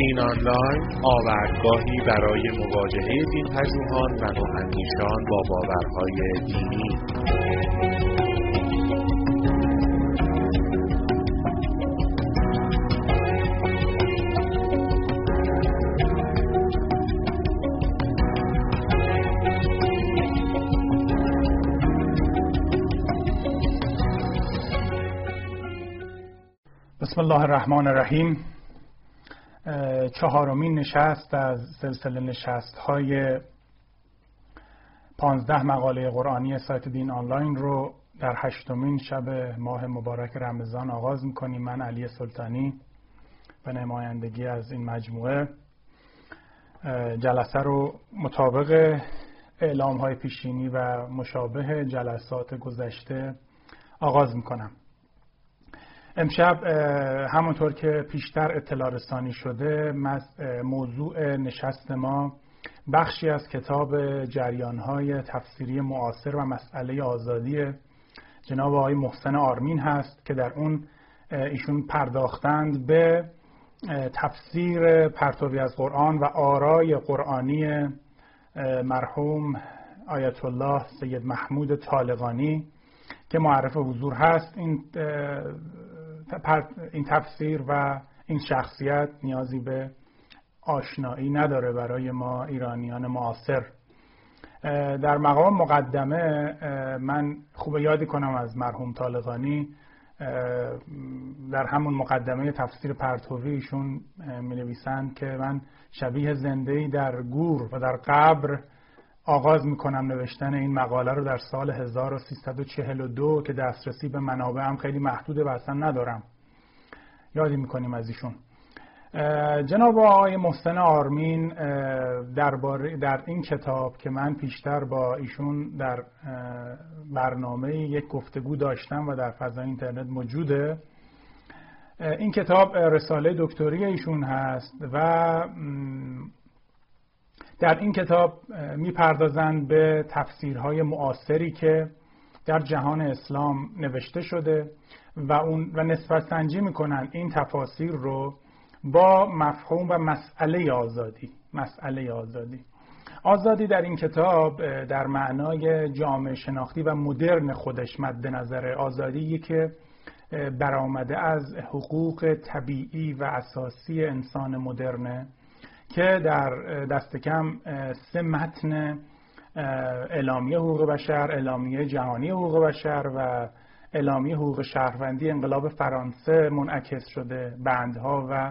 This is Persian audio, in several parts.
دین آنلاین، آوردگاهی برای مواجهه دین‌پژوهان و نواندیشان با باورهای دینی. بسم الله الرحمن الرحیم. چهارمین نشست از سلسله نشست‌های 15 مقاله قرآنی سایت دین آنلاین رو در 8مین شب ماه مبارک رمضان آغاز می‌کنیم. من علی سلطانی به نمایندگی از این مجموعه جلسه رو مطابق اعلام‌های پیشینی و مشابه جلسات گذشته آغاز می‌کنم. امشب همونطور که پیشتر اطلاع رسانی شده موضوع نشست ما بخشی از کتاب جریان‌های تفسیری معاصر و مسئله آزادی جناب آقای محسن آرمین هست که در اون ایشون پرداختند به تفسیر پرتوی از قرآن و آرای قرآنی مرحوم آیت الله سید محمود طالقانی که معرف حضور هست. این تفسیر و این شخصیت نیازی به آشنایی نداره برای ما ایرانیان معاصر. در مقام مقدمه من خوب یادی کنم از مرحوم طالقانی در همون مقدمه تفسیر پرتوی ایشون می نویسند که من شبیه زنده‌ای در گور و در قبر آغاز میکنم نوشتن این مقاله رو در سال 1342 که دسترسی به منابعم خیلی محدوده و اصلا ندارم. یادی میکنیم از ایشون. جناب آقای محسن آرمین در این کتاب که من پیشتر با ایشون در برنامه یک گفتگو داشتم و در فضای اینترنت موجوده، این کتاب رساله دکتری ایشون هست و در این کتاب میپردازند به تفسیرهای معاصری که در جهان اسلام نوشته شده و نسبت سنجی میکنن این تفاسیر رو با مفهوم و مسئله آزادی در این کتاب در معنای جامعه شناختی و مدرن خودش مد نظر آزادی که برآمده از حقوق طبیعی و اساسی انسان مدرنه که در دست کم 3 متن اعلامیه حقوق بشر، اعلامیه جهانی حقوق بشر و اعلامیه حقوق شهروندی انقلاب فرانسه منعکس شده، بندها و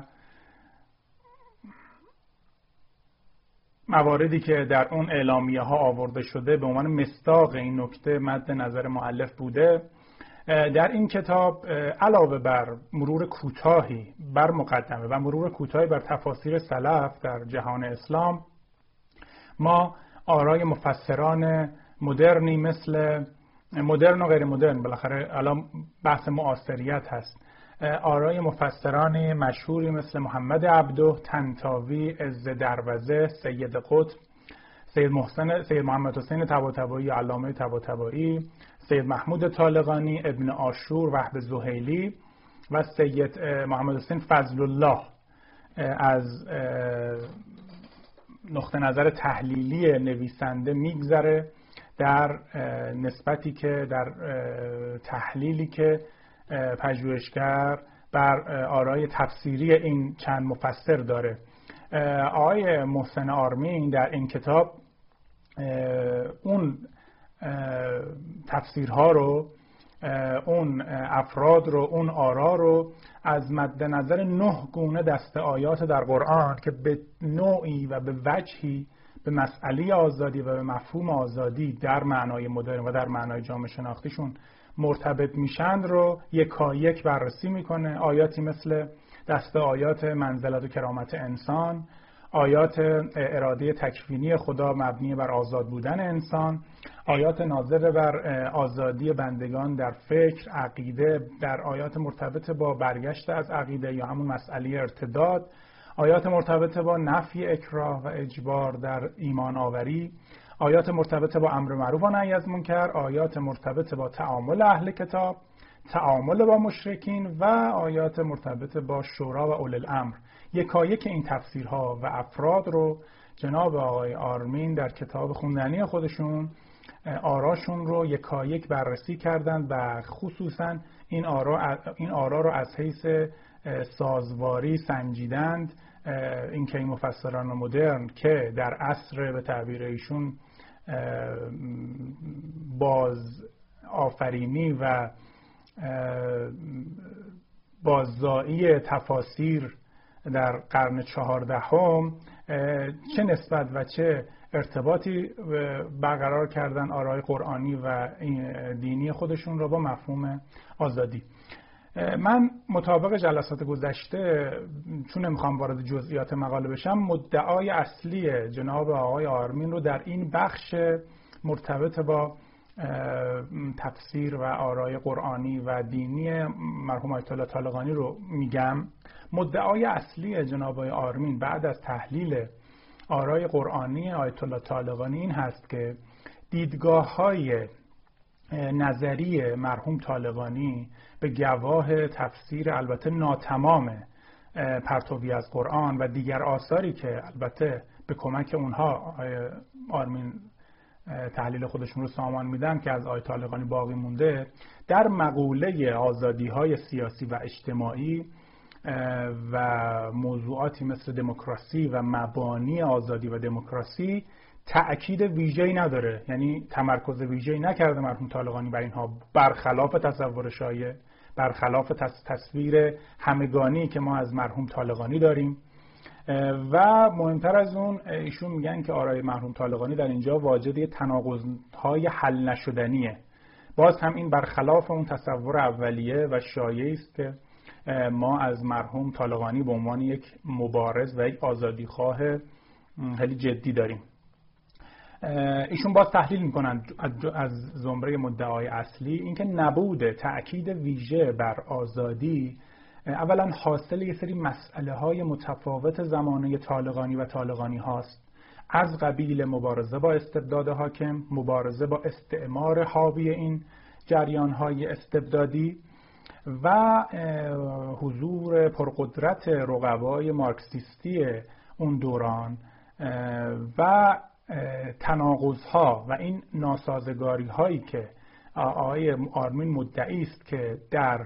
مواردی که در اون اعلامیه ها آورده شده به عنوان مصداق این نکته مد نظر مؤلف بوده. در این کتاب علاوه بر مرور کوتاهی بر مقدمه و مرور کوتاهی بر تفاسیر سلف در جهان اسلام، ما آرای مفسران مدرنی مثل مدرن و غیر مدرن، بالاخره الان بحث معاصریت هست، آرای مفسران مشهوری مثل محمد عبده، طنطاوی، عز دروزه، سید قطب، سید محمد حسین طباطبایی، علامه طباطبایی، سید محمود طالقانی، ابن عاشور، وهب زهیلی و سید محمد حسین فضل الله از نقطه نظر تحلیلی نویسنده میگذره در نسبتی که در تحلیلی که پژوهشگر بر آرای تفسیری این چند مفسر داره. آقای محسن آرمین در این کتاب اون تفسیرها رو، اون افراد رو، اون آرا رو از مد نظر 9 گونه دسته آیات در قرآن که به نوعی و به وجهی به مسئله آزادی و به مفهوم آزادی در معنای مدرن و در معنای جامعه شناختیشون مرتبط میشن رو یکایک بررسی میکنه. آیاتی مثل دسته آیات منزلت و کرامت انسان، آیات اراده تکوینی خدا مبنی بر آزاد بودن انسان، آیات ناظر بر آزادی بندگان در فکر، عقیده، در آیات مرتبط با برگشت از عقیده یا همون مسئله ارتداد، آیات مرتبط با نفی اکراه و اجبار در ایمان آوری، آیات مرتبط با امر معروف و نهی از منکر، آیات مرتبط با تعامل اهل کتاب، تعامل با مشرکین و آیات مرتبط با شورا و اولی الامر. یکایک این تفسیرها و افراد رو جناب آقای آرمین در کتاب خوندنی خودشون آراشون رو یکایک بررسی کردند و خصوصا این آرا رو از حیث سازواری سنجیدند. این که این مفسران مدرن که در عصر به تعبیر ایشون باز آفرینی و باززایی تفاسیر در قرن 14 چه نسبت و چه ارتباطی برقرار کردن آرای قرآنی و دینی خودشون را با مفهوم آزادی. من مطابق جلسات گذشته چون نمیخوام وارد جزئیات مقاله بشم، مدعای اصلی جناب آقای آرمین رو در این بخش مرتبط با تفسیر و آرای قرآنی و دینی مرحوم آیت الله طالقانی رو میگم. مدعای اصلی جناب آقای آرمین بعد از تحلیل آرای قرآنی آیت الله طالقانی این هست که دیدگاه‌های نظری مرحوم طالقانی به گواه تفسیر البته ناتمام پرتوی از قرآن و دیگر آثاری که البته به کمک اونها آرمین تحلیل خودشون رو سامان میدن که از آیت طالقانی باقی مونده، در مقوله آزادی‌های سیاسی و اجتماعی و موضوعاتی مثل دموکراسی و مبانی آزادی و دموکراسی تأکید ویژه‌ای نداره. یعنی تمرکز ویژه‌ای نکرده مرحوم طالقانی بر اینها، برخلاف تصور شایع، برخلاف تصویر همگانی که ما از مرحوم طالقانی داریم. و مهمتر از اون ایشون میگن که آرای مرحوم طالقانی در اینجا واجد تناقض‌های حل نشدنیه. باز هم این برخلاف اون تصور اولیه و شایعی است که ما از مرحوم طالقانی به عنوان یک مبارز و یک آزادیخواه خیلی جدی داریم. ایشون باز تحلیل میکنن از زمره مدعای اصلی اینکه نبود تأکید ویژه بر آزادی اولا حاصل یه سری مسئله های متفاوت زمانه طالقانی و طالقانی هاست، از قبیل مبارزه با استبداد حاکم، مبارزه با استعمار حاوی این جریان های استبدادی و حضور پرقدرت رقبای مارکسیستی اون دوران و تناقض‌ها و این ناسازگاری هایی که آقای آرمین مدعی است که در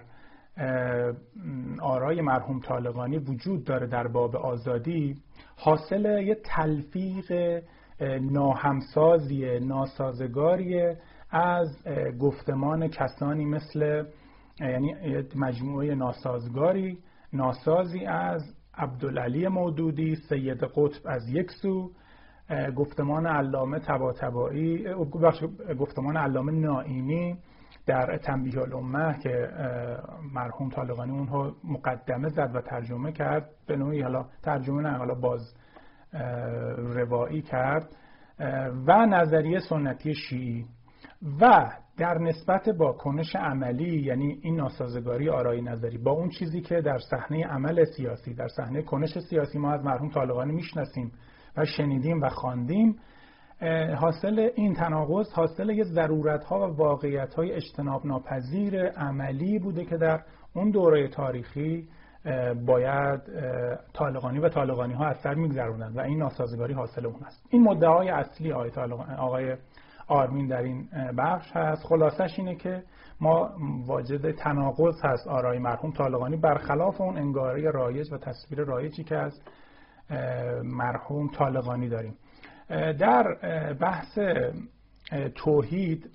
آرای مرحوم طالقانی وجود داره در باب آزادی، حاصل یه تلفیق ناهمسازی ناسازگاری از گفتمان کسانی مثل، یعنی مجموعه ناسازی از عبدالعلی مودودی، سید قطب از یک سو، گفتمان علامه طباطبایی، گفتمان علامه نائینی در تنبیه الامه که مرحوم طالقانی اونها مقدمه زد و ترجمه کرد، به نوعی حالا ترجمه نه حالا باز روایی کرد، و نظریه سنتی شیعی. و در نسبت با کنش عملی، یعنی این ناسازگاری آرای نظری با اون چیزی که در صحنه عمل سیاسی، در صحنه کنش سیاسی ما از مرحوم طالقانی میشناسیم و شنیدیم و خواندیم، حاصل این تناقض حاصل یه ضرورت‌ها و واقعیت‌های اجتناب ناپذیر عملی بوده که در اون دوره تاریخی باید طالقانی و طالقانی‌ها از سر می‌گذروندن و این ناسازگاری حاصل اون است. این مدعای اصلی آقای آرمین در این بخش هست. خلاصش اینه که ما واجد تناقض هست آرای مرحوم طالقانی برخلاف اون انگاره رایج و تصویر رایجی که از مرحوم طالقانی داریم. در بحث توحید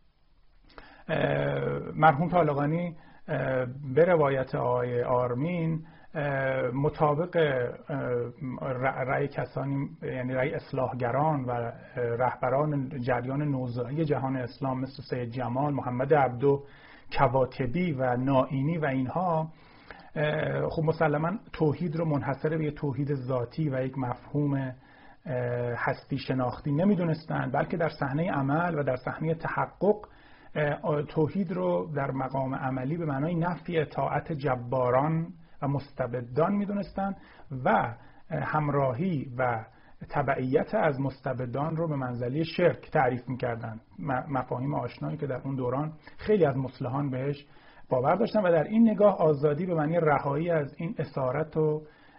مرحوم طالقانی به روایت آقای آرمین مطابق رأی کسانی، یعنی رأی اصلاحگران و رهبران جریان نوزایی جهان اسلام مثل سید جمال، محمد عبدو کواتبی و نائینی و اینها، خب مسلما توحید رو منحصر به توحید ذاتی و یک مفهوم هستی شناختی نمیدونستند، بلکه در صحنه عمل و در صحنه تحقق توحید رو در مقام عملی به معنای نفی اطاعت جباران و مستبدان میدونستند و همراهی و تبعیت از مستبدان رو به منزله شرک تعریف میکردند. مفاهیم آشنایی که در اون دوران خیلی از مصلحان بهش باور داشتن و در این نگاه آزادی به معنی رهایی از این اسارت و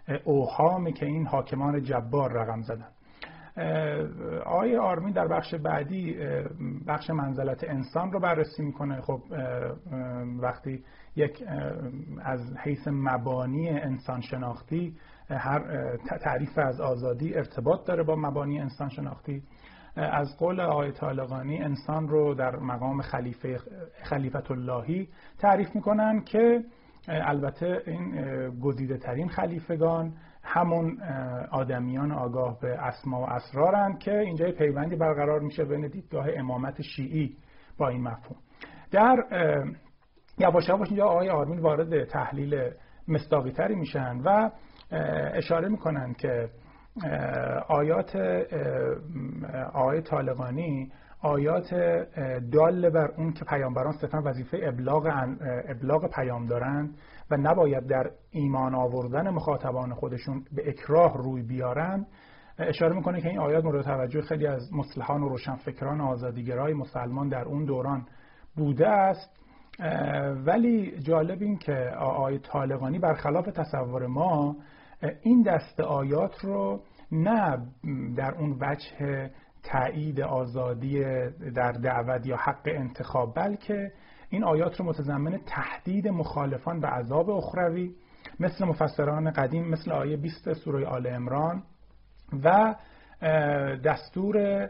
اوهامی که این حاکمان جبار رقم زدن. آقای آرمین در بخش بعدی بخش منزلت انسان رو بررسی میکنه. خب وقتی یک از حیث مبانی انسان شناختی هر تعریف از آزادی ارتباط داره با مبانی انسان شناختی، از قول آقای طالقانی انسان رو در مقام خلیفت اللهی تعریف میکنن که البته این گزیده ترین خلیفگان همون آدمیان آگاه به اسما و اسرارند که اینجا پیوندی برقرار میشه بین دیدگاه امامت شیعی با این مفهوم. در یواش یواش اینجا آقای آرمین وارد تحلیل مصداقی تری میشن و اشاره میکنن که آیات آقای طالقانی آیات دال بر اون که پیامبران صرفا وظیفه ابلاغ پیام دارند و نباید در ایمان آوردن مخاطبان خودشون به اکراه روی بیارن، اشاره میکنه که این آیات مورد توجه خیلی از مصلحان و روشنفکران آزادیگرای مسلمان در اون دوران بوده است. ولی جالب این که آقای طالقانی برخلاف تصور ما این دسته آیات رو نه در اون وجه تایید آزادی در دعوت یا حق انتخاب، بلکه این آیات رو متضمن تهدید مخالفان به عذاب اخروی مثل مفسران قدیم مثل آیه 20 سوره آل عمران و دستور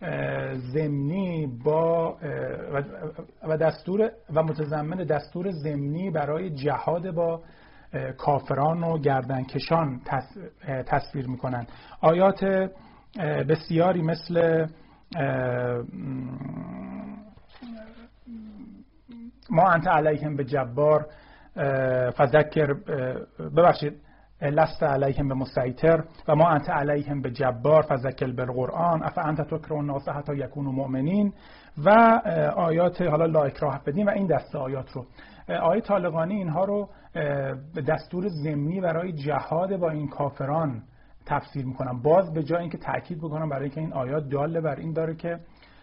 ضمنی و متضمن دستور ضمنی برای جهاد با کافران و گردنکشان تصویر میکنن. آیات بسیاری مثل ما انت علیهم به جبار فذکر لست علیهم به مسیطر و ما انت علیهم به جبار فذکر بالقرآن اف انت تکره الناس حتی یکونوا مؤمنین و آیات حالا لا اکراه فی الدین و این دسته آیات رو آیه طالقانی اینها رو به دستور ضمنی برای جهاد با این کافران تفسیر میکنم، باز به جای اینکه تاکید بکنم برای اینکه این آیات داله بر این داره که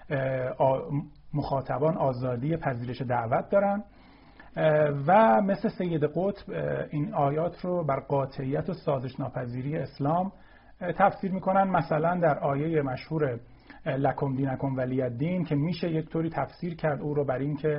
مخاطبان آزادی پذیرش دعوت دارن و مثل سید قطب این آیات رو بر قاطعیت و سازش ناپذیری اسلام تفسیر میکنن. مثلا در آیه مشهور لکم دینکم ولی الدین که میشه یک طوری تفسیر کرد او رو بر این که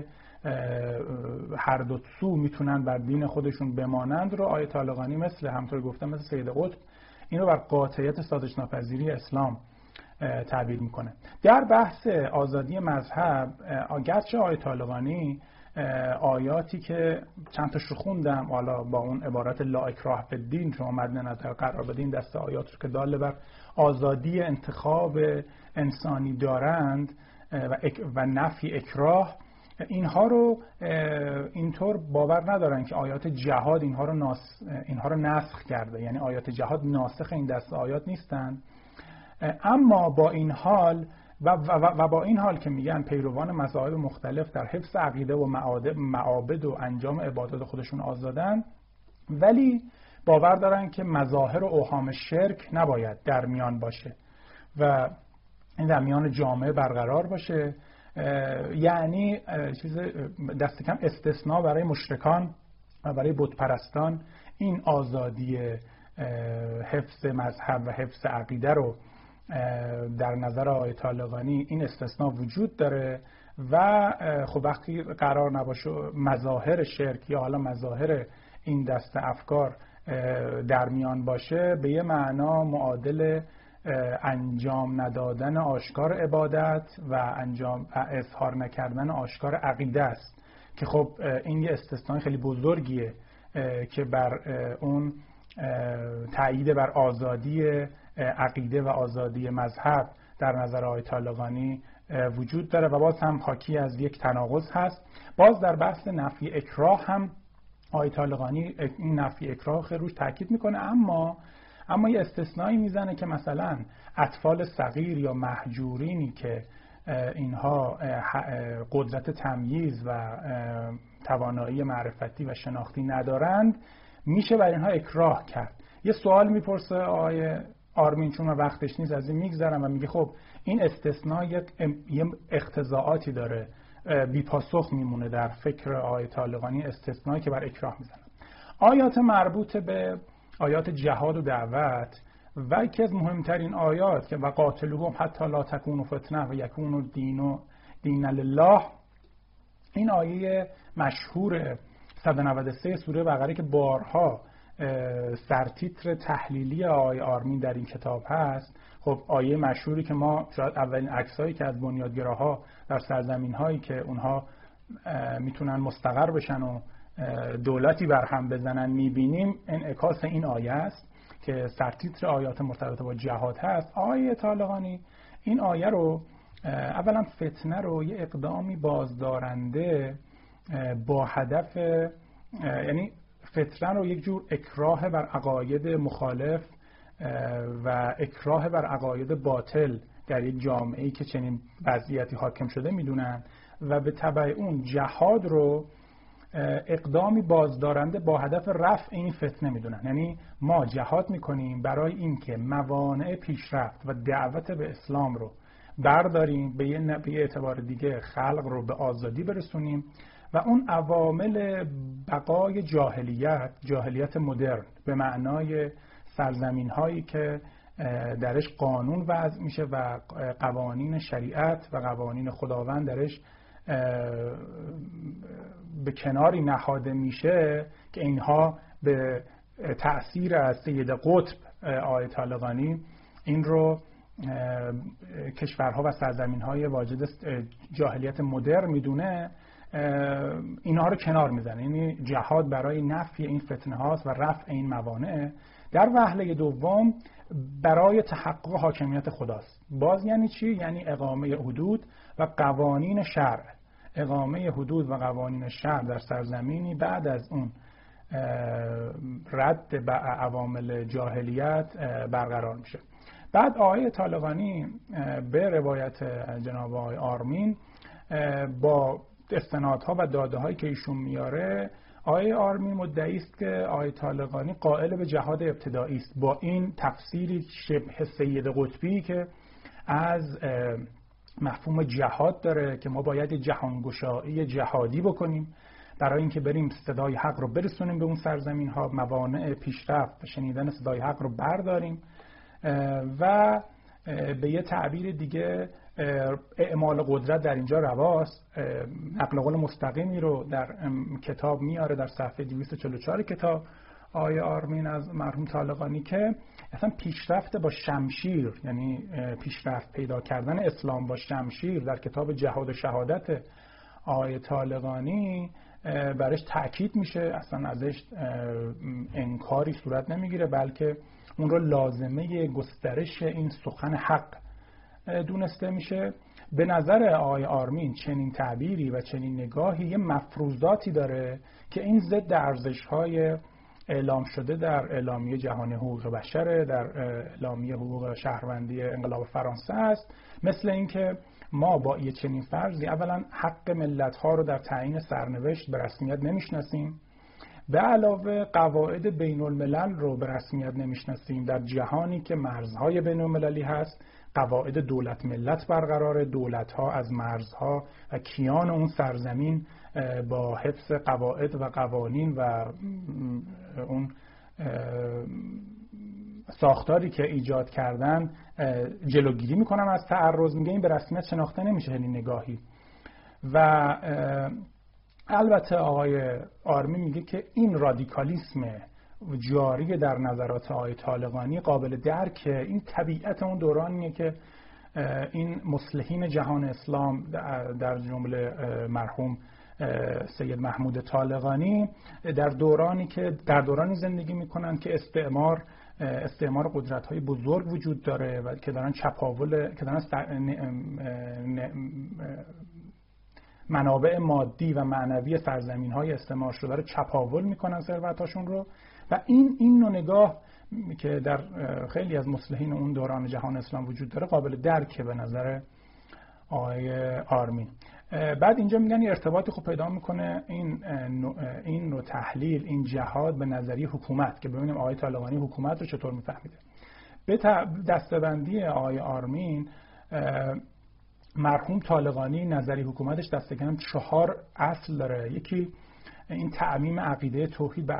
هر دو سو میتونن بر دین خودشون بمانند رو آیه طالقانی مثل همطور گفتم مثل سید قطب این رو بر قاطعیت سازش ناپذیری اسلام تعبیر میکنه. در بحث آزادی مذهب اگرچه آیه طالقانی آیاتی که چند تاش رو خوندم حالا با اون عبارت لا اکراه فی الدین شما مد نظر قرار بدین دست آیات رو که داله بر آزادی انتخاب انسانی دارند و نفی اکراه، اینها رو اینطور باور ندارن که آیات جهاد اینها رو نسخ کرده، یعنی آیات جهاد ناسخ این دسته آیات نیستن. اما با این حال و با این حال که میگن پیروان مذاهب مختلف در حفظ عقیده و معابد و انجام عبادات خودشون آزادن، ولی باور دارن که مظاهر و اوهام شرک نباید در میان باشه و این در میان جامعه برقرار باشه، یعنی چیز دست کم استثناء برای مشرکان و برای بت پرستان این آزادی حفظ مذهب و حفظ عقیده رو در نظر آقای طالقانی این استثناء وجود داره و خب وقتی قرار نباشه مظاهر شرک یا حالا مظاهر این دست افکار در میان باشه به یه معنا معادل انجام ندادن آشکار عبادت و انجام اظهار نکردن آشکار عقیده است که خب این یه استثناء خیلی بزرگیه که بر اون تأیید بر آزادی عقیده و آزادی مذهب در نظر آقای طالقانی وجود داره و باز هم حاکی از یک تناقض هست. باز در بحث نفی اکراه هم آقای طالقانی این نفی اکراه خیلی روش تاکید میکنه، اما یه استثنایی میزنه که مثلا اطفال صغیر یا مهجورینی که اینها قدرت تمییز و توانایی معرفتی و شناختی ندارند میشه بر اینها اکراه کرد. یه سوال میپرسه آقای آرمین چون وقتش نیست از این میگذرم و میگه خب این استثناء یه اقتضاعاتی داره بی پاسخ میمونه در فکر آقای طالقانی استثنایی که بر اکراه میزنه. آیات مربوط به آیات جهاد و دعوت و یکی از مهمترین آیات که وقاتلوهم حتی لا تکون فتنه و یکون الدین لله، این آیه مشهور 193 سوره بقره که بارها سرتیتر تحلیلی آیه آرمین در این کتاب هست. خب آیه مشهوری که ما شاید اولین عکسایی که از بنیادگراها در سرزمین هایی که اونها میتونن مستقر بشن و دولتی برهم بزنن میبینیم، انعکاس این آیه است که سرتیتر آیات مرتبط با جهاد هست. آیه طالقانی این آیه رو اولا فتنه رو یه اقدامی بازدارنده با هدف، یعنی فتنه رو یک جور اکراه بر عقاید مخالف و اکراه بر عقاید باطل در یک جامعه‌ای که چنین وضعیتی حاکم شده میدونن و به تبع اون جهاد رو اقدامی بازدارنده با هدف رفع این فتنه میدونن. یعنی ما جهاد میکنیم برای اینکه موانع پیشرفت و دعوت به اسلام رو برداریم، به یه اعتبار دیگه خلق رو به آزادی برسونیم و اون عوامل بقای جاهلیت مدرن به معنای سرزمین هایی که درش قانون وضع میشه و قوانین شریعت و قوانین خداوند درش به کناری نهاده میشه که اینها به تأثیر از سید قطب آیه طالقانی این رو کشورها و سرزمین‌های واجد جاهلیت مدرن میدونه، اینها رو کنار میزنه. یعنی جهاد برای نفی این فتنه هاست و رفع این موانع. در وهله دوم برای تحقق حاکمیت خداست. باز یعنی چی؟ یعنی اقامه حدود و قوانین شرع. اقامه حدود و قوانین شرع در سرزمینی بعد از اون رد به عوامل جاهلیت برقرار میشه. بعد آیه طالقانی به روایت جناب آقای آرمین با استنادها و داده هایی که ایشون میاره، آیه آرمین مدعی است که آیه طالقانی قائل به جهاد ابتدایی است، با این تفسیری شبه سید قطبی که از مفهوم جهاد داره که ما باید جهانگشایی جهادی بکنیم برای اینکه بریم صدای حق رو برسونیم به اون سرزمین ها، موانع پیشرفت و شنیدن صدای حق رو برداریم و به یه تعبیر دیگه اعمال قدرت در اینجا رواست. نقل قول مستقیمی رو در کتاب میاره در صفحه 244 کتاب آیه آرمین از مرحوم طالقانی که اصلا پیشرفت با شمشیر، یعنی پیشرفت پیدا کردن اسلام با شمشیر در کتاب جهاد و شهادت آیه طالقانی برش تأکید میشه، اصلا ازش انکاری صورت نمیگیره، بلکه اون رو لازمه گسترش این سخن حق دونسته میشه. به نظر آقای آرمین چنین تعبیری و چنین نگاهی یه مفروضاتی داره که این ضد ارزش‌های اعلام شده در اعلامیه جهانی حقوق بشر، در اعلامیه حقوق شهروندی انقلاب فرانسه است. مثل اینکه ما با یه چنین فرضی اولا حق ملت‌ها رو در تعیین سرنوشت به رسمیت نمیشناسیم، به علاوه قواعد بین الملل رو به رسمیت نمیشناسیم. در جهانی که مرزهای بین المللی هست، قواعد دولت ملت برقراره، دولت‌ها از مرزها و کیان اون سرزمین با حفظ قواعد و قوانین و اون ساختاری که ایجاد کردن جلوگیری میکنن از تعرض. میگه این به رسمیت شناخته نمیشه این نگاهی. و البته آقای آرمی میگه که این رادیکالیسم جاری در نظرات آقای طالقانی قابل درکه، این طبیعت اون دورانیه که این مصلحین جهان اسلام در جمله مرحوم سید محمود طالقانی در دورانی زندگی میکنن که استعمار قدرت‌های بزرگ وجود داره و که دارن منابع مادی و معنوی سرزمین‌های استعمار شده رو چپاول میکنن، ثروتاشون رو. و این نوع نگاه که در خیلی از مصلحین اون دوران جهان اسلام وجود داره قابل درکه به نظر آقای آرمین. بعد اینجا میگن ارتباطی خوب پیدا میکنه این نوع تحلیل، این جهاد به نظریه حکومت، که ببینیم آقای طالقانی حکومت رو چطور میفهمیده. به دسته‌بندی آقای آرمین، مرحوم طالقانی نظریه حکومتش دست کم 4 اصل داره. یکی این تعمیم عقیده توحید به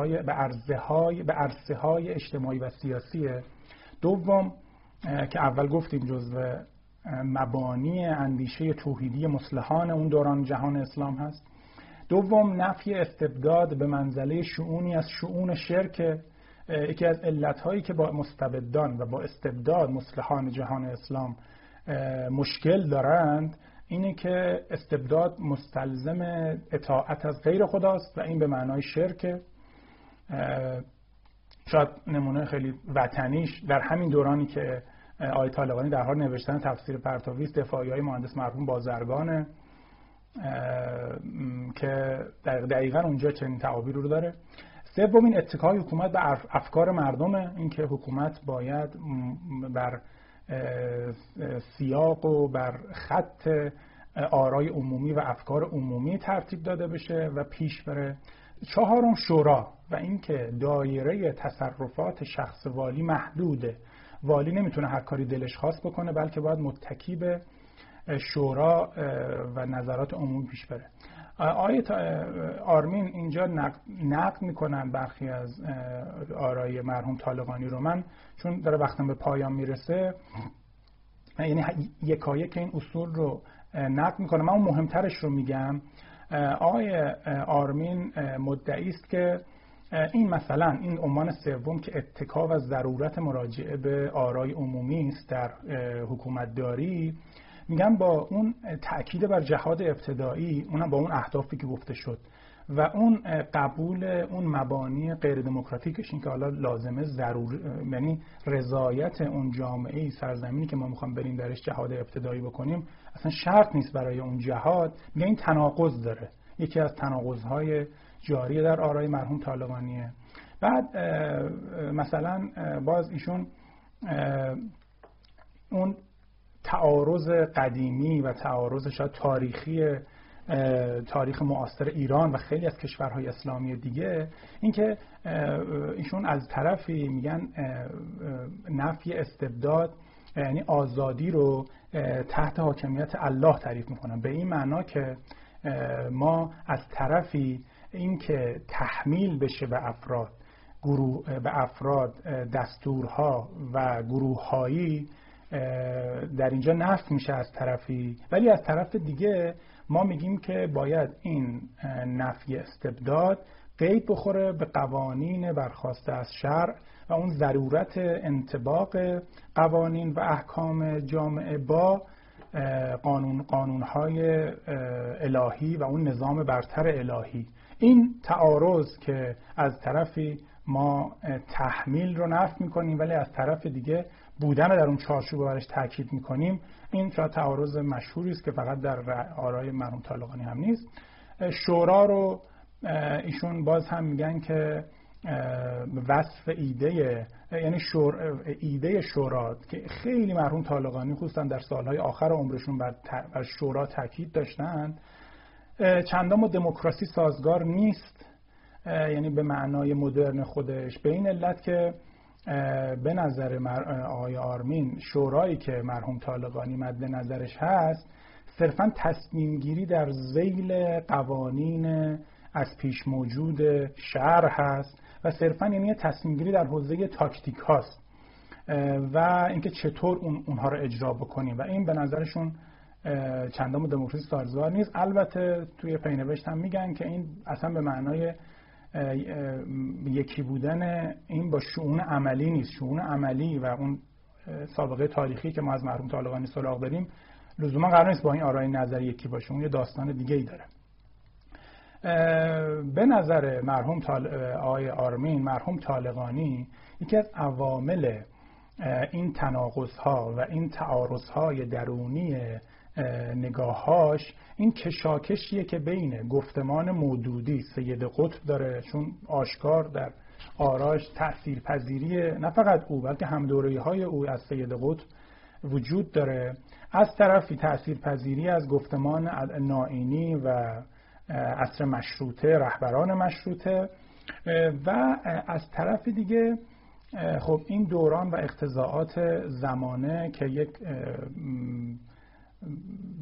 عرصه‌های اجتماعی و سیاسیه. دوم که اول گفتیم جزو مبانی اندیشه توحیدی مصلحان اون دوران جهان اسلام هست. دوم نفی استبداد به منزله شؤونی از شؤون شرک. یکی از علتهایی که با مستبدان و با استبداد مصلحان جهان اسلام مشکل دارند اینه که استبداد مستلزم اطاعت از غیر خداست و این به معنای شرک. شاید نمونه خیلی وطنیش در همین دورانی که آقای طالقانی در حال نوشتن تفسیر پرتوی است، دفاعی‌های مهندس مرحوم بازرگانه که دقیقاً اونجا چنین تعابیری رو داره. سوم این اتکای حکومت به افکار مردمه، اینکه حکومت باید بر سیاق و بر خط آرای عمومی و افکار عمومی ترتیب داده بشه و پیش بره. چهارم شورا و اینکه دایره تصرفات شخص والی محدوده. والی نمیتونه هر کاری دلش خواست بکنه، بلکه باید متکی به شورا و نظرات عمومی پیش بره. آیه آرمین اینجا نقد میکنن برخی از آرای مرحوم طالقانی رو. من چون داره وقتم به پایان میرسه، یعنی یکایک این اصول رو نقد میکنم، من اون مهمترش رو میگم. آقای آرمین مدعی است که این مثلا این عنوان سوم که اتکا و ضرورت مراجعه به آرای عمومی است در حکومتداری، میگم با اون تأکید بر جهاد ابتدایی، اونم با اون اهدافی که گفته شد و اون قبول اون مبانی غیر دموکراتیکش، این که حالا لازمه ضرور، یعنی رضایت اون جامعه سرزمینی که ما میخوام بریم درش جهاد ابتدایی بکنیم، اصلا شرط نیست برای اون جهاد. میگه این تناقض داره، یکی از تناقض‌های جاری در آرای مرحوم طالقانیه. بعد مثلا باز ایشون اون تعارض قدیمی و تعارض شاید تاریخ معاصر ایران و خیلی از کشورهای اسلامی دیگه، اینکه ایشون از طرفی میگن نفی استبداد یعنی آزادی رو تحت حاکمیت الله تعریف میکنن، به این معنا که ما از طرفی اینکه تحمیل بشه به افراد دستورها و گروههایی در اینجا نفی میشه از طرفی، ولی از طرف دیگه ما میگیم که باید این نفی استبداد قید بخوره به قوانین برخواسته از شرع و اون ضرورت انطباق قوانین و احکام جامعه با قانونهای الهی و اون نظام برتر الهی. این تعارض که از طرفی ما تحمیل رو نفی میکنیم ولی از طرف دیگه بودن در اون چارچوب برش تاکید میکنیم، این شاید تعارض مشهوری است که فقط در آرای مرحوم طالقانی هم نیست. شورا رو ایشون باز هم میگن که وصف یعنی ایده شورا که خیلی مرحوم طالقانی خصوصا در سالهای آخر عمرشون بر شورا تاکید داشتن، چندان با دموکراسی سازگار نیست، یعنی به معنای مدرن خودش، به این علت که به نظر آقای آرمین شورایی که مرحوم طالقانی مد نظرش هست صرفاً تصمیم گیری در ذیل قوانین از پیش موجود شرع هست و صرفاً یعنی تصمیم گیری در حوزه تاکتیک هاست و اینکه چطور اونها رو اجرا بکنیم و این به نظرشون چندان دموکراسی سازگار نیست. البته توی پینوشت هم میگن که این اصلا به معنای یکی بودن این با شؤون عملی نیست. شؤون عملی و اون سابقه تاریخی که ما از مرحوم طالقانی سراغ داریم لزوما قرار نیست با این آرای نظری یکی باشه، اون یه داستان دیگه ای داره. به نظر مرحوم آقای آرمین، مرحوم طالقانی یکی از عوامل این تناقض‌ها و این تعارض‌های درونی نگاه‌هاش این کشاکشیه که بین گفتمان مودودی سید قطب داره، چون آشکار در آراش تأثیرپذیری نه فقط او بلکه همدوره‌های او از سید قطب وجود داره، از طرفی تأثیرپذیری از گفتمان نائینی و عصر مشروطه، رهبران مشروطه، و از طرف دیگه خب این دوران و اقتضاعات زمانه که یک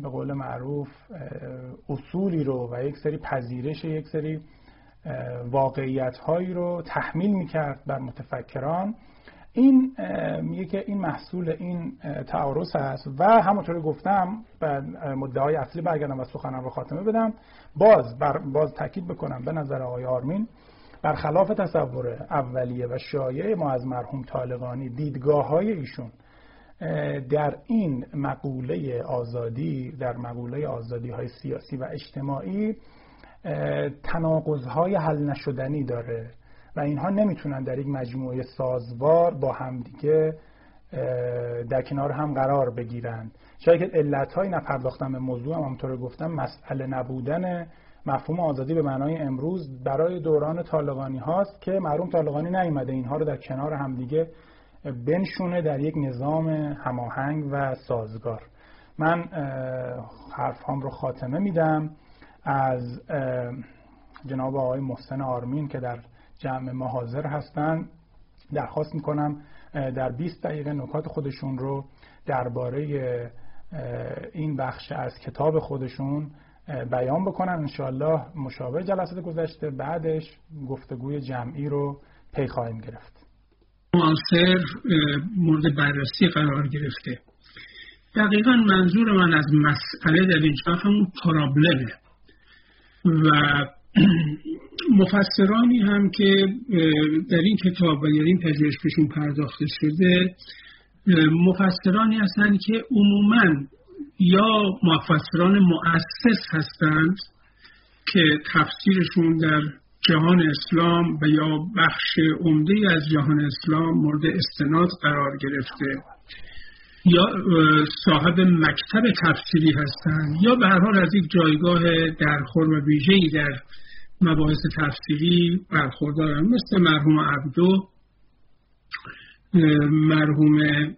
به قول معروف اصولی رو و یک سری پذیرش یک سری واقعیت هایی رو تحمیل میکرد بر متفکران. این میگه که این محصول این تعارض است و همونطور گفتم به مدعای اصلی برگردم و سخنم رو خاتمه بدم. باز تاکید بکنم به نظر آقای آرمین برخلاف تصور اولیه و شایع ما از مرحوم طالقانی، دیدگاه‌های ایشون در این مقوله آزادی، در مقوله آزادی‌های سیاسی و اجتماعی تناقض‌های حل نشدنی داره و اینها نمیتونن در یک مجموعه سازوار با همدیگه در کنار هم قرار بگیرن. شاید علت‌های نپرداختن به موضوع هم همونطور گفتم مسئله نبودن مفهوم آزادی به معنای امروز برای دوران طالقانی هاست که مرحوم طالقانی نیامده اینها رو در کنار همدیگه بنشونه در یک نظام هماهنگ و سازگار. من حرفام رو خاتمه میدم. از جناب آقای محسن آرمین که در جمع ما حاضر هستن درخواست میکنم در 20 دقیقه نکات خودشون رو درباره این بخش از کتاب خودشون بیان بکنن. انشاءالله مشابه جلسات گذشته بعدش گفتگوی جمعی رو پی خواهیم گرفت. معاصر مورد بررسی قرار گرفته. دقیقاً منظور من از مسئله در اینجا همون پرابلمه و مفسرانی هم که در این کتاب و در این پژوهششون پرداخته شده مفسرانی هستند که عموماً یا مفسران مؤسس هستند که تفسیرشون در جهان اسلام و یا بخش عمده از جهان اسلام مورد استناد قرار گرفته، یا صاحب مکتب تفسیری هستند، یا به هر حال از یک جایگاه درخور و ویژه‌ای در مباحث تفسیری برخوردارند، مثل مرحوم عبدو، مرحوم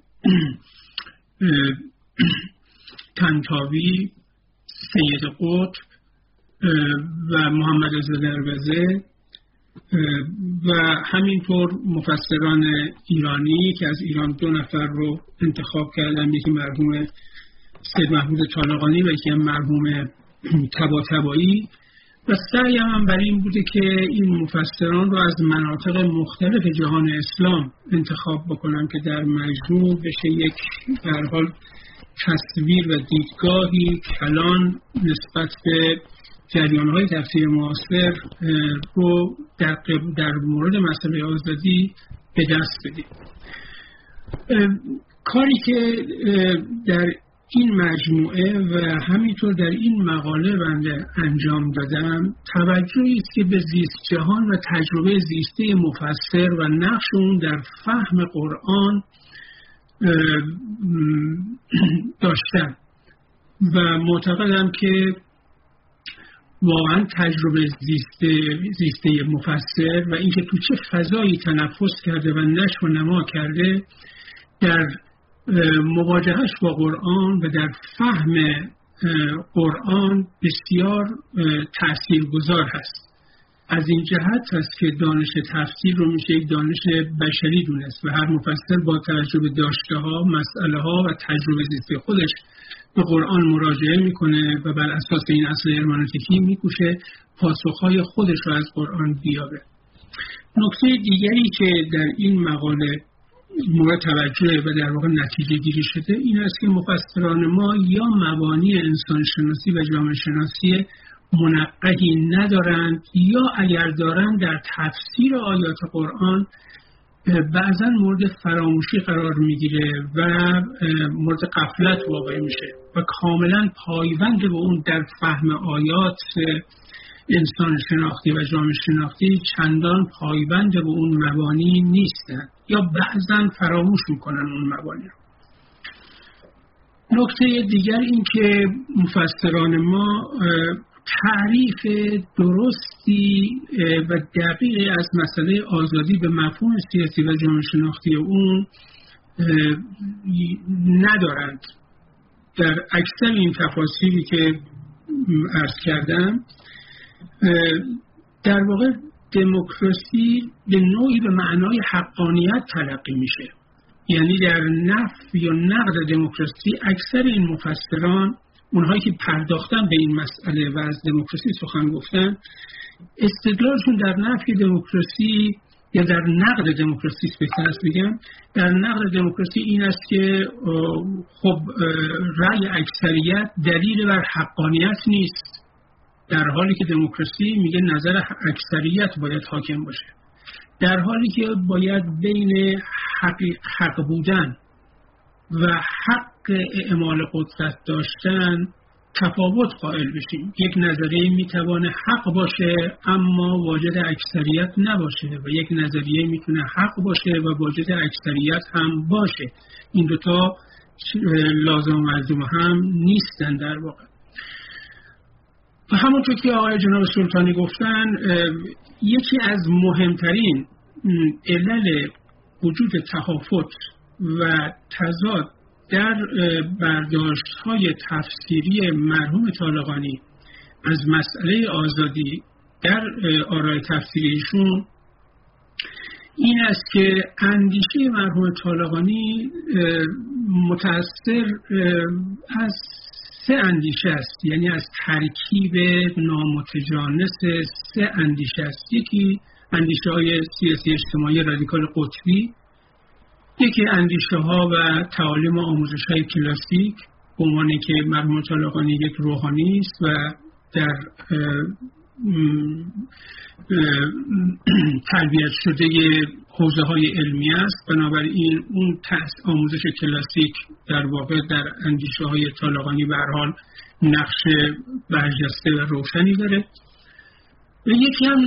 طنطاوی، سید قطب و محمد رضا درویزه و همینطور مفسران ایرانی که از ایران 2 نفر رو انتخاب کردن، یکی مرحوم سید محمود طالقانی و یکی مرحوم طباطبایی، و سعی هم برای این بوده که این مفسران رو از مناطق مختلف جهان اسلام انتخاب بکنن که در مجموع بشه یک به هر حال تصویر و دیدگاهی کلان نسبت به جریان‌های تفسیر معاصر رو در مورد مسئله آزادی به دست بدیم. کاری که در این مجموعه و همینطور در این مقاله بنده انجام دادم توجهی است که به زیست جهان و تجربه زیسته مفسر و نقش اون در فهم قرآن داشتم و معتقدم که واقعا تجربه زیسته مفسر و اینکه تو چه فضایی تنفس کرده و نشو و نما کرده در مواجهش با قرآن و در فهم قرآن بسیار تاثیرگذار هست. از این جهت هست که دانش تفسیر رو میشه یک دانش بشری دونست و هر مفسر با توجه به داشته ها، مسئله ها و تجربه زیسته خودش به قرآن مراجعه میکنه و بر اساس این اصل هرمنوتیکی میکوشه پاسخهای خودش رو از قرآن بیاره. نکته دیگری که در این مقاله مورد توجه و در واقع نتیجه گیری شده این است که مفسران ما یا مبانی انسان شناسی و جامعه شناسی منقحی ندارند یا اگر دارند در تفسیر آیات قرآن بعضا مورد فراموشی قرار میگیره و مورد غفلت واقع میشه و کاملا پایبند به اون در فهم آیات انسان شناختی و جامعه شناختی چندان پایبند به اون مبانی نیستن یا بعضا فراموش میکنن اون مبانی رو. نکته دیگر این که مفسران ما تعریف درستی و دقیقی از مسئله آزادی به مفهوم سیاسی و جامعه شناختی اون ندارند. در اکثر این تفاسیری که عرض کردم در واقع دموکراسی به نوعی به معنای حقانیت تلقی میشه، یعنی در نفی یا نقد دموکراسی اکثر این مفسران اونهایی که پرداختن به این مسئله و از دموکراسی سخن گفتن، استدلالشون در نفی دموکراسی یا در نقد دموکراسی بهتر است بگم، در نقد دموکراسی این است که خب رأی اکثریت دلیل بر حقانیت نیست، در حالی که دموکراسی میگه نظر اکثریت باید حاکم باشه، در حالی که باید بین حق بودن و حق اعمال قدرت داشتن تفاوت قائل بشیم. یک نظریه میتونه حق باشه اما واجد اکثریت نباشه و یک نظریه میتونه حق باشه و واجد اکثریت هم باشه. این دوتا لازم و ملزوم هم نیستن در واقع. و همونطور که آقای جناب سلطانی گفتن، یکی از مهمترین علل وجود تهافت و تضاد در برداشت‌های تفسیری مرحوم طالقانی از مسئله آزادی در آرای تفسیریشون این است که اندیشه مرحوم طالقانی متأثر از سه اندیشه است، یعنی از ترکیب نامتجانس سه اندیشه است. یکی اندیشه های سیاسی اجتماعی رادیکال قطبی، یکی اندیشه ها و تعالیم آموزش های کلاسیک به عنوانی که مرحوم طالقانی یک روحانی است و در تربیت شده حوزه های علمی است. بنابراین اون آموزش کلاسیک در واقع در اندیشه های طالقانی به هر حال نقش برجسته و روشنی داره. و یکی هم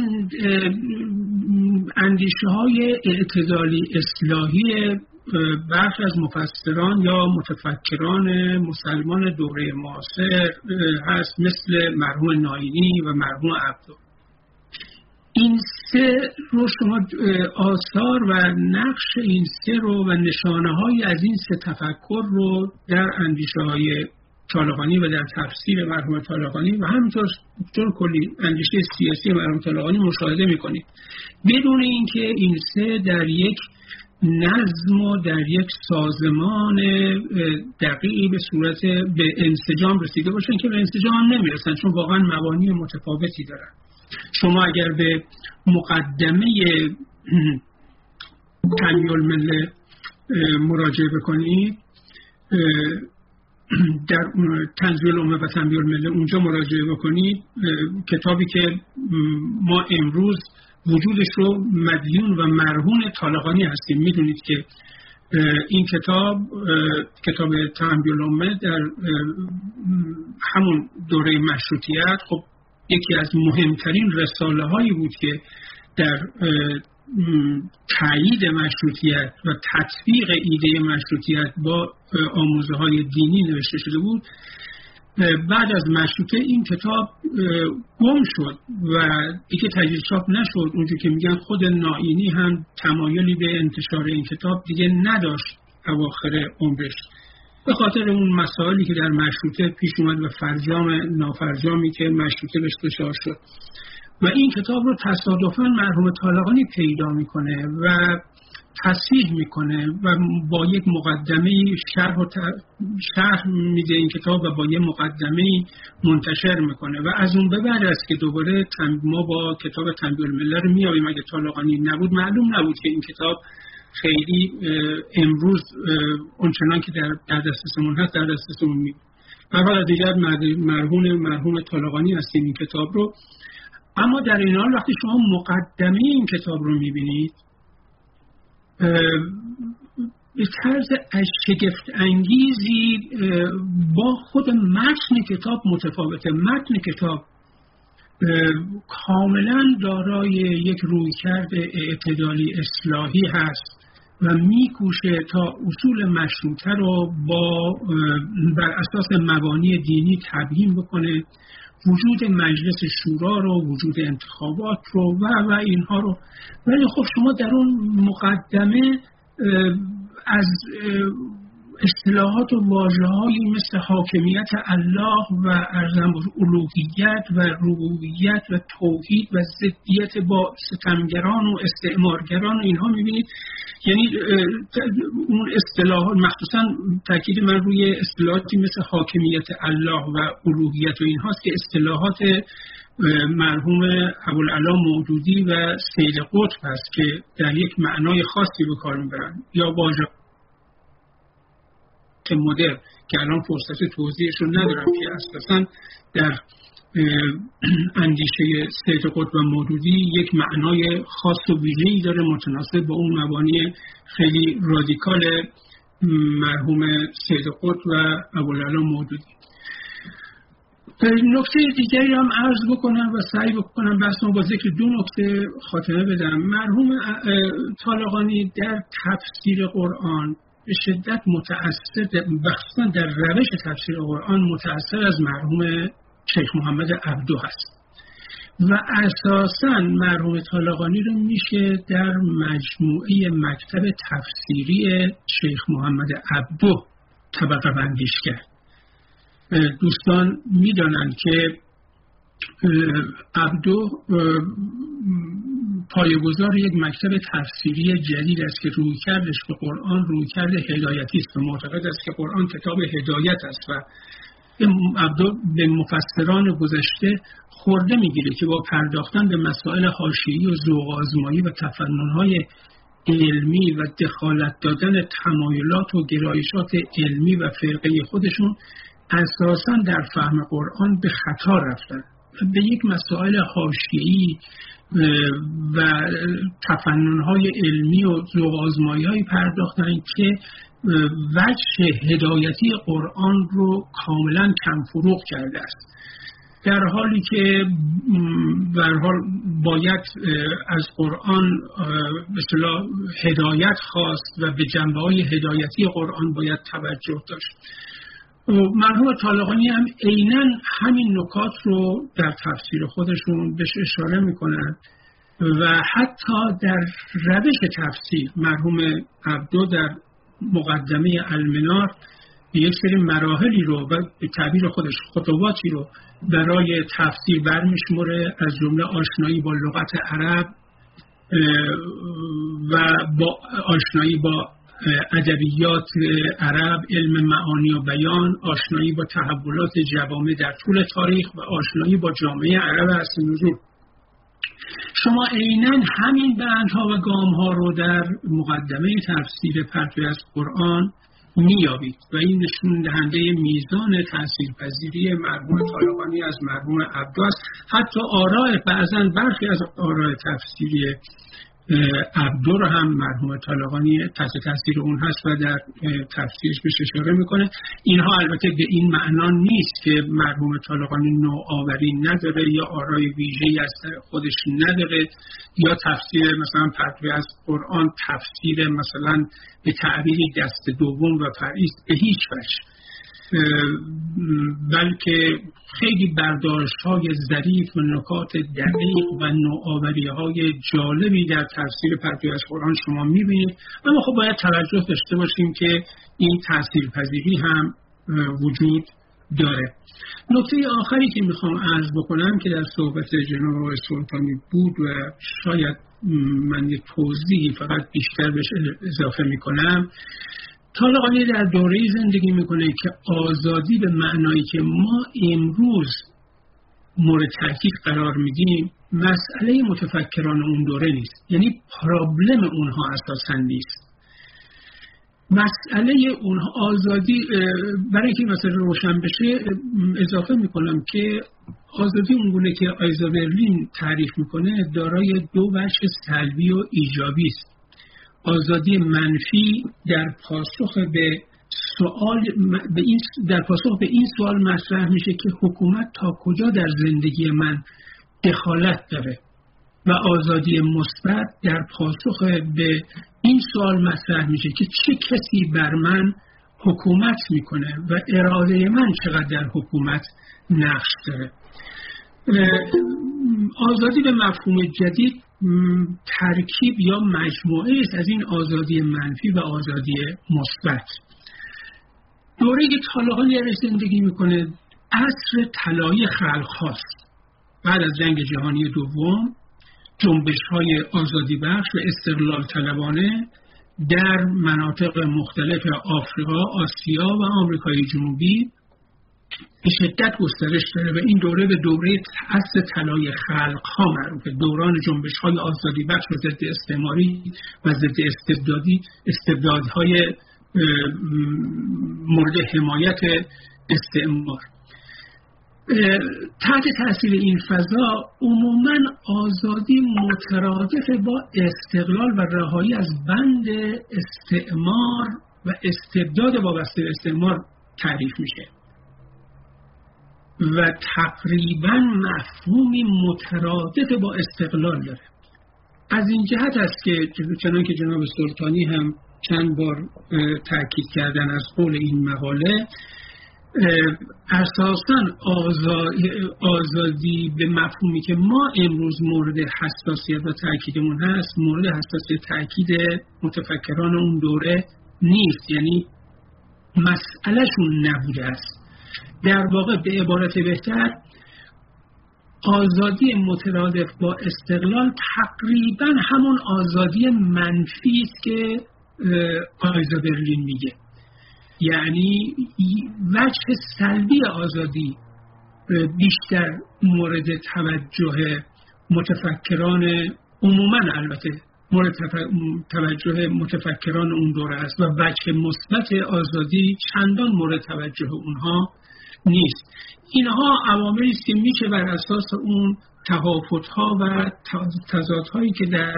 اندیشه های اعتدالی اصلاحی برخی از مفسران یا متفکران مسلمان دوره معاصر هست، مثل مرحوم ناینی و مرحوم عبدو. این سه رو شما آثار و نقش این سه رو و نشانه های از این سه تفکر رو در اندیشه های طالقانی و در تفسیر مرحوم طالقانی و همینطور کلی اندیشه سیاسی مرحوم طالقانی مشاهده میکنید، بدون اینکه این سه در یک نظم و در یک سازمان دقیقی به صورت به انسجام رسیده باشن که به انسجام نمیرسن، چون واقعا مبانی متفاوتی دارن. شما اگر به مقدمه تنبیه الملة مراجعه بکنید، در تنزیه الامه و تنبیه الملة اونجا مراجعه بکنید، کتابی که ما امروز وجودش رو مدیون و مرهون طالقانی هستیم. میدونید که این کتاب تنبیه الامه در همون دوره مشروطیت خب یکی از مهمترین رساله هایی بود که در تایید مشروطیت و تطبیق ایده مشروطیت با آموزه های دینی نوشته شده بود. بعد از مشروطه این کتاب گم شد و دیگه تجدید چاپ نشد. اونجور که میگن خود ناینی هم تمایلی به انتشار این کتاب دیگه نداشت اواخر عمرش، به خاطر اون مسائلی که در مشروطه پیش اومد و نافرجامی که مشروطه بهش دچار شد. و این کتاب رو تصادفاً مرحوم طالقانی پیدا میکنه و تصحیح میکنه و با یک مقدمه شرح میده این کتاب و با یک مقدمه منتشر میکنه و از اون به بعد است که دوباره ما با کتاب تنبیه الملة رو میابیم. اگه طالقانی نبود معلوم نبود که این کتاب خیلی امروز اونچنان که در دسترسمون هست در دسترسمون میاد. و حالا دیگر مرحوم طالقانی هستیم این کتاب رو. اما در این حال وقتی شما مقدمه این کتاب رو میبینید به طرز شگفت انگیزی با خود متن کتاب متفاوته. متن کتاب کاملا دارای یک رویکرد اعتدالی اصلاحی هست و میکوشه تا اصول مشروطه رو بر اساس مبانی دینی تبیین بکنه، وجود مجلس شورا رو، وجود انتخابات رو و اینها رو. ولی خب شما در اون مقدمه از اصطلاحات و واژه‌هایی مثل حاکمیت الله و الوهیت و ربوبیت و توحید و ضدیت با ستمگران و استعمارگران و اینها می‌بینید. یعنی اون اصطلاحات، مخصوصا تاکید من روی اصطلاحاتی مثل حاکمیت الله و الوهیت و اینهاست که اصطلاحات مرحوم ابوالعلا مودودی و سید قطب هست که در یک معنای خاصی به کار میبرن، یا واژه مدرن که الان فرصت توضیحش رو ندارم که اساساً در اندیشه سید قطب و مودودی یک معنای خاص و ویژه‌ای داره متناسب با اون مبانی خیلی رادیکال مرحوم سید قطب و ابوالعلا مودودی. نکته دیگری هم عرض بکنم و سعی بکنم بحثم با ذکر دو نکته خاتمه بدم. مرحوم طالقانی در تفسیر قرآن به شدت متأثر، بخصوصا در روش تفسیر قرآن متأثر از مرحوم شیخ محمد عبدو هست و اساساً مرحوم طالقانی رو میشه در مجموعه مکتب تفسیری شیخ محمد عبدو طبقه بندیش کرد. دوستان میدانند که عبدو پایه‌گذار یک مکتب تفسیری جدید است که رویکردش به قرآن رویکرد هدایتی است و معتقد است که قرآن کتاب هدایت است و عبدو به مفسران گذشته خورده میگیره که با پرداختن به مسائل حاشیه‌ای و ذوق آزمایی و تفنن‌های علمی و دخالت دادن تمایلات و گرایشات علمی و فرقه خودشون اساساً در فهم قرآن به خطا رفتن، به یک مسائل حاشیه‌ای و تفنن‌های علمی و ذوق آزمایی‌هایی پرداختن که وجه هدایتی قرآن رو کاملاً کم فروغ کرده است، در حالی که به هر حال باید از قرآن به اصطلاح هدایت خواست و به جنبه‌های هدایتی قرآن باید توجه داشت. مرحوم طالقانی هم عیناً همین نکات رو در تفسیر خودشون بهش اشاره میکنن و حتی در روش تفسیر مرحوم عبدو در مقدمه المنار یک سری مراحلی رو و به تعبیر خودش خطواتی رو برای تفسیر برمیشموره، از جمله آشنایی با لغت عرب و با آشنایی با ادبیات عرب، علم معانی و بیان، آشنایی با تحولات جوامع در طول تاریخ و آشنایی با جامعه عرب اصل نزول. شما عیناً همین بندها و گامها رو در مقدمه تفسیر پرتو از قرآن میابید و این نشون دهنده میزان تاثیرپذیری مرحوم طالقانی از مرحوم عبدو است. حتی آراء بعضاً برخی از آراء تفسیری عبدو رو هم مرحوم طالقانی تحت تاثیر اون هست و در تفسیرش بهش اشاره میکنه. اینها البته به این معنا نیست که مرحوم طالقانی نوآوری نداره یا آرای ویژه‌ای از خودش نداره یا تفسیر مثلا پرتو از قرآن تفسیر مثلا به تعبیری دست دوم و فرعی به هیچ وجه، بلکه خیلی برداشت‌های ظریف و نکات دقیق و نوآوری‌های جالبی در تفسیر پرتو از قرآن شما می‌بینید. اما خب باید توجه داشته باشیم که این تاثیرپذیری هم وجود داره. نکته آخری که میخوام عرض بکنم که در صحبت جناب آقای سلطانی بود و شاید من یک توضیحی فقط بیشتر بهش اضافه میکنم، طالقانی در دوره‌ای زندگی میکنه که آزادی به معنایی که ما امروز مورد تاکید قرار میدیم مسئله متفکران اون دوره نیست، یعنی پرابلم اونها اساساً نیست. مسئله اونها آزادی، برای که مثلا روشن بشه اضافه میکنم که آزادی اونگونه که آیزا برلین تعریف میکنه دارای دو وجه سلبی و ایجابی است. آزادی منفی در پاسخ به سوال در پاسخ به این سوال مطرح میشه که حکومت تا کجا در زندگی من دخالت داره و آزادی مثبت در پاسخ به این سوال مطرح میشه که چه کسی بر من حکومت میکنه و اراده من چقدر در حکومت نقش داره. آزادی به مفهوم جدید ترکیب یا مجموعه است از این آزادی منفی و آزادی مثبت. دوره طالقانی درش زندگی میکنه عصر طلایی خلق هاست. بعد از جنگ جهانی دوم جنبش‌های آزادی بخش و استقلال طلبانه در مناطق مختلف آفریقا، آسیا و آمریکای جنوبی به شدت گسترش داره و این دوره به دوره عصر طلایی خلق‌ها معروفه. دوران جنبش‌های آزادی بخش و ضد استعماری و ضد استبدادهای مورد حمایت استعمار. تحت تاثیر این فضا عموماً آزادی مترادف با استقلال و رهایی از بند استعمار و استبداد وابسته به استعمار تعریف میشه و تقریباً مفهومی مترادف با استقلال داره. از این جهت است که چنانکه جناب سلطانی هم چند بار تاکید کردن از قول این مقاله، اساساً آزادی به مفهومی که ما امروز مورد حساسیت و تاکیدمون هست مورد حساسیت تاکید متفکران اون دوره نیست، یعنی مسئلهشون نبوده است. در واقع به عبارت بهتر آزادی مترادف با استقلال تقریباً همون آزادی منفی است که آیزا برلین میگه، یعنی وجه سلبی آزادی بیشتر مورد توجه متفکران عموما البته مورد توجه متفکران اون دوره است و وجه مثبت آزادی چندان مورد توجه اونها نیست. اینها عواملی است که میشه بر اساس اون تفاوت‌ها و تضادهایی که در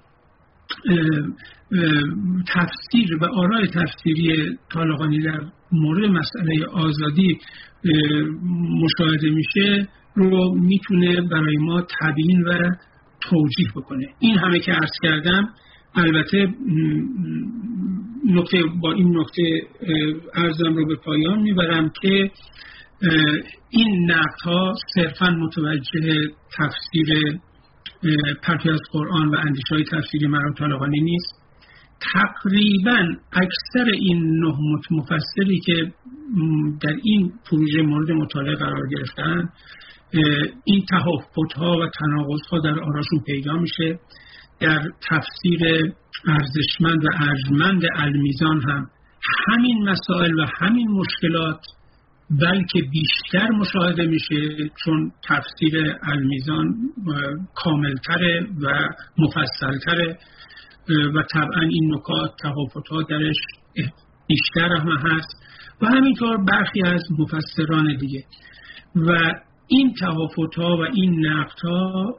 تفسیر و آراء تفسیری طالقانی در مورد مسئله آزادی مشاهده میشه رو میتونه برای ما تبیین و توجیه بکنه. این همه که عرض کردم، البته با این نکته عرضم رو به پایان میبرم که این نقدها صرفاً متوجه تفسیر پرتو از قرآن و اندیشه‌های تفسیری مرحوم طالقانی نیست. تقریباً اکثر این 9 مفسری که در این پروژه مورد مطالعه قرار گرفتن، این تفاوت‌ها و تناقض‌ها در آراشون پیدا میشه. در تفسیر ارزشمند و ارجمند المیزان هم همین مسائل و همین مشکلات بلکه بیشتر مشاهده میشه، چون تفسیر المیزان کاملتره و مفصلتره و طبعا این نکات تفاوت‌ها درش بیشتر هم هست و همینطور برخی از مفسران دیگه. و این تفاوت‌ها و این نقدها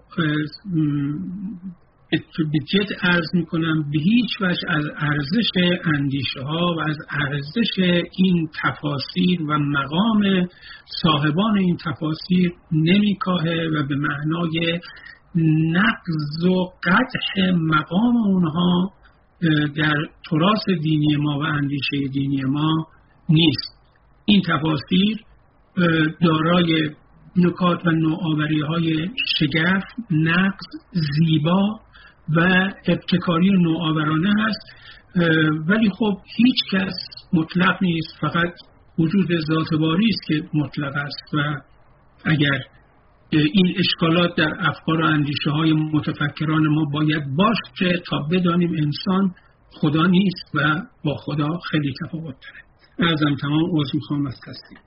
به جد عرض میکنم به هیچ وجه از ارزش اندیشه ها و از ارزش این تفاسیر و مقام صاحبان این تفاسیر نمیکاهه و به معنای نقض و قدح مقام اونها در تراث دینی ما و اندیشه دینی ما نیست. این تفاسیر دارای نکات و نوآوری های شگرف، نقض، زیبا و ابتکاری نوآورانه هست، ولی خب هیچ کس مطلق نیست، فقط وجود ذات باری است که مطلق است و اگر این اشکالات در افکار و اندیشه های متفکران ما باید باشه تا بدانیم انسان خدا نیست و با خدا خیلی تفاوت داره. ازم تمام عذر میخوام از تصدیق.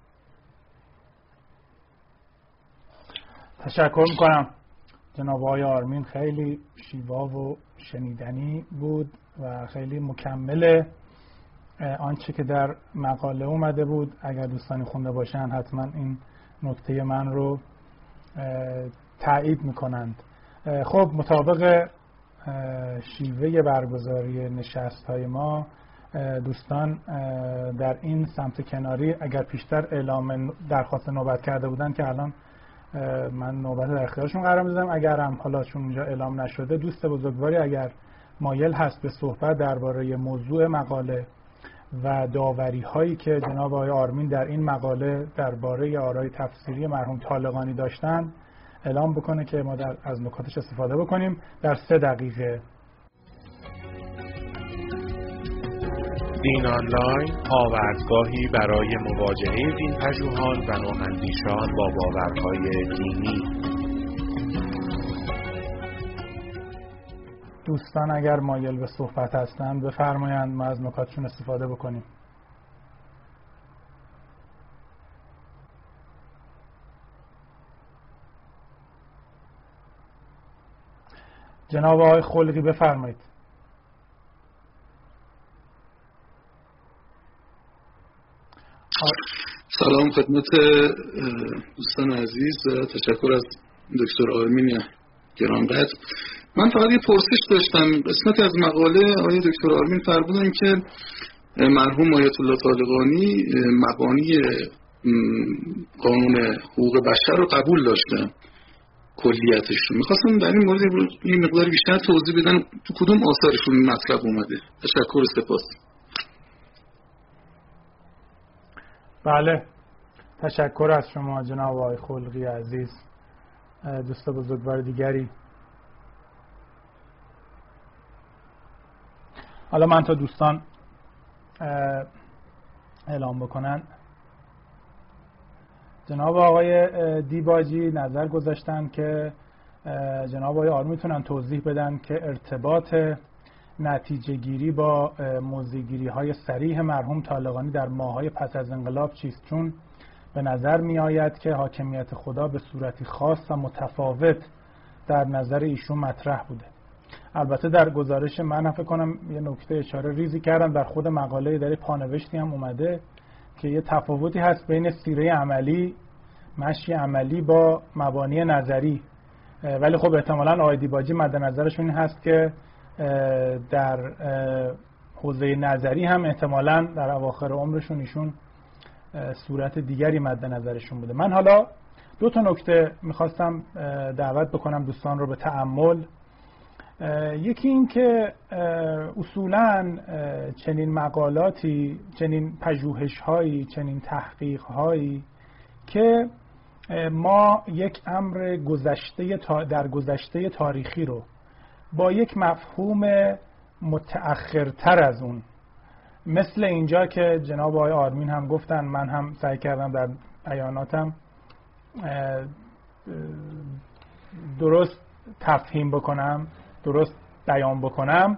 تشکر میکنم جناب آقای آرمین، خیلی شیوا و شنیدنی بود و خیلی مکمل آنچه که در مقاله اومده بود. اگر دوستانی خونده باشن حتما این نکته من رو تایید میکنند. خب مطابق شیوه برگزاری نشست های ما، دوستان در این سمت کناری اگر پیشتر اعلام درخواست نوبت کرده بودن که الان من نوبت در اختیارشون قرار میدم، اگر هم حالا چون اونجا اعلام نشده، دوست بزرگواری اگر مایل هست به صحبت درباره موضوع مقاله و داوری هایی که جناب آقای آرمین در این مقاله درباره آرای تفسیری مرحوم طالقانی داشتن اعلام بکنه که ما از نکاتش استفاده بکنیم. در 3 دقیقه دین آنلاین، آوردگاهی برای مواجهه دین‌پژوهان و نواندیشان با باورهای دینی. دوستان اگر مایل به صحبت هستند بفرمایند، ما از نکاتشون استفاده بکنیم. جناب آقای خلقی بفرمایید. سلام خدمت دوستان عزیز و تشکر از دکتر آرمین گرانقدر. من فقط یه پرسش داشتم. قسمت از مقاله آقای دکتر آرمین فرمودن که مرحوم آیت الله طالقانی مبانی قانون حقوق بشر رو قبول داشتن، کلیتش رو. میخواستم در این مورد یه مقدار بیشتر توضیح بدن تو کدوم آثارشون مطلب اومده. تشکر و سپاس. بله، تشکر از شما جناب آقای خلقی عزیز. دوست بزرگوار دیگری، حالا من تا دوستان اعلام بکنن، جناب آقای دیباجی نظر گذاشتن که جناب آقای آرمین میتونن توضیح بدن که ارتباط نتیجه گیری با موضع گیری های صریح مرحوم طالقانی در ماه‌های پس از انقلاب چیست، چون به نظر می آید که حاکمیت خدا به صورتی خاص و متفاوت در نظر ایشون مطرح بوده. البته در گزارش من فکر کنم یه نکته اشاره ریزی کردم، در خود مقاله در پانوشتی هم اومده که یه تفاوتی هست بین سیره عملی، مشی عملی با مبانی نظری، ولی خب احتمالاً آقای دیباجی مد نظرشون این هست که در حوزه نظری هم احتمالاً در اواخر عمرشون ایشون صورت دیگری مد نظرشون بوده. من حالا دو تا نکته میخواستم دعوت بکنم دوستان رو به تأمل. یکی این که اصولاً چنین مقالاتی، چنین پژوهش‌هایی، چنین تحقیق‌هایی که ما یک امر در گذشته تاریخی رو با یک مفهوم متأخرتر از اون، مثل اینجا که جناب آقای آرمین هم گفتن، من هم سعی کردم در بیاناتم درست تفهیم بکنم، درست بیان بکنم،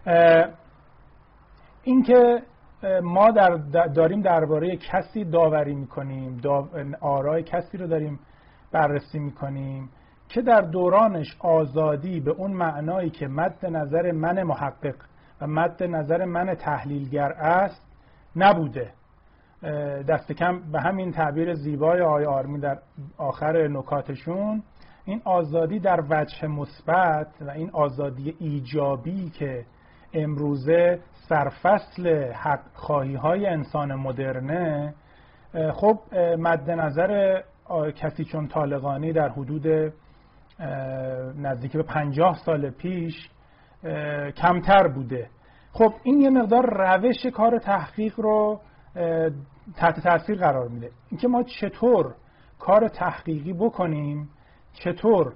اینکه ما داریم درباره کسی داوری میکنیم، آرای کسی رو داریم بررسی میکنیم که در دورانش آزادی به اون معنایی که مد نظر من محقق و مد نظر من تحلیلگر است نبوده. دست کم به همین تعبیر زیبای آقای آرمین در آخر نکاتشون، این آزادی در وجه مثبت و این آزادی ایجابی که امروزه سرفصل حق خواهی های انسان مدرنه، خب مد نظر کسی چون طالقانی در حدود نزدیک به 50 سال پیش کمتر بوده. خب این یه مقدار روش کار تحقیق رو تحت تاثیر قرار میده. اینکه ما چطور کار تحقیقی بکنیم، چطور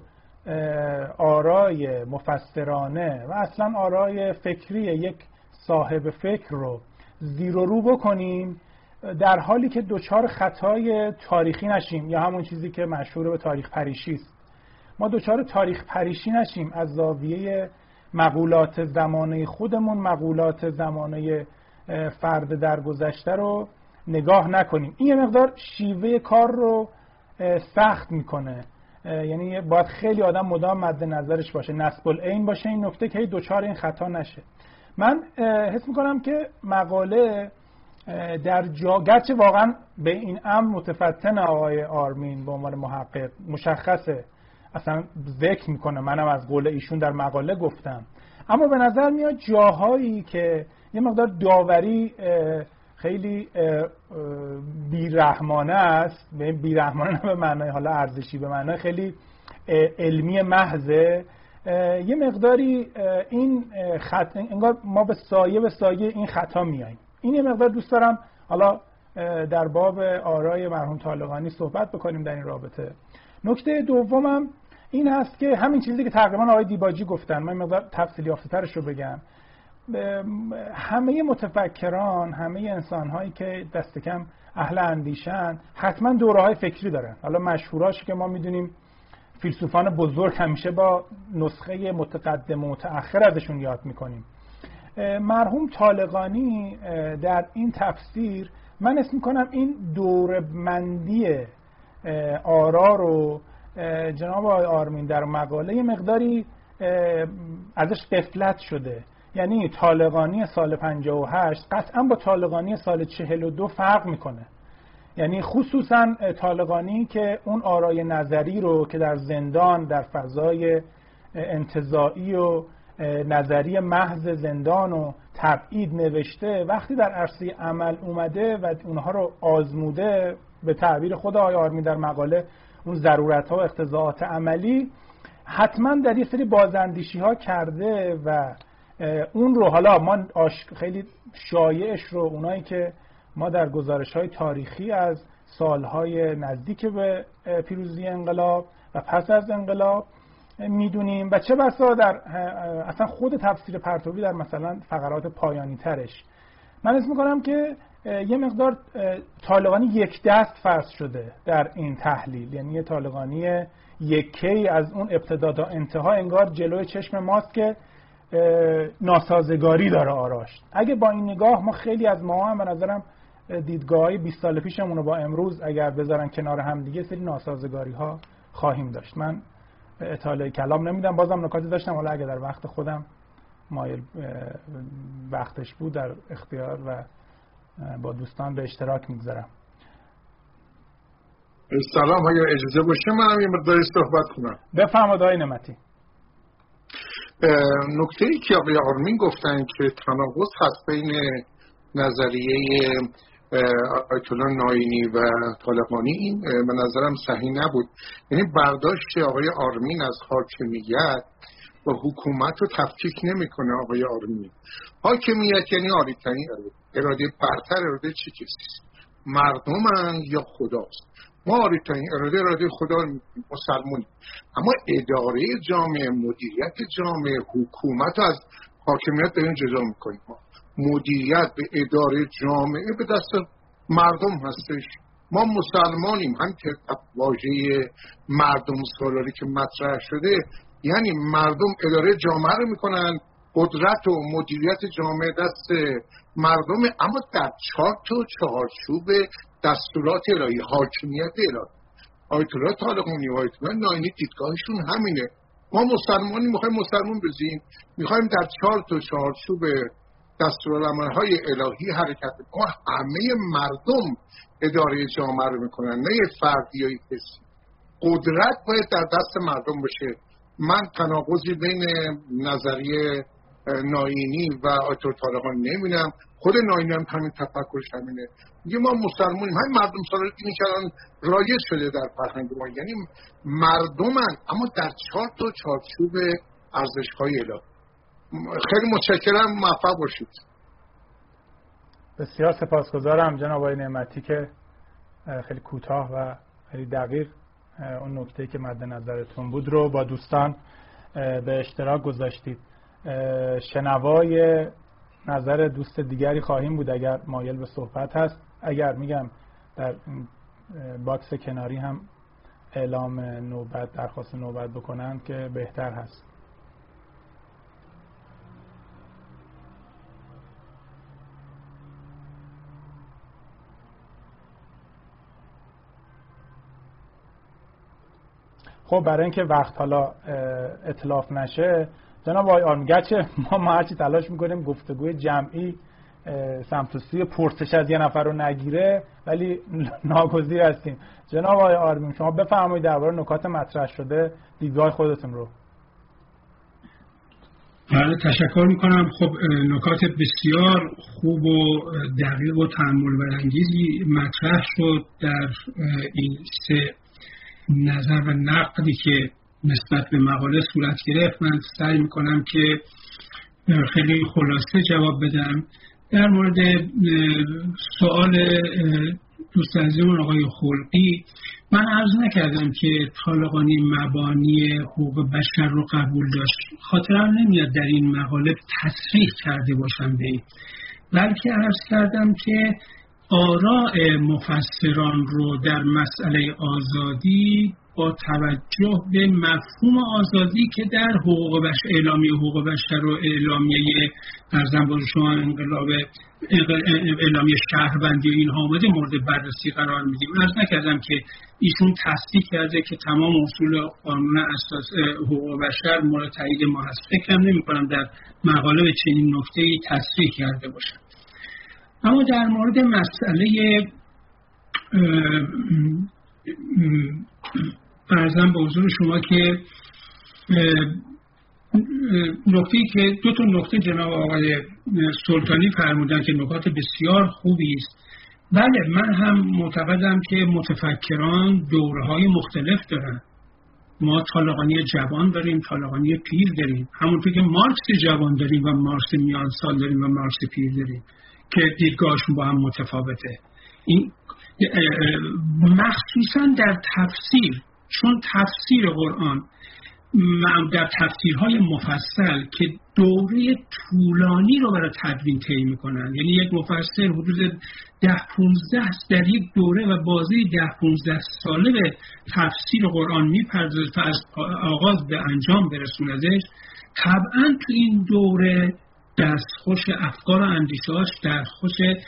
آرای مفسرانه و اصلا آرای فکری یک صاحب فکر رو زیر و رو بکنیم در حالی که دوچار خطای تاریخی نشیم، یا همون چیزی که مشهور به تاریخ پریشی است. ما دوچار تاریخ پریشی نشیم، از زاویه مقولات زمانه خودمون، مقولات زمانه فرد در گذشته رو نگاه نکنیم. این یه مقدار شیوه کار رو سخت میکنه، یعنی باید خیلی آدم مدام مد نظرش باشه، نصب العین باشه این نکته که دوچار این خطا نشه. من حس میکنم که مقاله در گرچه واقعا به این امر متفتن آقای آرمین به عنوان محقق مشخصه، اصلا ذکر میکنه، منم از قول ایشون در مقاله گفتم، اما به نظر میاد جاهایی که یه مقدار داوری خیلی بیرحمانه است، بیرحمانه نه به معنای حالا ارزشی، به معنای خیلی علمی محضه، یه مقداری این خط انگار ما به سایه این خطا میاییم. این یه مقدار دوست دارم حالا در باب آرای مرحوم طالقانی صحبت بکنیم در این رابطه. نکته دومم این هست که همین چیزی که تقریبا آقای دیباجی گفتن، من مقدار تفصیلی یافته‌ترش رو بگم. همه متفکران، همه انسان‌هایی که دست کم اهل اندیشن حتما دوره‌های فکری دارن. حالا مشهوراش که ما میدونیم فیلسوفان بزرگ همیشه با نسخه متقدم و متأخر ازشون یاد میکنیم. مرحوم طالقانی در این تفسیر من اسم میکنم این دوربندی آرا رو جناب آقای آرمین در مقاله مقداری ازش غفلت شده. یعنی طالقانی سال 58 قطعا با طالقانی سال 42 فرق میکنه. یعنی خصوصا طالقانی که اون آرای نظری رو که در زندان، در فضای انتزاعی و نظری محض زندان و تبعید نوشته، وقتی در عرصه عمل اومده و اونها رو آزموده، به تعبیر خود آقای آرمین در مقاله اون ضرورت‌ها و اقتضاعات عملی، حتما در یه سری بازاندیشی ها کرده و اون رو حالا ما خیلی شایعش رو اونایی که ما در گزارش‌های تاریخی از سالهای نزدیک به پیروزی انقلاب و پس از انقلاب میدونیم و چه بسا در اصلا خود تفسیر پرتوی در مثلا فقرات پایانی ترش من اسم میکنم که یه مقدار طالقانی یک دست فرض شده در این تحلیل. یعنی یه طالقانی یکی از اون ابتدا تا انتها انگار جلوی چشم ماست که ناسازگاری داره آراش. اگه با این نگاه ما خیلی از ما هم به نظرم دیدگاه‌های 20 سال پیشمون رو با امروز اگر بذارن کنار هم دیگه سری ناسازگاری ها خواهیم داشت. من اطاله کلام نمیدم، بازم نکاتی داشتم، حالا اگه در وقت خودم مایل وقتش بود در اختیار و با دوستان به اشتراک میگذارم. سلام، اگر اجازه باشه منم یه مقداری صحبت کنم. بفرمایید آقای نعمتی. نکته‌ای که آقای آرمین گفتن که تناقض هست بین نظریه آیت الله ناینی و طالقانی، این به نظرم صحیح نبود. یعنی برداشت آقای آرمین از حاکمیت و حکومت رو تفکیک نمیکنه. آقای آرمین حاکمیت یعنی عالی‌ترین اراده، برتر اراده چه کسی؟ مردمن یا خداست؟ ما عالی‌ترین اراده خدا مسلمونیم، اما اداره جامعه، مدیریت جامعه، حکومت از حاکمیت داریم جدا میکنیم. مدیریت به اداره جامعه به دست مردم هستش. ما مسلمانیم. هم که واژه مردم سالاری که مطرح شده، یعنی مردم اداره جامعه رو میکنن، قدرت و مدیریت جامعه دست مردم، اما در چارچوب دستورات الهی، حاکمیت الهی. آیت الله طالقانی و آیت الله ناینی دیدگاهشون همینه. ما مسلمانی میخوایم مسلمان بزیم، میخوایم در چارچوب دستورالعمل‌های الهی حرکت کنیم. همه مردم اداره جامعه رو میکنن، نه یه فردی یا کسی. قدرت باید در دست مردم باشه. من تناقضی بین نظریه ناینی و آیت الله طالقانی نمیبینم. خود ناینی هم همین تفکرش همینه. میگه ما مسلمانیم، همین مردم سالاری دینی کردن رایج شده در فرهنگ ما، یعنی مردمن اما در چارچوب ارزش‌های الهی. خیلی متشکرم، موفق باشید. بسیار سپاسگزارم جناب آقای نعمتی که خیلی کوتاه و خیلی دقیق اون نکته‌ای که مد نظرتون بود رو با دوستان به اشتراک گذاشتید. شنوای نظر دوست دیگری خواهیم بود اگر مایل به صحبت هست. اگر میگم در باکس کناری هم اعلام نوبت، درخواست نوبت بکنن که بهتر هست. خب برای اینکه وقت حالا اتلاف نشه جناب آقای آرمین، گرچه ما هرچی تلاش میکنیم گفتگوی جمعی سمت و سوی پرسش از یه نفر رو نگیره، ولی ناگزیر هستیم. جناب آقای آرمین شما بفرمایید درباره نکات مطرح شده دیدگاه خودتون رو. بله، تشکر میکنم. خب نکات بسیار خوب و دقیق و تأمل برانگیزی مطرح شد در این سه نظر و نقدی که نسبت به مقاله صورت گرفت. من سعی میکنم که خیلی خلاصه جواب بدم. در مورد سوال دوست عزیزمون آقای خلقی، من عرض نکردم که طالقانی مبانی حقوق بشر رو قبول داشت. خاطرم نمیاد در این مقاله تصریح کرده باشم به این، بلکه عرض کردم که آراء مفسران رو در مسئله آزادی با توجه به مفهوم آزادی که در حقوق بشر، اعلامیه حقوق بشر و اعلامیه ارزم به شما اعلامیه شهروندی و اینها آمده مورد بررسی قرار میدیم. عرض نکردم که ایشون تصدیق کرده که تمام اصول قانون اساس حقوق بشر مورد تایید ما هست. فکرم نمی‌کنم در مقاله به چنین نکته‌ای تصریح کرده باشه. اما در مورد مسئله ارزم به حضور شما که نکته‌ای که دو تا نکته جناب آقای سلطانی فرمودن که نکات بسیار خوبی است. بله، من هم معتقدم که متفکران دوره‌های مختلف دارن. ما طالقانی جوان داریم، طالقانی پیر داریم، همونطور که مارکس جوان داریم و مارکس میان سال داریم و مارکس پیر داریم که دیدگاهشون با هم متفاوته. این مخصوصا در تفسیر، چون تفسیر قرآن در تفسیرهای مفصل که دوره طولانی رو برای تدوین طی میکنن، یعنی یک مفسر حدود 10-15 در یک دوره و بازه 10-15 ساله به تفسیر قرآن میپردازه تا از آغاز به انجام برسوندش، طبعا تو این دوره دستخوش افکار و اندیشه‌هاش دستخوش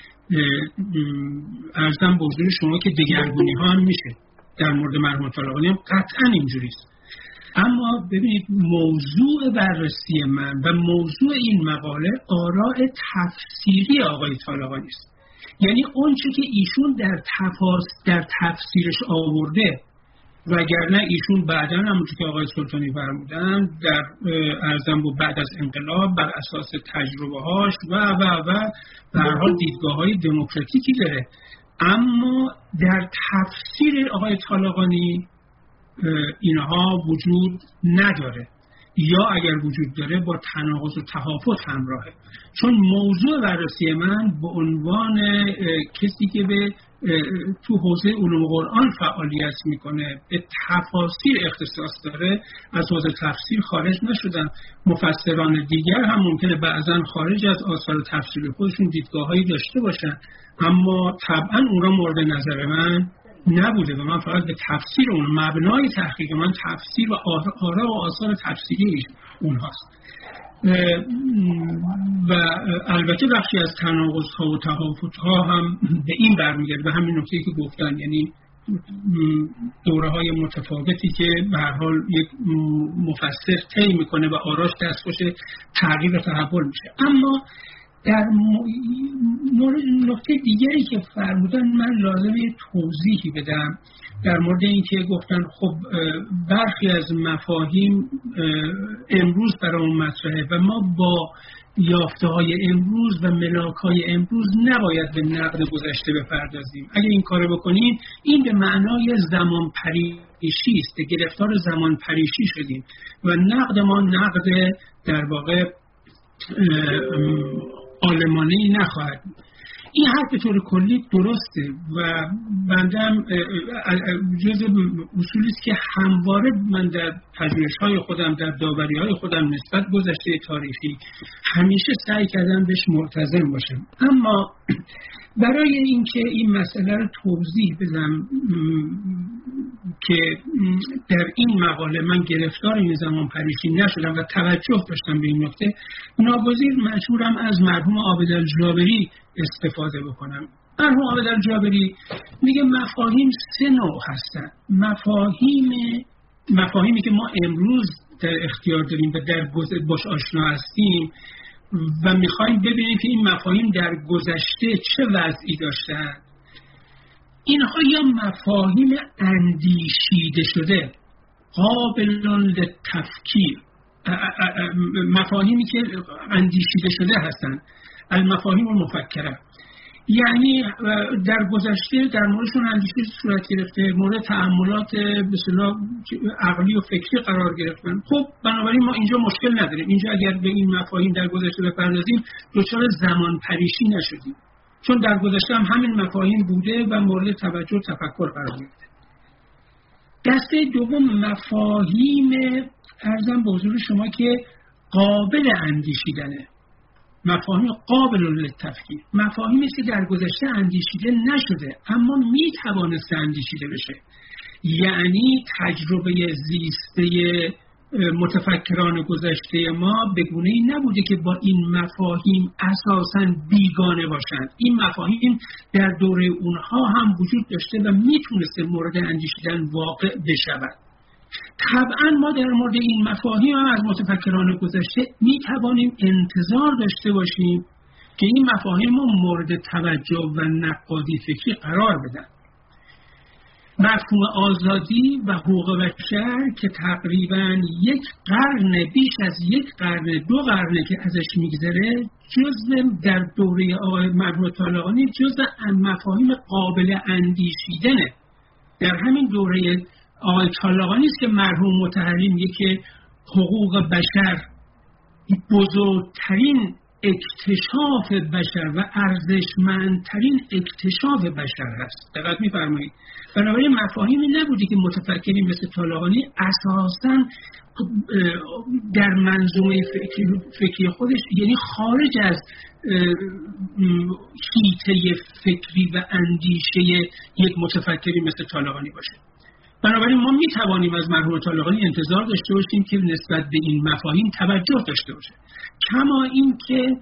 ارزم به حضور شما که دگرگونی ها هم میشه. در مورد مرحوم طالقانی هم قطعا اینجوریست. اما ببینید موضوع بررسی من و موضوع این مقاله آراء تفسیری آقای طالقانی است. یعنی اون چه که ایشون در تفسیرش آورده، وگرنه ایشون بعداً همونطور که آقای سلطانی فرمودن در ارزم بعد از انقلاب بر اساس تجربه‌هاش و به هر حال دیدگاه‌های دموکراتیکی داره، اما در تفسیر آقای طالقانی اینها وجود نداره، یا اگر وجود داره با تناقض و تهافت همراهه. چون موضوع بررسی من به عنوان کسی که به تو حوزه علوم قرآن فعالیت میکنه به تفاسیر اختصاص داره، از حوزه تفسیر خارج نشدم. مفسران دیگر هم ممکنه بعضا خارج از آثار تفسیری خودشون دیدگاه‌هایی داشته باشن، اما طبعا اونها مورد نظر من نبوده و من فقط به تفسیر اون، مبنای تحقیق من تفسیر و آراء و آثار تفسیری اونهاست. و البته بخشی از تناقض‌ها و تفاوت‌ها هم به این برمیگرده، به همین نکته‌ای که گفتن، یعنی دوره‌های متفاوتی که به هر حال یک مفسر طی میکنه و آراش دستخوش تغییر و تحول میشه. اما در نکته دیگری که فرمودن من لازمه توضیحی بدم در مورد این که گفتن خب برخی از مفاهیم امروز برامون مطرحه و ما با یافته‌های امروز و ملاک‌های امروز نباید به نقد گذشته بپردازیم. اگه این کارو بکنیم این به معنای زمان پریشی است، گرفتار زمان پریشی شدیم و نقد ما نقد در واقع عالمانه‌ای نخواهد. این حرف به طور کلی درسته و بندم جزء اصولی است که همواره من در پژوهش‌های خودم، در داوری‌های خودم نسبت گذشته تاریخی همیشه سعی کردم بهش ملتزم باشم. اما برای اینکه این مسئله رو توضیح بدم که در این مقاله من گرفتار این زمان پریشی نشدم و توجه داشتم به این نکته، ناگزیر مجبورم از مرحوم عابدالجابری استفاده بکنم. مرحوم عابدالجابری میگه مفاهیم 3 نوع هستن. مفاهیمی که ما امروز در اختیار داریم و در باش آشنا هستیم و میخوایم ببینیم که این مفاهیم در گذشته چه وضعی داشتن. اینها یا مفاهیم اندیشیده شده، قابل للتفکیر، مفاهیمی که اندیشیده شده هستند، المفاهیم المفکره، یعنی در گذشته در موردشون اندیشه صورت گرفته، مورد تأملات به اصطلاح عقلی و فکری قرار گرفتن. خب بنابراین ما اینجا مشکل نداریم. اینجا اگر به این مفاهیم در گذشته بپردازیم دچار زمان پریشی نشدیم، چون در گذشته هم همین مفاهیم بوده و مورد توجه و تفکر قرار گرفته. دسته دوم مفاهیم ارزم به حضور شما که قابل اندیشیدنه، مفاهیم قابل للتفکیر، مفاهیمی که در گذشته اندیشیده نشده اما میتوانسته اندیشیده بشه. یعنی تجربه زیسته متفکران گذشته ما به گونه‌ای نبوده که با این مفاهیم اساساً بیگانه باشند. این مفاهیم در دوره اونها هم وجود داشته و میتونسته مورد اندیشیدن واقع بشود. طبعا ما در مورد این مفاهیم هم از متفکران گذشته میتوانیم انتظار داشته باشیم که این مفاهیم رو مورد توجه و نقادی فکری قرار بدن. مفهوم آزادی و حقوق بشر که تقریباً یک قرن، بیش از یک قرن، 2 قرنه که ازش میگذره، جزء در دوره آقای مرحوم طالقانی جزء مفاهیم قابل اندیشیدنه. در همین دوره آقای طالقانی است که مرحوم متحری میگه که حقوق بشر بزرگترین اکتشاف بشر و ارزشمندترین اکتشاف بشر هست. دقت می‌فرمایید. بنابراین مفاهیمی نبودی که متفکری مثل طالقانی اساساً در منظومه فکری خودش، یعنی خارج از حیطه فکری و اندیشه یک متفکری مثل طالقانی باشه. بنابراین ما میتوانیم از مرحوم طالقانی انتظار داشته باشیم که نسبت به این مفاهیم توجه داشته باشه. کما این که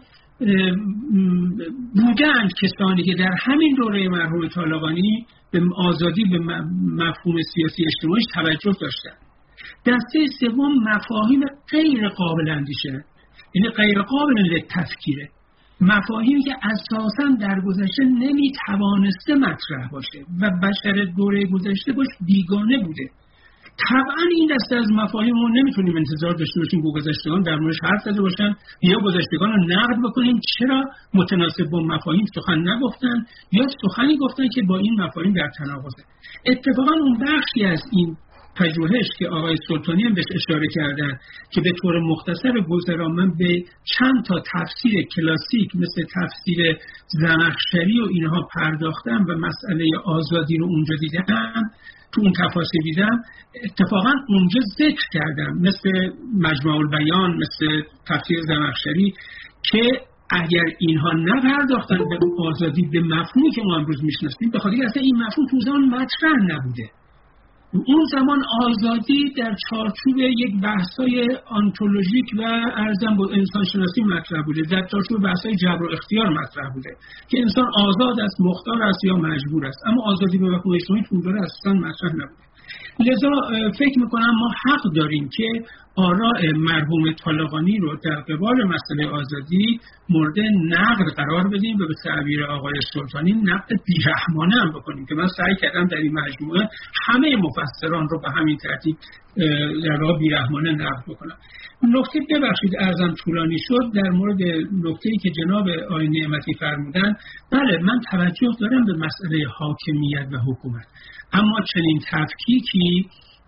بودند کسانی که در همین دوره مرحوم طالقانی به آزادی، به مفهوم سیاسی اجتماعی توجه داشتند. دسته سوم مفاهیم غیر قابل اندیشه، یعنی غیر قابل للتفکیره، مفاهیمی که اساساً در گذشته نمیتوانسته مطرح باشه و بشر دوره گذشته باش بیگانه بوده. طبعا این دسته از مفاهیم رو نمیتونیم انتظار داشته باشیم که گذشتگان در موردش حرف زده باشن یا گذشتگان رو نقد بکنیم چرا متناسب با مفاهیم سخن نگفتن یا سخنی گفتن که با این مفاهیم در تناقضه. اتفاقا اون بخشی از این پژوهش که آقای سلطانی هم بهش اشاره کردن که به طور مختصر گذرا من به چند تا تفسیر کلاسیک مثل تفسیر زمخشری و اینها پرداختم و مسئله آزادی رو اونجا دیدم، تو اون تفاسیر دیدم، اتفاقا اونجا ذکر کردم مثل مجمع البیان، مثل تفسیر زمخشری که اگر اینها نپرداختن به آزادی به مفهومی که ما امروز میشناسیم، به خاطر اصلا این مفهوم تو زمان مطرح نبوده. اون زمان آزادی در چارچوب یک بحث‌های آنتولوژیک و ارزم با انسان شناسی مطرح بوده، در چارچوب بحث‌های جبر و اختیار مطرح بوده که انسان آزاد است، مختار است یا مجبور است، اما آزادی به مفهوم اجتماعی تو اون اصلا مطرح نبوده. لذا فکر میکنم ما حق داریم که آراء مرحوم طالقانی رو در قبال مسئله آزادی مورد نقد قرار بدیم و به تعبیر آقای سلطانی نقد بیرحمانه هم بکنیم که من سعی کردم در این مجموعه همه مفسران رو به همین ترتیب در واقع بیرحمانه نقد بکنم. نکته ببخشید ارزم طولانی شد در مورد نکته‌ای که جناب آقای نعمتی فرمودن. بله من توجه دارم به مسئله حاکمیت و حکومت، اما چنین تفکیکی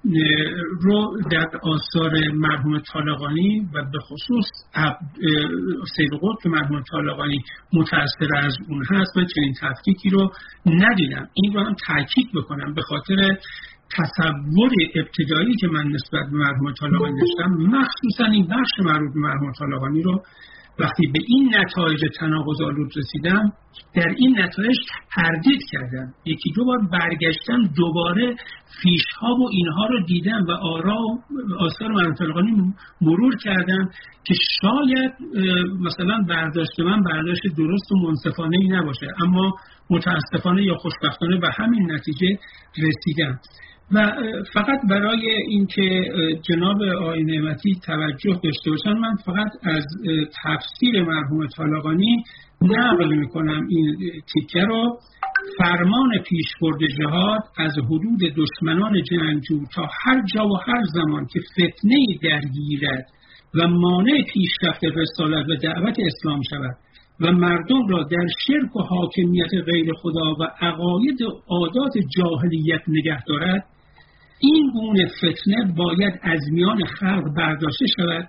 رو در آثار مرحوم طالقانی و به خصوص سید قطب مرحوم طالقانی متأثر از اون هست، من چنین تفکیکی رو ندیدم. این رو هم تاکید بکنم به خاطر تصور ابتدایی که من نسبت به مرحوم طالقانی داشتم، مخصوصا این بخش مربوط به مرحوم طالقانی رو وقتی به این نتایج تناقض‌آلود رسیدم در این نتایج تردید کردم. یکی دو بار برگشتم دوباره فیش‌ها و اینها رو دیدم و آرا و آثار مرحوم طالقانی مرور کردم که شاید مثلا برداشت من برداشت درست و منصفانه‌ای نباشه، اما متاسفانه یا خوشبختانه به همین نتیجه رسیدم. و فقط برای اینکه جناب آقای نعمتی توجه داشته باشن، من فقط از تفسیر مرحوم طالقانی نقل میکنم این تیکه رو. فرمان پیشبرد جهاد از حدود دشمنان جنگجو تا هر جا و هر زمان که فتنه درگیرد و مانع پیشرفت رسالت و دعوت اسلام شود و مردم را در شرک و حاکمیت غیر خدا و عقاید و عادات جاهلیت نگه دارد، این گونه فتنه باید از میان خلق برداشته شود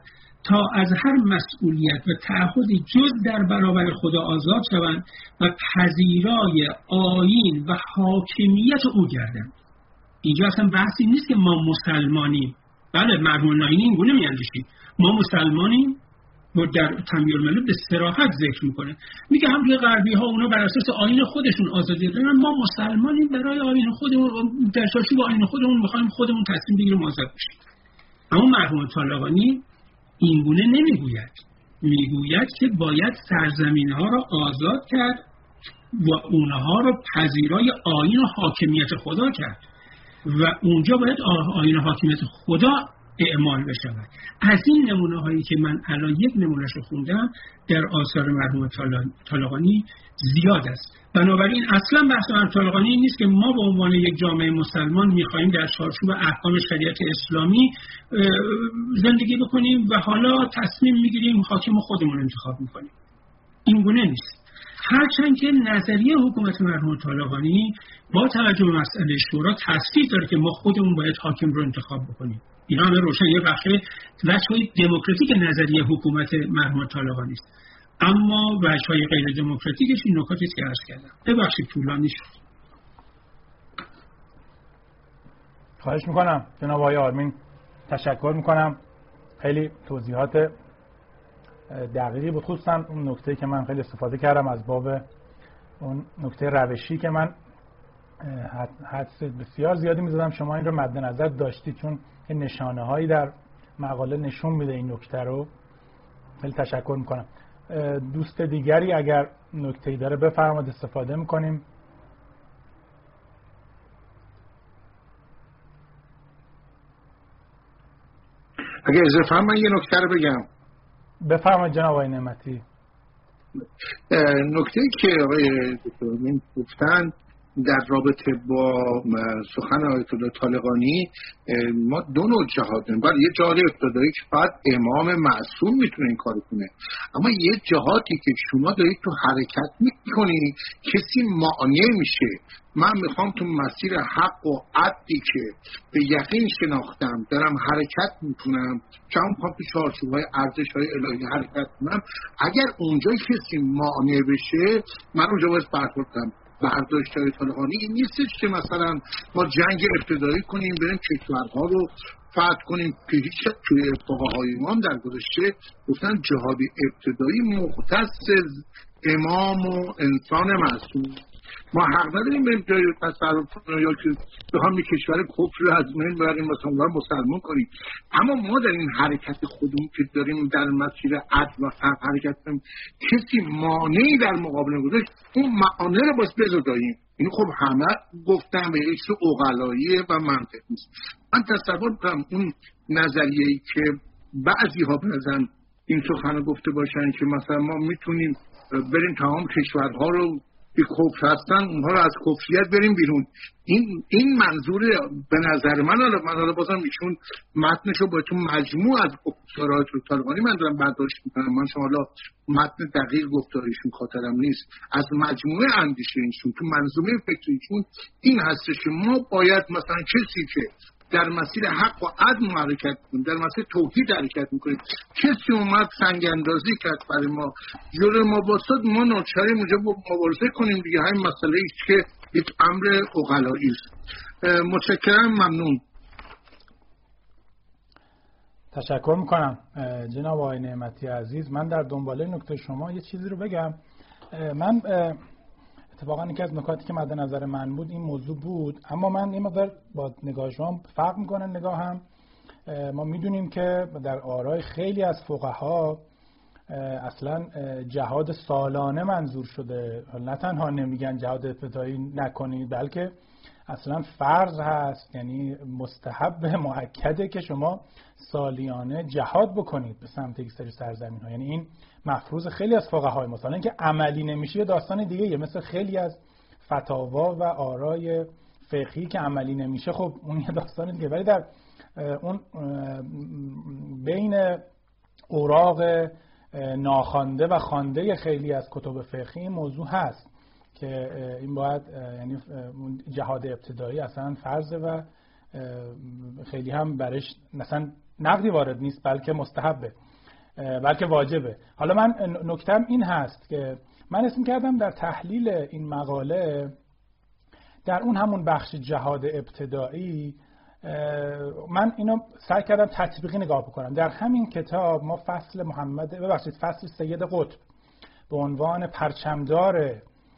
تا از هر مسئولیت و تعهدی جز در برابر خدا آزاد شوند و پذیرای آیین و حاکمیت او گردند. اینجا اصلا بحثی نیست که ما مسلمانیم. بله، مرحوم ناینی این گونه میاندیشید ما مسلمانیم و در تنبیه الملل به صراحت ذکر میکنه، میگه همه غربی ها اونا بر اساس آیین خودشون آزادی دارن، ما مسلمانیم برای آیین خودمون، در چارچوب آیین خودمون میخوایم خودمون تصمیم بگیریم آزاد بشیم. اما مرحوم طالقانی این گونه نمیگوید، میگوید که باید سرزمین ها را آزاد کرد و اونها را پذیرای آیین و حاکمیت خدا کرد و اونجا باید آیین و حاکمیت خدا اعمال بشود. از این نمونه هایی که من الان یک نمونهش رو خوندم در آثار مرحوم طالقانی زیاد است. بنابراین اصلا بحث مرحوم طالقانی نیست که ما به عنوان یک جامعه مسلمان میخوایم در چارچوب احکام شریعت اسلامی زندگی بکنیم و حالا تصمیم میگیریم حاکم خودمون انتخاب میکنیم. این گونه نیست. هرچند که نظریه حکومت مرحوم طالقانی با توجه به مسئله شورا تصریح داره که ما خودمون باید حاکم رو انتخاب بکنیم. اینا همه روشن یه وجه‌های دموکراتیک نظریه حکومت مرحوم طالقانی است. اما وجه‌های غیر دموکراتیکش این نکاتی که عرض کردم. ببخشید طولانی شد. خواهش میکنم جناب آقای آرمین، تشکر میکنم. خیلی توضیحات دقیقی بود، خصوصا اون نکته که من خیلی استفاده کردم از باب اون نکته روشی که من حدس بسیار زیادی می‌زدم شما این رو مد نظر داشتید، چون این نشانه هایی در مقاله نشون میده این نکته رو. خیلی تشکر میکنم. دوست دیگری اگر نکته‌ای داره بفرمایید، استفاده میکنیم. اگه اجازه فرمایید من یه نکته رو بگم. بفرمایید جناب آقای نعمتی. نکته‌ای که آقای دکتر من گفتن در رابطه با سخن آیت الله طالقانی، ما دو نوع جهاد داریم. بله، یه جهاد ابتدایی که فقط امام معصوم میتونه این کارو کنه، اما یه جهادی که شما دارید تو حرکت میکنید کسی مانع میشه. من میخوام تو مسیر حق و عدلی که به یقین شناختم دارم حرکت میکنم، چون میخوام تو چارچوب‌های ارزش‌های الهی حرکت کنم، اگر اونجا کسی مانع بشه من اونجا باید برخورد کنم. برداشت‌های طالقانی این نیستش که مثلا ما جنگ ابتدایی کنیم بریم کشورها رو فتح کنیم که هیچ توی فقهای ما در گذشته گفتن جهاد ابتدایی مختص امام و انسان معصوم. ما حق نداریم بریم جای تصرف کنیم یا که بخوام یک کشور کفر از من بریم مثلا اونها مسلمان کنیم. اما ما در این حرکت خودمون که داریم در مسیر عدل و حق حرکت کنیم، کسی مانعی در مقابل گذاشت، اون مانع رو باید بزداییم. این خب همه گفتن به یک عقلایی و منطق نیست. من تصور کنم اون نظریه‌ای که بعضی ها بنظرن این سخن گفته باشن که مثلا ما میتونیم بریم تمام کشورها رو که کفر هستن اونها رو از کفریت بریم بیرون، این منظور به نظر من حالا بازم ایشون متنشو با تو مجموع از گفتارات رو طالقانی من دارم برداشت میکنم. من شما حالا متن دقیق گفتارشون خاطرم نیست، از مجموعه اندیشه ایشون تو منظومه فکر ایشون این هستش که ما باید مثلا کسی که در مسیر حق و عدل حرکت کنیم، در مسیر توحید حرکت میکنیم، کسی اومد سنگ اندازی کرد برای ما، جلوی ما باسد، ما ناچاریم اونجا مبارزه کنیم دیگه. همین مسئله ایست که یک امر عقلایی است. متشکرم، ممنون. تشکر میکنم جناب آقای نعمتی عزیز. من در دنباله نکته شما یه چیزی رو بگم. من اتفاقا یکی از نکاتی که مد نظر من بود این موضوع بود، اما من این مقدار با نگاه شما فرق میکنه نگاهم. ما میدونیم که در آرای خیلی از فقها اصلا جهاد سالانه منظور شده. نه تنها نمیگن جهاد ابتدایی نکنید، بلکه اصلا فرض هست، یعنی مستحب مؤکده که شما سالیانه جهاد بکنید به سمت یک سری سرزمین ها. یعنی این مفروض خیلی از فقهای، مثلا اینکه عملی نمیشه داستان دیگه یه، مثل خیلی از فتاوا و آرای فقهی که عملی نمیشه، خب اون یه داستان دیگه. ولی در اون بین اوراق ناخوانده و خوانده خیلی از کتب فقهی این موضوع هست که این باید، یعنی جهاد ابتدایی اصلا فرضه و خیلی هم برش مثلا نقدی وارد نیست بلکه مستحبه. بلکه واجبه. حالا من نکتم این هست که من اسم کردم در تحلیل این مقاله در اون همون بخش جهاد ابتدایی من اینو سعی کردم تطبیقی نگاه بکنم. در همین کتاب ما فصل سید قطب به عنوان پرچمدار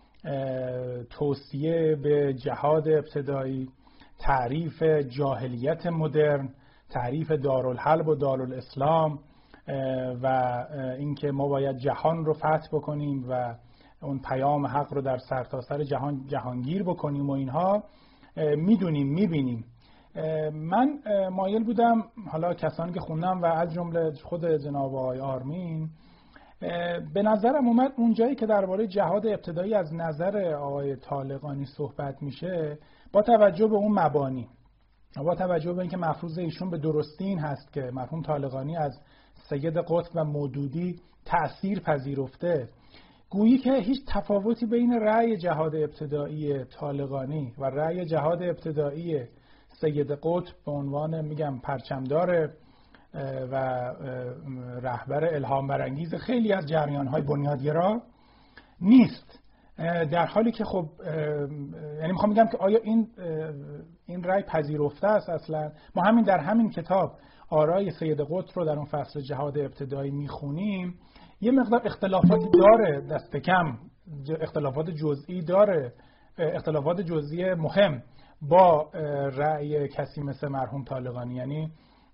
توصیه به جهاد ابتدایی، تعریف جاهلیت مدرن، تعریف دارالحرب و دارالاسلام و اینکه ما باید جهان رو فتح بکنیم و اون پیام حق رو در سرتاسر جهان جهانگیر بکنیم و اینها میبینیم. من مایل بودم حالا کسانی که خوندم و از جمله خود جناب آقای آرمین به نظرم اومد اون جایی که درباره جهاد ابتدایی از نظر آقای طالقانی صحبت میشه با توجه به اون مبانی، با توجه به اینکه مفروض ایشون به درستی این هست که مرحوم طالقانی از سید قطب و مودودی تأثیر پذیرفته، گویی که هیچ تفاوتی بین رأی جهاد ابتدایی طالقانی و رأی جهاد ابتدایی سید قطب به عنوان میگم پرچمدار و رهبر الهام برانگیز خیلی از جریان‌های بنیادگرا نیست. در حالی که خب یعنی میخوام بگم که آیا این رأی پذیرفته است اصلا؟ ما همین در همین کتاب آرای سید قطب رو در اون فصل جهاد ابتدایی میخونیم، یه مقدار اختلافاتی داره، دست کم اختلافات جزئی داره، اختلافات جزئی مهم با رأی کسی مثل مرحوم طالقانی. یعنی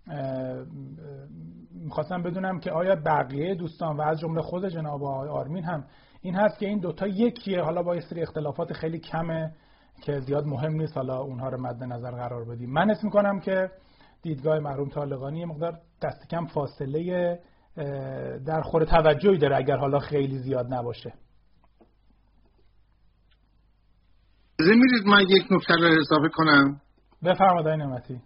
میخواستم بدونم که آیا بقیه دوستان و از جمله خود جناب آقای آرمین هم این هست که این دوتا یکیه، حالا با یه سری اختلافات خیلی کمه که زیاد مهم نیست حالا اونها رو مد نظر قرار بدیم. من اسم میکنم که دیدگاه مرحوم طالقانی یه مقدار دست کم فاصله در خور توجهی داره اگر حالا خیلی زیاد نباشه. میرید من یک نکته رو اضافه کنم. بفرمایید آقای نعمتی.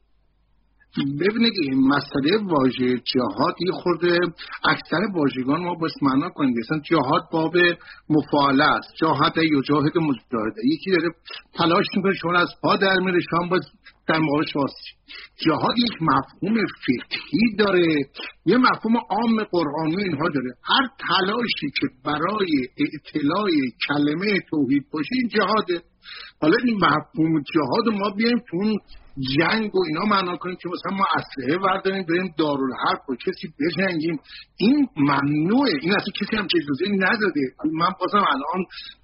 ببینید این مسئله واژه جهاد یه خورده اکثر واژگان ما باید معنا کنیم. مثلا جهاد باب مفاعله است، جهاد یا جاهد مجاهده، یکی داره تلاش میکنه شما از پا در میره شما باید در مقابلش واسطی. جهاد یک مفهوم فقهی داره، یه مفهوم عام قرآنی اینها داره. هر تلاشی که برای اطلاع کلمه توحید باشه این جهاده. حالا این مفهوم جهاد ما بیایم تو اون جنگ و اینا معنا کنیم که مثلا ما اسلحه برداریم بریم دارالحرب با کسی بجنگیم، این ممنوعه. این اصلا کسی هم اجازه نداده. من بازم الان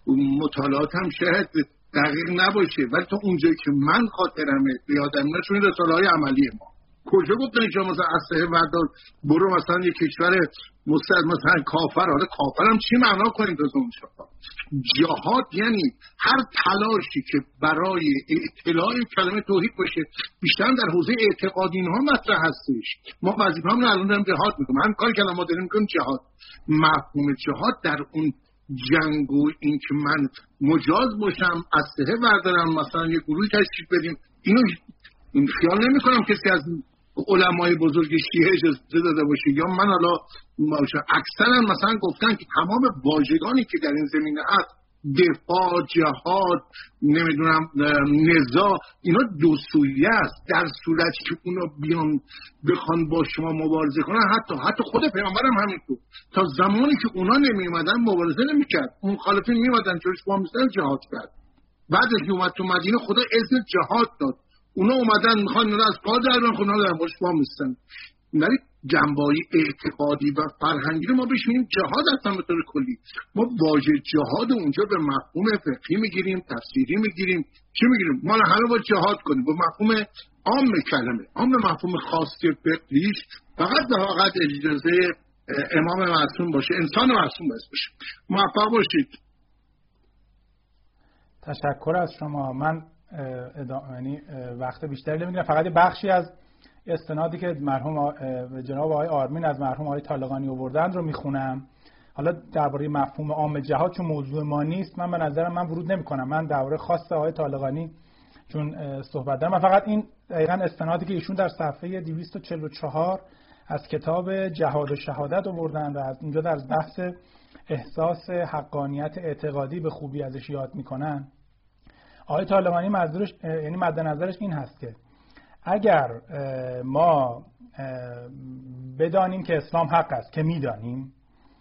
مطالعاتم شاید دقیق نباشه ولی تو اونجایی که من خاطرمه یادم میاد چون رساله های عملی ما کجا گفتن که مثلا اسلحه بردار برو مثلا یک کشور مثلا کافر، حالا کافرم چی معنا کنیم تو اون شما؟ جهاد یعنی هر تلاشی که برای اطلاع کلمه توحید باشه، بیشتر در حوزه اعتقادی اینها مطرح هستش. ما وظیفه‌مون الان داریم جهاد میکنیم، هم کاری که ما داریم میکنیم جهاد. مفهوم جهاد در اون جنگ و این که من مجاز باشم اسلحه بردارم مثلا یه گروهی تشکیل بدیم، اینو خیال نمی کنم کسی از علمای بزرگ شیعه اجازه داده باشه. یا من حالا اکثرا مثلا گفتن که تمام واژگانی که در این زمینه هست، دفاع، جهاد، نمیدونم نزاع، اینا دو سویه است. در صورتی که اونا بیان بخوان با شما مبارزه کنن، حتی خود پیامبرم همینطور، تا زمانی که اونا نمیومدن مبارزه نمیکرد، اون مخالفین میومدن جلوش با میستن جهاد کرد. بعد از که اومد تو مدینه خدا اذن جهاد داد، اونا اومدن میخوان اونا از پا در بیان، اونا دارن باش با میستن. ولی جنبه‌های اعتقادی و فرهنگی رو ما بهش میگیم جهاد هستن. به طور کلی ما واژه جهاد اونجا به مفهوم فقهی میگیریم، تفسیری میگیریم، چی میگیریم؟ ما همه باید جهاد کنیم با مفهوم عام کلمه. اما مفهوم خاصی فقهیش فقط اجازه امام معصوم باشه، انسان معصوم باشه. موفق باشید. تشکر از شما. من یعنی وقت بیشتری نمیگیرم، فقط بخشی از استنادی که مرحوم جناب آقای آرمین از مرحوم آقای طالقانی آوردن رو میخونم. حالا درباره مفهوم عام جهاد چون موضوع ما نیست، من به نظرم من ورود نمیکنم. من درباره خاص آقای طالقانی چون صحبت دارم، من فقط این دقیقاً استنادی که ایشون در صفحه 244 از کتاب جهاد و شهادت آوردن و از اینجا در بحث احساس حقانیت اعتقادی به خوبی ازش یاد میکنن. آقای طالقانی منظورش یعنی مد نظرش این هست که اگر ما بدانیم که اسلام حق است که میدانیم،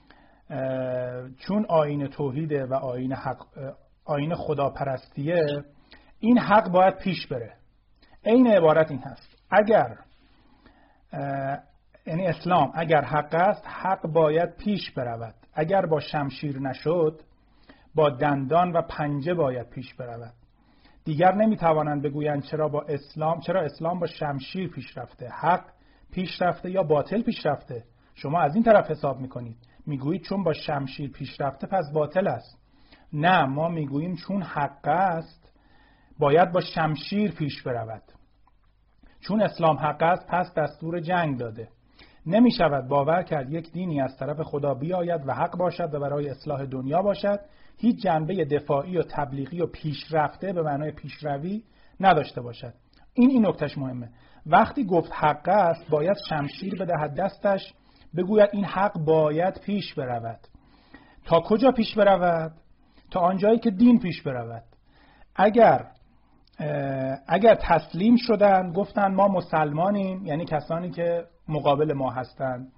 چون آیین توحیده و آیین خداپرستیه، این حق باید پیش بره. این عبارت این هست: اگر یعنی اسلام اگر حق است، حق باید پیش برود. اگر با شمشیر نشد، با دندان و پنجه باید پیش برود. دیگر نمیتوانند بگویند چرا اسلام با شمشیر پیش رفته، حق پیش رفته یا باطل پیش رفته. شما از این طرف حساب میکنید، میگویید چون با شمشیر پیش رفته پس باطل است. نه، ما میگوییم چون حق است باید با شمشیر پیش برود. چون اسلام حق است پس دستور جنگ داده. نمی شود باور کرد یک دینی از طرف خدا بیاید و حق باشد و برای اصلاح دنیا باشد، هیچ جنبه دفاعی و تبلیغی و پیشرفته به معنای پیشروی نداشته باشد. این نکتهش مهمه. وقتی گفت حق است، باید شمشیر بدهد دستش، بگوید این حق باید پیش برود. تا کجا پیش برود؟ تا آنجایی که دین پیش برود. اگر تسلیم شدن، گفتن ما مسلمانیم، یعنی کسانی که مقابل ما هستند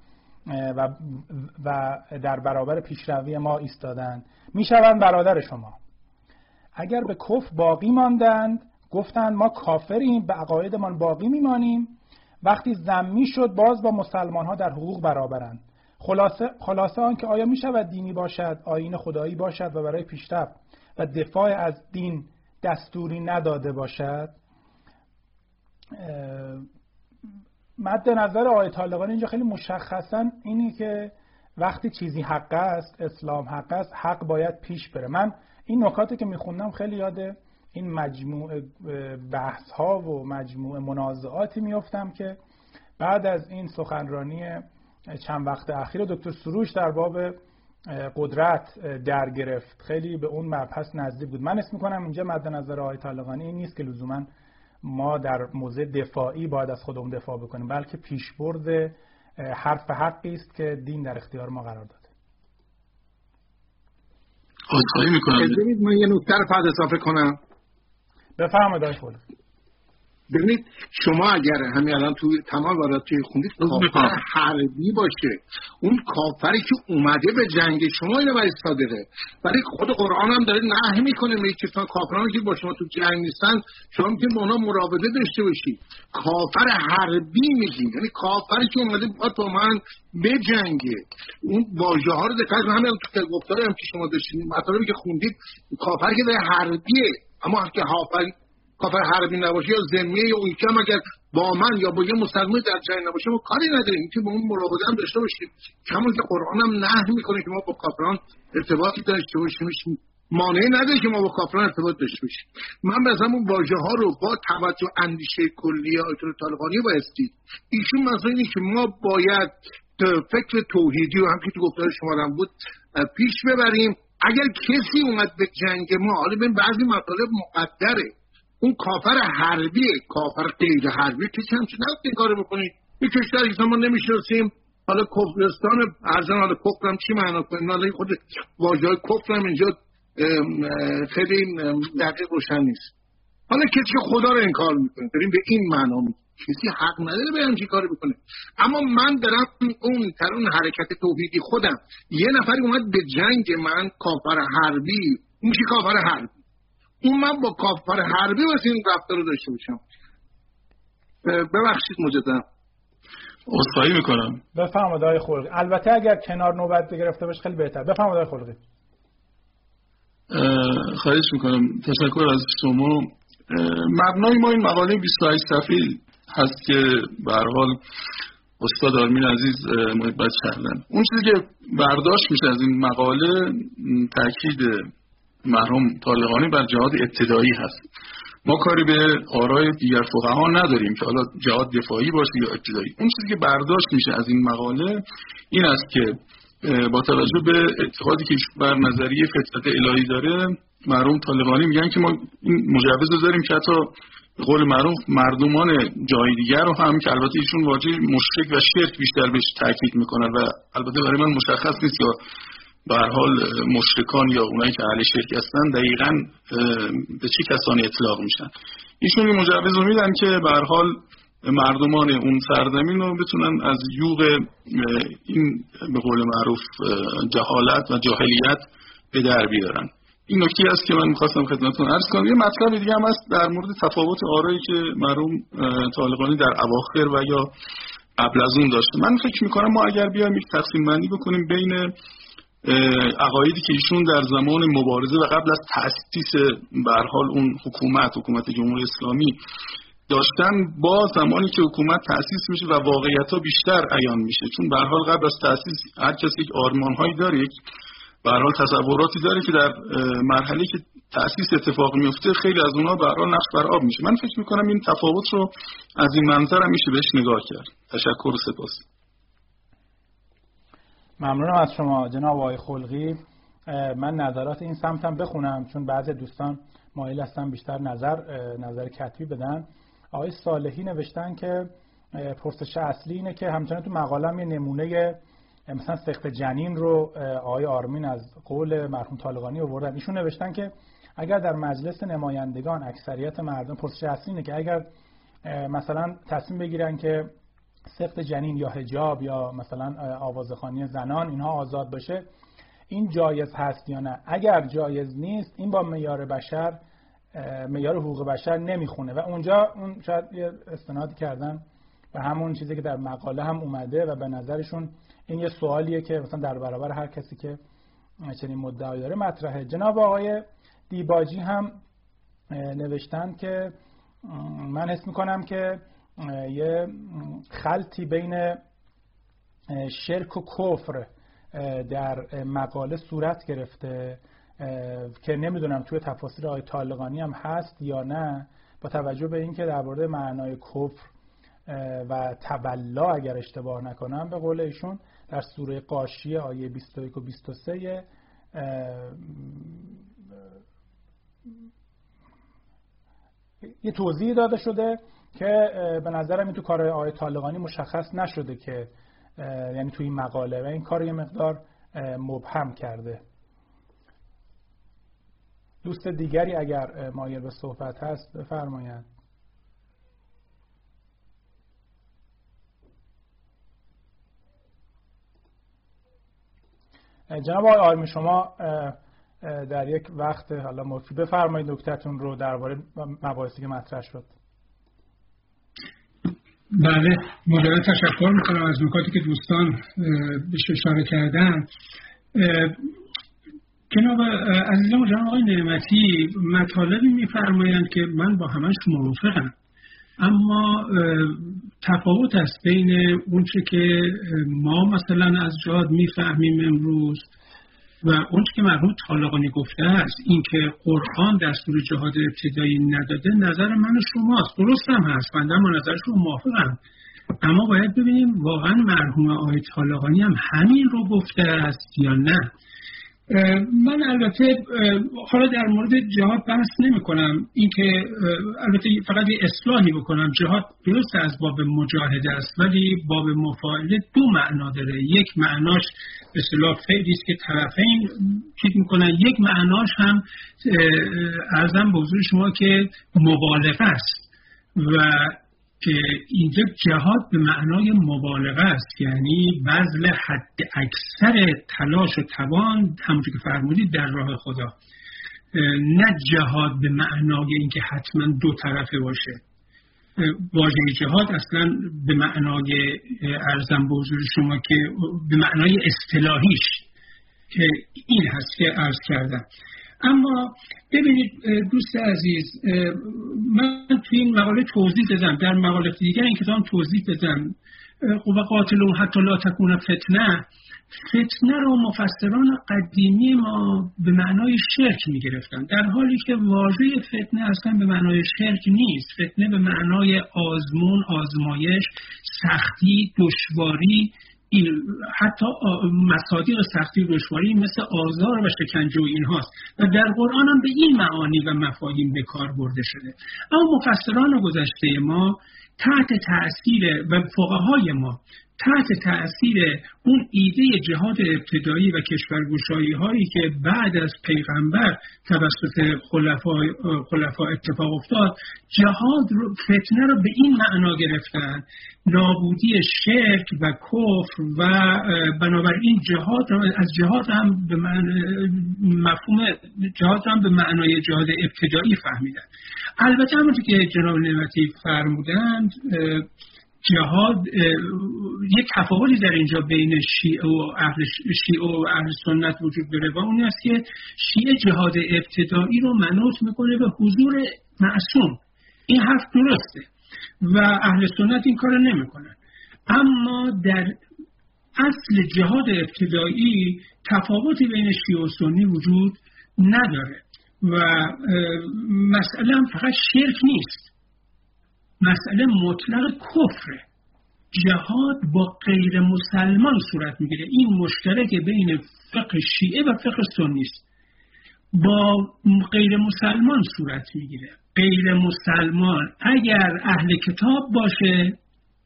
و در برابر پیشروی ما ایستادند، میشوند برادر شما. اگر به کفر باقی ماندند، گفتند ما کافریم، به عقایدمان باقی میمانیم، وقتی ذمی شد باز با مسلمان ها در حقوق برابرند. خلاصه آن که آیا میشود دینی باشد، آیین خدایی باشد و برای پیشرفت و دفاع از دین دستوری نداده باشد؟ مد نظر آیه طالقانی اینجا خیلی مشخصا اینی که وقتی چیزی حق است، اسلام حق است، حق باید پیش بره. من این نکاتی که میخوندم خیلی یاد این مجموعه بحث ها و مجموعه منازعاتی میافتم که بعد از این سخنرانی چند وقت اخیر دکتر سروش در باب قدرت در گرفت، خیلی به اون مبحث نزدیک بود. من اسم میکنم اینجا مد نظر آیه طالقانی این نیست که لزوما ما در موضع دفاعی باید از خودمون دفاع بکنیم، بلکه پیشبرد حرف حقی است که دین در اختیار ما قرار داده. خواهی میکنم. من یه نکته رو بعد اضافه کنم. بفرمایید آقای خلقی. ببینید شما اگر همین الان توی تمام وارد خوندید کافر حربی باشه، اون کافری که اومده به جنگ شما اینو باید صادقه، ولی خود قرآن هم داره نهی میکنه میگه که کافرانی که با شما تو جنگ نیستن شما میتونید با اونا مراوده داشته باشید. کافر حربی میگیم، یعنی کافری که اومده با من به جنگه. اون واژه ها رو دقیقاً همین تو گفتار هم که شما داشتید مطالبی که خوندید، کافری که در حربیه، اما که کافر حربی نباشه یا ذمیه یا اون کم اگر با من یا با یه مسلمان در جنگ نباشه ما کاری نداریم که با اون مراوده هم داشته باشیم. کما که قرآن هم نهی میکنه که ما با کافران ارتباطی داشته باشیم، مانعی نداره که ما با کافران ارتباط داشته باشیم. من مثلا اون واژه ها رو با توجه اندیشه کلی آیت طالقانی بایستی ایشون مثلا اینه که ما باید فکر توحیدی و هم که تو گفتار شما هم بود پیش ببریم. اگر کسی اومد به جنگ ما، حالا ببین بعضی مطالب مقدره، اون کافر حربی، کافر غیر حربی کسی همچه نباید این کارو بکنید. این کشور که ما نمیشناسیم، حالا کفرستان ارزن، حالا کفرم چی معنا کنه، حالا خود واژه های کفرم اینجا خیلی دقیق روشن نیست. حالا کسی که خدا رو انکار میکنه بریم به این معنا میگه کسی حق نداره به همچین کاری بکنه. اما من دارم اون حرکت توحیدی خودم، یه نفری اومد به جنگ من کافر حربی، اون میشه کافر حربی، اون من با کافر حربی واسه این رفتار رو داشته باشم. ببخشید مجددا عذرخواهی میکنم. بفرمایید آقای خلقی. البته اگر کنار نوبت گرفته باشه خیلی بهتر. بفرمایید آقای خلقی. خواهش میکنم. تشکر از شما. مبنای ما این مقاله 28 صفحه‌ای هست که به هر حال استاد آرمین عزیز محبت کردن. اون چیزی که برداشت میشه از این مقاله تاکید مرحوم طالقانی بر جهاد ابتدایی هست. ما کاری به آرای دیگر فقها نداریم که حالا جهاد دفاعی باشه یا ابتدایی. اون چیزی که برداشت میشه از این مقاله این است که با توجه به اعتقادی که بر نظریه فطرت الهی داره، مرحوم طالقانی میگن که ما این مجوز رو داریم که حتی به قول معروف مردمان جای دیگر رو هم که البته ایشون واژه مشرک و شرک بیشتر بهش تاکید میکنن و البته برای من مشخص نیست که به هر حال مشرکان یا اونایی که اهل شرک هستن دقیقاً به چه کسانی اطلاق میشن. ایشون این مجوز رو میدن که به هر حال مردمان اون سرزمین رو بتونن از یوغ این به قول معروف جهالت و جاهلیت به در بیارن. این نکته است که من می‌خواستم خدمتتون عرض کنم. یه مطلب دیگه هم هست در مورد تفاوت آرایی که مرحوم طالقانی در اواخر و یا قبل از اون داشته. من فکر می‌کنم ما اگر بیایم یک تقسیم بندی بکنیم بین عقایدی که ایشون در زمان مبارزه و قبل از تأسیس به هر حال اون حکومت جمهوری اسلامی داشتن با زمانی که حکومت تأسیس میشه و واقعیت‌ها بیشتر عیان میشه، چون به هر حال قبل از تأسیس هر کسی یک آرمان‌هایی داره، یک به هر حال تصوراتی داره که در مرحله که تأسیس اتفاق میفته خیلی از اونها به هر حال نقش بر آب میشه. من فکر میکنم این تفاوت رو از این منظر هم میشه بهش نگاه کرد. تشکر و سپاس. ممنونم از شما جناب آقای خلقی. من نظرات این سمتم بخونم چون بعضی دوستان مایل هستن بیشتر نظر کتبی بدن. آقای صالحی نوشتن که پرسش اصلی اینه که همچنان تو مقالم یه نمونه مثلا سقط جنین رو آقای آرمین از قول مرحوم طالقانی آوردن. ایشون نوشتن که اگر در مجلس نمایندگان اکثریت مردم، پرسش اصلی اینه که اگر مثلا تصمیم بگیرن که سقط جنین یا حجاب یا مثلا آوازخوانی زنان اینها آزاد باشه، این جایز هست یا نه؟ اگر جایز نیست این با معیار حقوق بشر نمیخونه و اونجا اون شاید یه استناد کردن و همون چیزی که در مقاله هم اومده و به نظرشون این یه سوالیه که مثلا در برابر هر کسی که چنین مدعی داره مطرحه. جناب آقای دیباجی هم نوشتن که من حس میکنم که یه خلطی بین شرک و کفر در مقاله صورت گرفته که نمیدونم توی تفاسیر آقای طالقانی هم هست یا نه، با توجه به اینکه درباره معنای کفر و تبلا اگر اشتباه نکنم به قول ایشون در سوره غاشیه آیه 21 و 23 یه توضیح داده شده که به نظرم این تو کار آقای طالقانی مشخص نشده که یعنی تو این مقاله و این کار یه مقدار مبهم کرده. دوست دیگری اگر مایل به صحبت هست بفرمایند. جناب آقای آرمی شما در یک وقت حالا مفید بفرمایید نکته‌تون رو درباره مباحثی که مطرح شد. بله، مجدد تشکر میکنم از نکاتی که دوستان بهش اشاره کردن. جناب عزیزم جناب آقای نعمتی مطالبی میفرمایند که من با همش موافقم، اما تفاوت است بین اون چه که ما مثلا از جهاد میفهمیم امروز و اون چه که مرحوم طالقانی گفته است. این که قرآن دستور جهاد ابتدایی نداده نظر من و شماست، درست هم هست، من با نظر شما موافقم، اما باید ببینیم واقعا مرحوم آقای طالقانی هم همین رو گفته است یا نه. من البته حالا در مورد جهاد بحث نمی کنم، این که البته فقط یه اصلاحی بکنم، جهاد درست از باب مجاهده است ولی باب مفاعله دو معنا داره. یک معناش به اصطلاح فعلی است که طرفین چیز میکنن، یک معناش هم عرضم به حضور شما که مبالغه است و که اینجا جهاد به معنای مبالغه است، یعنی بذل حد اکثر تلاش و توان همونجور که فرمودید در راه خدا، نه جهاد به معنای اینکه حتما دو طرفه باشه. واژه جهاد اصلا به معنای عرضم به حضور شما که به معنای اصطلاحیش که این هست که عرض کردم. اما ببینید دوست عزیز، من توی این مقاله توضیح دادم، در مقاله دیگر این کتاب توضیح دادم و قاتلوا حتی لا تکون فتنه. فتنه رو مفسران قدیمی ما به معنای شرک می گرفتن، در حالی که واژه فتنه اصلا به معنای شرک نیست. فتنه به معنای آزمون، آزمایش، سختی، دشواری، حتی مصادیق سختی و دشواری مثل آزار و شکنجه و اینهاست و در قرآن هم به این معانی و مفاهیم به کار برده شده. اما مفسران گذشته ما تحت تأثیر و فقهای ما تحت تأثیر اون ایده جهاد ابتدایی و کشورگشایی هایی که بعد از پیغمبر توسط خلفا اتفاق افتاد، جهاد رو، فتنه رو به این معنا گرفتن، نابودی شرک و کفر، و بنابراین جهاد از جهاد هم به مفهوم جهاد هم به معنای جهاد ابتدایی فهمیدن. البته همونطور که جناب نعمتی فرمودند، جهاد یک تفاوتی در اینجا بین شیعه و اهل سنت وجود داره و اون است که شیعه جهاد ابتدایی رو منوط میکنه به حضور معصوم. این حرف درسته و اهل سنت این کار نمیکنن، اما در اصل جهاد ابتدایی تفاوتی بین شیعه و سنی وجود نداره و مسئله هم فقط شرک نیست، مسئله مطلق کفره. جهاد با غیر مسلمان صورت میگیره. این مشترک بین فقه شیعه و فقه سنی است. با غیر مسلمان صورت میگیره. غیر مسلمان اگر اهل کتاب باشه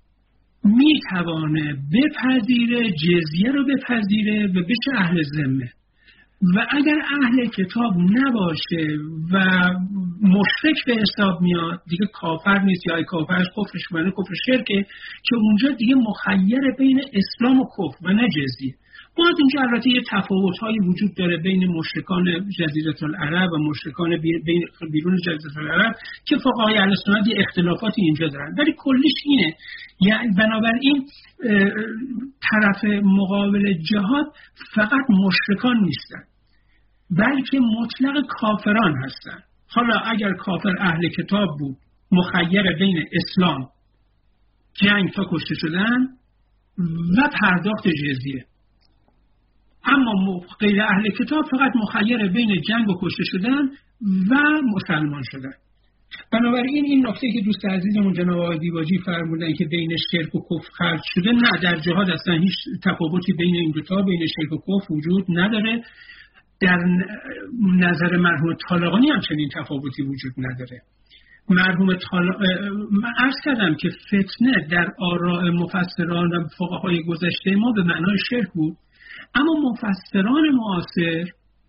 میتوانه بپذیره، جزیه رو بپذیره و بشه اهل ذمه، و اگر اهل کتاب نباشه و مشرک به حساب میاد، دیگه کافر نیست، یا کافر کفرش معنی کفر شرکه که اونجا دیگه مخیر بین اسلام و کفر و نه جزیه. باز اینجا البته یه تفاوت‌هایی وجود داره بین مشرکان جزیره العرب و مشرکان بیرون جزیره العرب که فقهای اهل سنت اختلافاتی اینجا دارن، ولی کلیش اینه. یعنی بنابراین طرف مقابل جهاد فقط مشرکان نیستن، بلکه مطلق کافران هستن. حالا اگر کافر اهل کتاب بود، مخیر بین اسلام، جنگ تا کشته شدن و پرداخت جزیه، اما غیر اهل کتاب فقط مخیر بین جنگ و کشته شدن و مسلمان شدن. بنابراین این نکته که دوست عزیزمون جناب آقای دیباجی فرمودن که بین شرک و کفر خلق شده، نه، در جهاد اصلا هیچ تفاوتی بین این دو تا، بین شرک و کفر وجود نداره. در نظر مرحوم طالقانی هم چنین تفاوتی وجود نداره. مرحوم من عرض کردم که فتنه در آراء مفسران و فقهای گذشته ما به معنای شرک بود، اما مفسران معاصر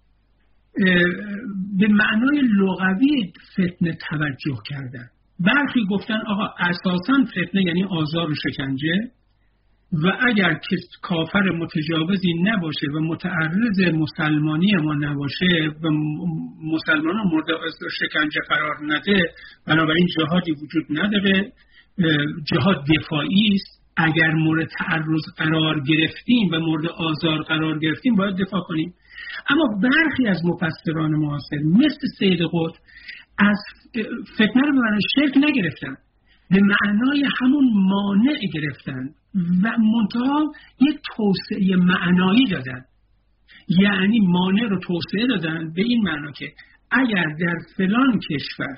به معنای لغوی فتنه توجه کردن. برخی گفتن آقا اساساً فتنه یعنی آزار و شکنجه، و اگر کافر متجاوزی نباشه و متعرض مسلمانی ما نباشه و مسلمانان مورد شکنجه قرار نده، بنابراین جهادی وجود نداره، جهاد دفاعی است. اگر مورد تعرض قرار گرفتیم و مورد آزار قرار گرفتیم باید دفاع کنیم. اما برخی از مفسران معاصر مثل سید قطب از فتنه رو به معنای شرک نگرفتن، به معنای همون مانع گرفتن و منتها یک توسعه معنایی دادن. یعنی مانع رو توسعه دادن به این معنا که اگر در فلان کشور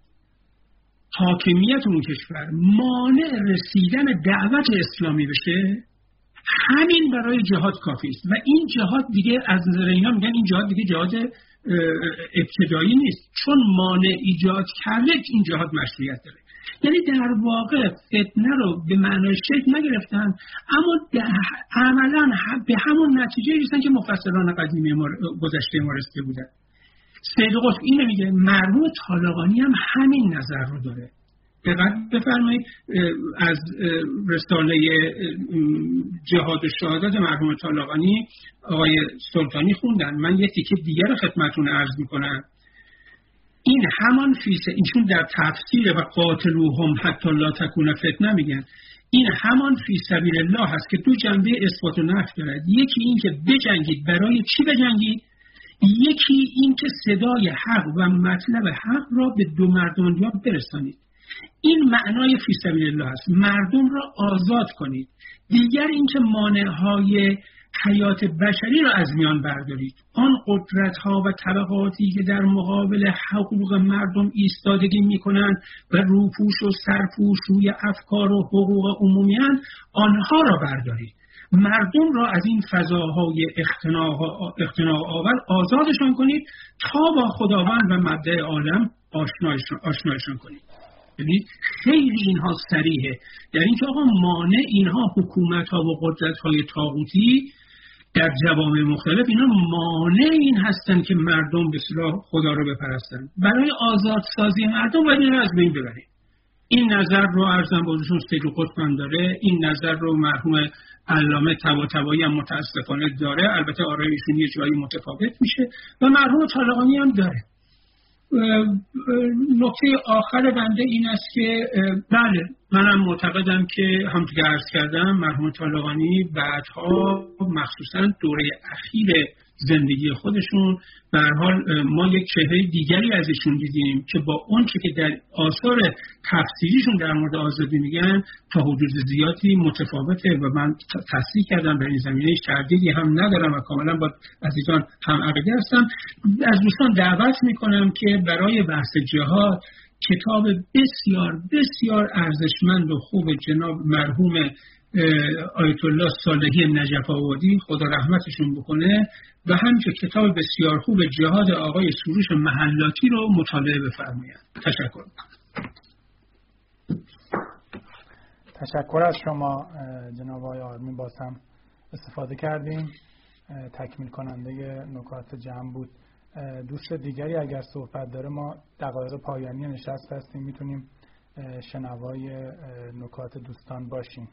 حاکمیت اون کشور مانع رسیدن دعوت اسلامی بشه، همین برای جهاد کافی است. و این جهاد دیگه از نظر اینا میگن این جهاد دیگه جهاد ابتدایی نیست، چون مانع ایجاد کرده این جهاد مشروعیت داره. یعنی در واقع فتنه رو به معنای شرک نگرفتن، اما عملا به همون نتیجه رسیدن که مفسران قدیمی ما گذشته ما رسیده بودن. سید قطب اینو میگه، مرحوم طالقانی هم همین نظر رو داره. دقت بفرمایید، از رساله جهاد و شهادت مرحوم طالقانی آقای سلطانی خوندن. من یک تیکه دیگر رو خدمتتون عرض میکنم. این همان فیسه، اینشون در تفسیر و قاتلوهم حتی لا تکون فتنه میگن، این همان فی سبیل الله هست که دو جنبه اثبات و نفی دارد. یکی این که بجنگید، برای چی بجنگید؟ یکی این که صدای حق و مطلب حق را به دو مردم برسانید. این معنای فی سبیل الله است، مردم را آزاد کنید. دیگر این که مانعهای حیات بشری را از میان بردارید. آن قدرت‌ها و طبقاتی که در مقابل حقوق مردم ایستادگی می‌کنند و روپوش و سرپوش روی افکار و حقوق عمومی‌اند، آنها را بردارید. مردم را از این فضاهای اختناق آور آزادشان کنید تا با خداوند و مبدأ عالم آشنایشان کنید. یعنی خیلی اینها صریحه در اینکه آقا مانع اینها حکومت ها و قدرت های طاغوتی در جوامع مختلف اینا مانع این هستن که مردم به اصطلاح خدا رو بپرستن. برای آزادسازی مردم باید این از بین ببریم. این نظر رو ارزم بازشون سید قطب داره، این نظر رو مرحوم علامه طباطبایی هم متاسفانه داره، البته آرای ایشون یه جایی متفاوت میشه و مرحوم طالقانی هم داره. نکته آخر بنده این است که بله منم معتقدم که همونطور که عرض کردم مرحوم طالقانی بعدها مخصوصا دوره اخیر زندگی خودشون به هر حال ما یک چهره دیگری از ایشون دیدیم که با اون چه که در آثار تفسیریشون در مورد آزادی میگن تا حدود زیادی متفاوته و من تصحیح کردم در این زمینه تردیدی هم ندارم و کاملا با عزیزان هم عقیده هستم. از دوستان دعوت میکنم که برای بحث جهاد کتاب بسیار بسیار ارزشمند و خوب جناب مرحوم آیت الله صالحی نجف آبادی خدا رحمتشون بکنه و همچنین کتاب بسیار خوب جهاد آقای سروش محلاتی رو مطالعه بفرمایید. تشکر. تشکر از شما جناب آقای آرمین، باز هم استفاده کردیم. تکمیل کننده نکات جمع بود. دوست دیگری اگر صحبت داره ما دقایق پایانی نشست هستیم، میتونیم شنوای نکات دوستان باشیم.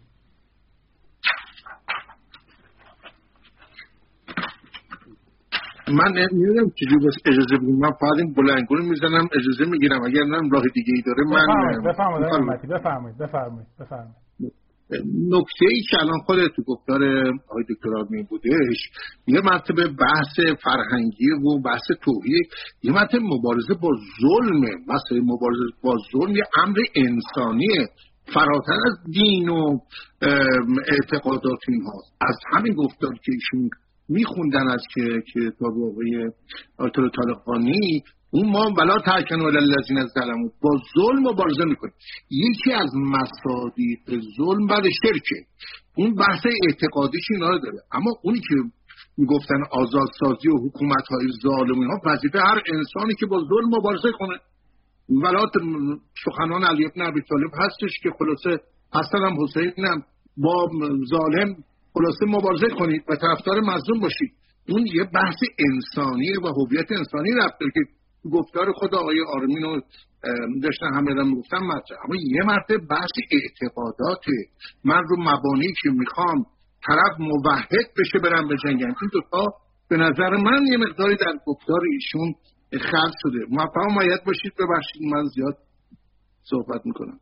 من نمیدونم چجوری بس اجازه بگیم، من فقط این بلندگو رو میزنم اجازه میگیرم، اگر نم راه دیگه ای داره بفرمایید. نکته ای که الان خودت تو گفتار آقای دکتر آرمین بودش، یه مرتبه بحث فرهنگی و بحث توحید، یه مرتبه مبارزه با ظلم، مثلا مبارزه با ظلم یه امر انسانیه فراتر از دین و اعتقادات اینهاست. از همین گفتار که ایشون میخوندن از که کتاب آقای آیت الله طالقانی، اون ما بلا ترکنوا للذین ظلموا، با ظلم مبارزه میکنیم. یکی از مصادیق ظلم بعد شرکه، اون بحث اعتقادیش اینا رو داره. اما اونی که میگفتن آزادسازی و حکومت‌های ظالم، اینا وظیفه هر انسانی که با ظلم مبارزه کنه. ولات سخنان علی بن ابی طالب هستش که خلاصه حسن هم حسین هم با ظالم خلاصه مبارزه کنید و طرفدار مظلوم باشید. اون یه بحث انسانیه و هویت انسانی رفته که گفتار خود آقای آرمین رو داشتن همه رو میگفتن مطرح. اما یه مرتبه بحث اعتقاداته، من رو مبانی که میخوام طرف موحد بشه برم به جنگم. این دوتا به نظر من یه مقداری در گفتار ایشون خلط شده. موفق و مایت باشید. ببخشید من زیاد صحبت میکنم.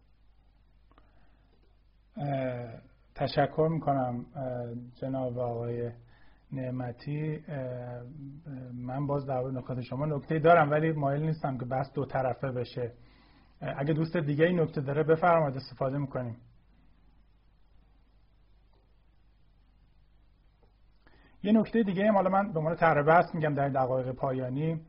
تشکر میکنم جناب آقای نعمتی. من باز در مورد نکات شما نکته دارم ولی مایل نیستم که بحث دو طرفه بشه. اگه دوست دیگه این نکته داره بفرمایید، استفاده میکنیم. یه نکته دیگه هم حالا من به عنوان طرح بحث میگم در دقایق پایانی،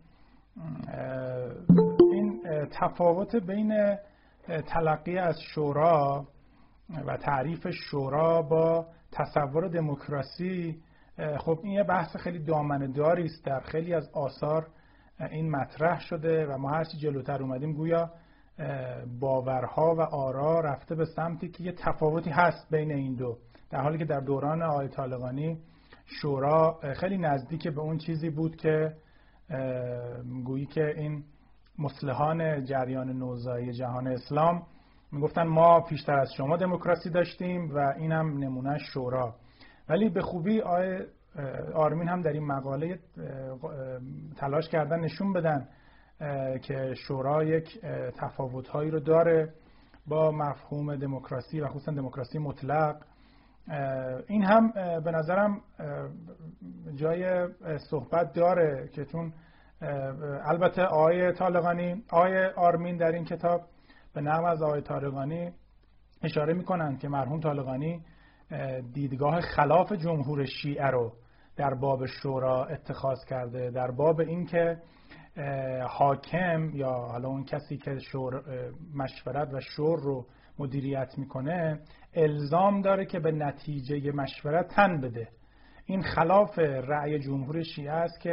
این تفاوت بین تلقی از شورا و تعریف شورا با تصور دموکراسی، خب این یه بحث خیلی دامنه‌داری است. در خیلی از آثار این مطرح شده و ما هرچی جلوتر اومدیم گویا باورها و آرا رفته به سمتی که یه تفاوتی هست بین این دو، در حالی که در دوران آقای طالقانی شورا خیلی نزدیک به اون چیزی بود که گویی که این مصلحان جریان نوزایی جهان اسلام میگفتن ما پیشتر از شما دموکراسی داشتیم و اینم نمونه شورا. ولی به خوبی آرمین هم در این مقاله تلاش کردن نشون بدن که شورا یک تفاوت‌هایی رو داره با مفهوم دموکراسی و خصوصا دموکراسی مطلق. این هم به نظرم جای صحبت داره که چون البته آقای آرمین در این کتاب به نقل از آقای طالقانی اشاره میکنن که مرحوم طالقانی دیدگاه خلاف جمهور شیعه رو در باب شورا اتخاذ کرده، در باب این که حاکم یا حالا اون کسی که مشورت و شور رو مدیریت میکنه الزام داره که به نتیجه مشورت تن بده. این خلاف رأی جمهور شیعه است که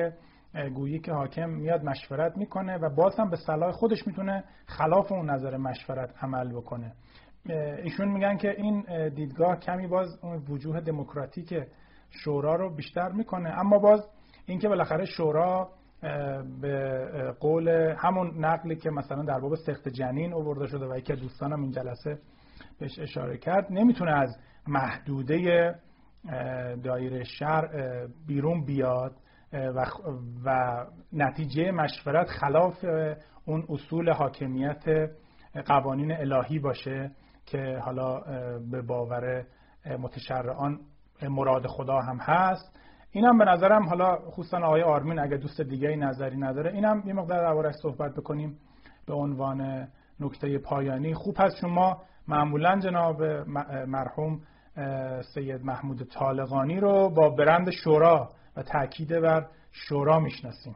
گویی که حاکم میاد مشورت میکنه و باز هم به صلاح خودش میتونه خلاف اون نظر مشورت عمل بکنه. ایشون میگن که این دیدگاه کمی باز اون وجوه دموکراتیک شورا رو بیشتر میکنه، اما باز اینکه بالاخره شورا به قول همون نقلی که مثلا در باب سقط جنین آورده شده و یکی از دوستانم این جلسه بهش اشاره کرد، نمیتونه از محدوده دایره شرع بیرون بیاد و نتیجه مشورت خلاف اون اصول حاکمیت قوانین الهی باشه که حالا به باور متشرعان مراد خدا هم هست. اینم به نظرم، حالا خصوصا آقای آرمین اگه دوست دیگه نظری نداره، اینم یه مقدار درباره‌اش صحبت بکنیم به عنوان نکته پایانی. خوب هست. شما معمولا جناب مرحوم سید محمود طالقانی رو با برند شورا و تاکید بر شورا میشناسیم.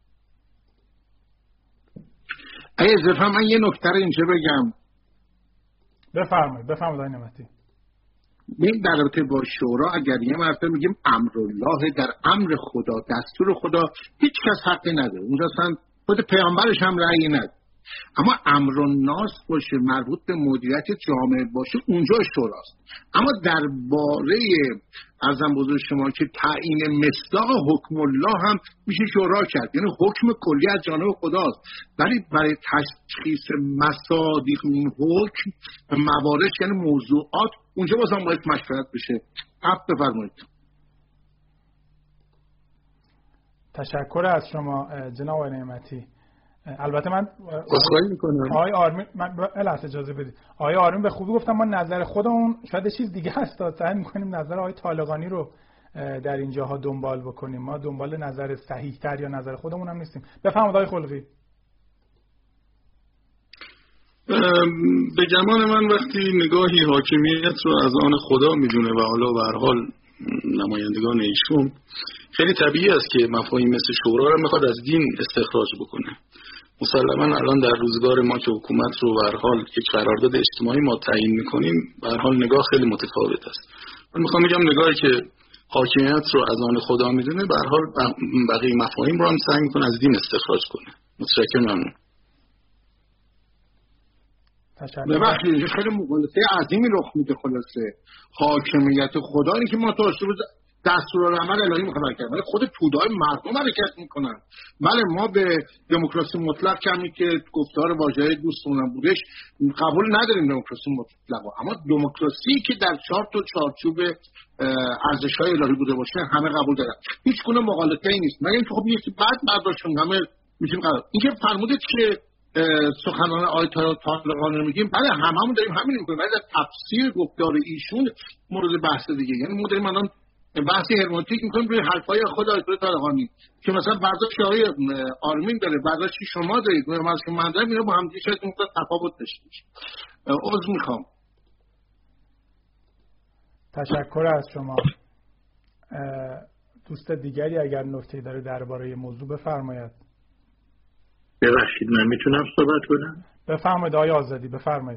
اگه اجازه من یه نکته رو اینجا بگم. بفرمایید آقای نعمتی. این در رابطه با شورا اگر یه مرتبه میگیم امرالله، در امر خدا، دستور خدا، هیچ کس حقی نداره. اونجا اصلا خود پیامبرش هم رأی نداره. اما امرالناس باشه، مربوط به مدیریت جامعه باشه، اونجا شوراست. اما درباره ارزم بزرگ شما که تعیین مصداق حکم الله هم میشه شورا کرد، یعنی حکم کلی از جانب خداست، ولی برای تشخیص مصادیق این حکم، موارد یعنی موضوعات، اونجا بازم باید مشورت بشه. بفرمایید. تشکر از شما جناب نعمتی. البته من عذرخواهی میکنم آقای آرمین، من اجازه بدید. آقای آرمین به خوبی گفتم، ما نظر خودمون شاید چیز دیگه هست، سعی میکنیم نظر آقای طالقانی رو در اینجاها دنبال بکنیم. ما دنبال نظر صحیح تر یا نظر خودمون هم نیستیم. بفرمایید آقای خلقی. به گمان من وقتی نگاهی حاکمیت رو از آن خدا میدونه و حالا به هر حال نمایندگان ایشون، خیلی طبیعی است که مفاهیم مثل شورا رو میخواد از دین استخراج بکنه. مسلما الان در روزگار ما که حکومت رو به هر حال یک قرارداد اجتماعی ما تعیین میکنیم، به هر حال نگاه خیلی متفاوت است. من میخوام بگم نگاهی که حاکمیت رو از آن خدا میدونه، به هر حال بقیه مفاهیم رو هم سعی میکنه از دین استخراج کنه. متشکرم. ممنون. ببخشید اینجا خیلی مغالطه عظیمی رخ میده. خلاصه حاکمیت خدا اینه که ما تا دستورالعمل الهی مخالفت کردن، ولی خود توده‌های مردم حرکت میکنن. بله ما به دموکراسی مطلق کمی که گفتار واژه دوستمون بودش قبول نداریم دموکراسی مطلق، اما دموکراسی که در چارچوب ارزش‌های الهی بوده باشه همه قبول دارن. هیچ گونه مغالطه‌ای نیست. مگر اینکه خب یکی بعد برداشتون همه میشیم قرار. اینکه فرمودید که سخنان آیت طالقانی رو میگیم، بله هممون داریم همین میگیم، ولی تفسیر گفتار ایشون مورد بحث دیگه. یعنی ما داریم الان بحثی هرمنوتیک میکنیم روی حرفای خود آیت طالقانی که مثلا برداشت آقای آرمین داره، برداشتی شما دارید، من دارم، اینا با هم دیگه شاید مقدار تفاوت داشته باشه. عذر میخوام. تشکر از شما. دوست دیگری اگر نکته‌ای داره درباره موضوع بفرمایید. ببخشید من میتونم صحبت کنم؟ بفرمایید آقای آزادی، بفرمایید.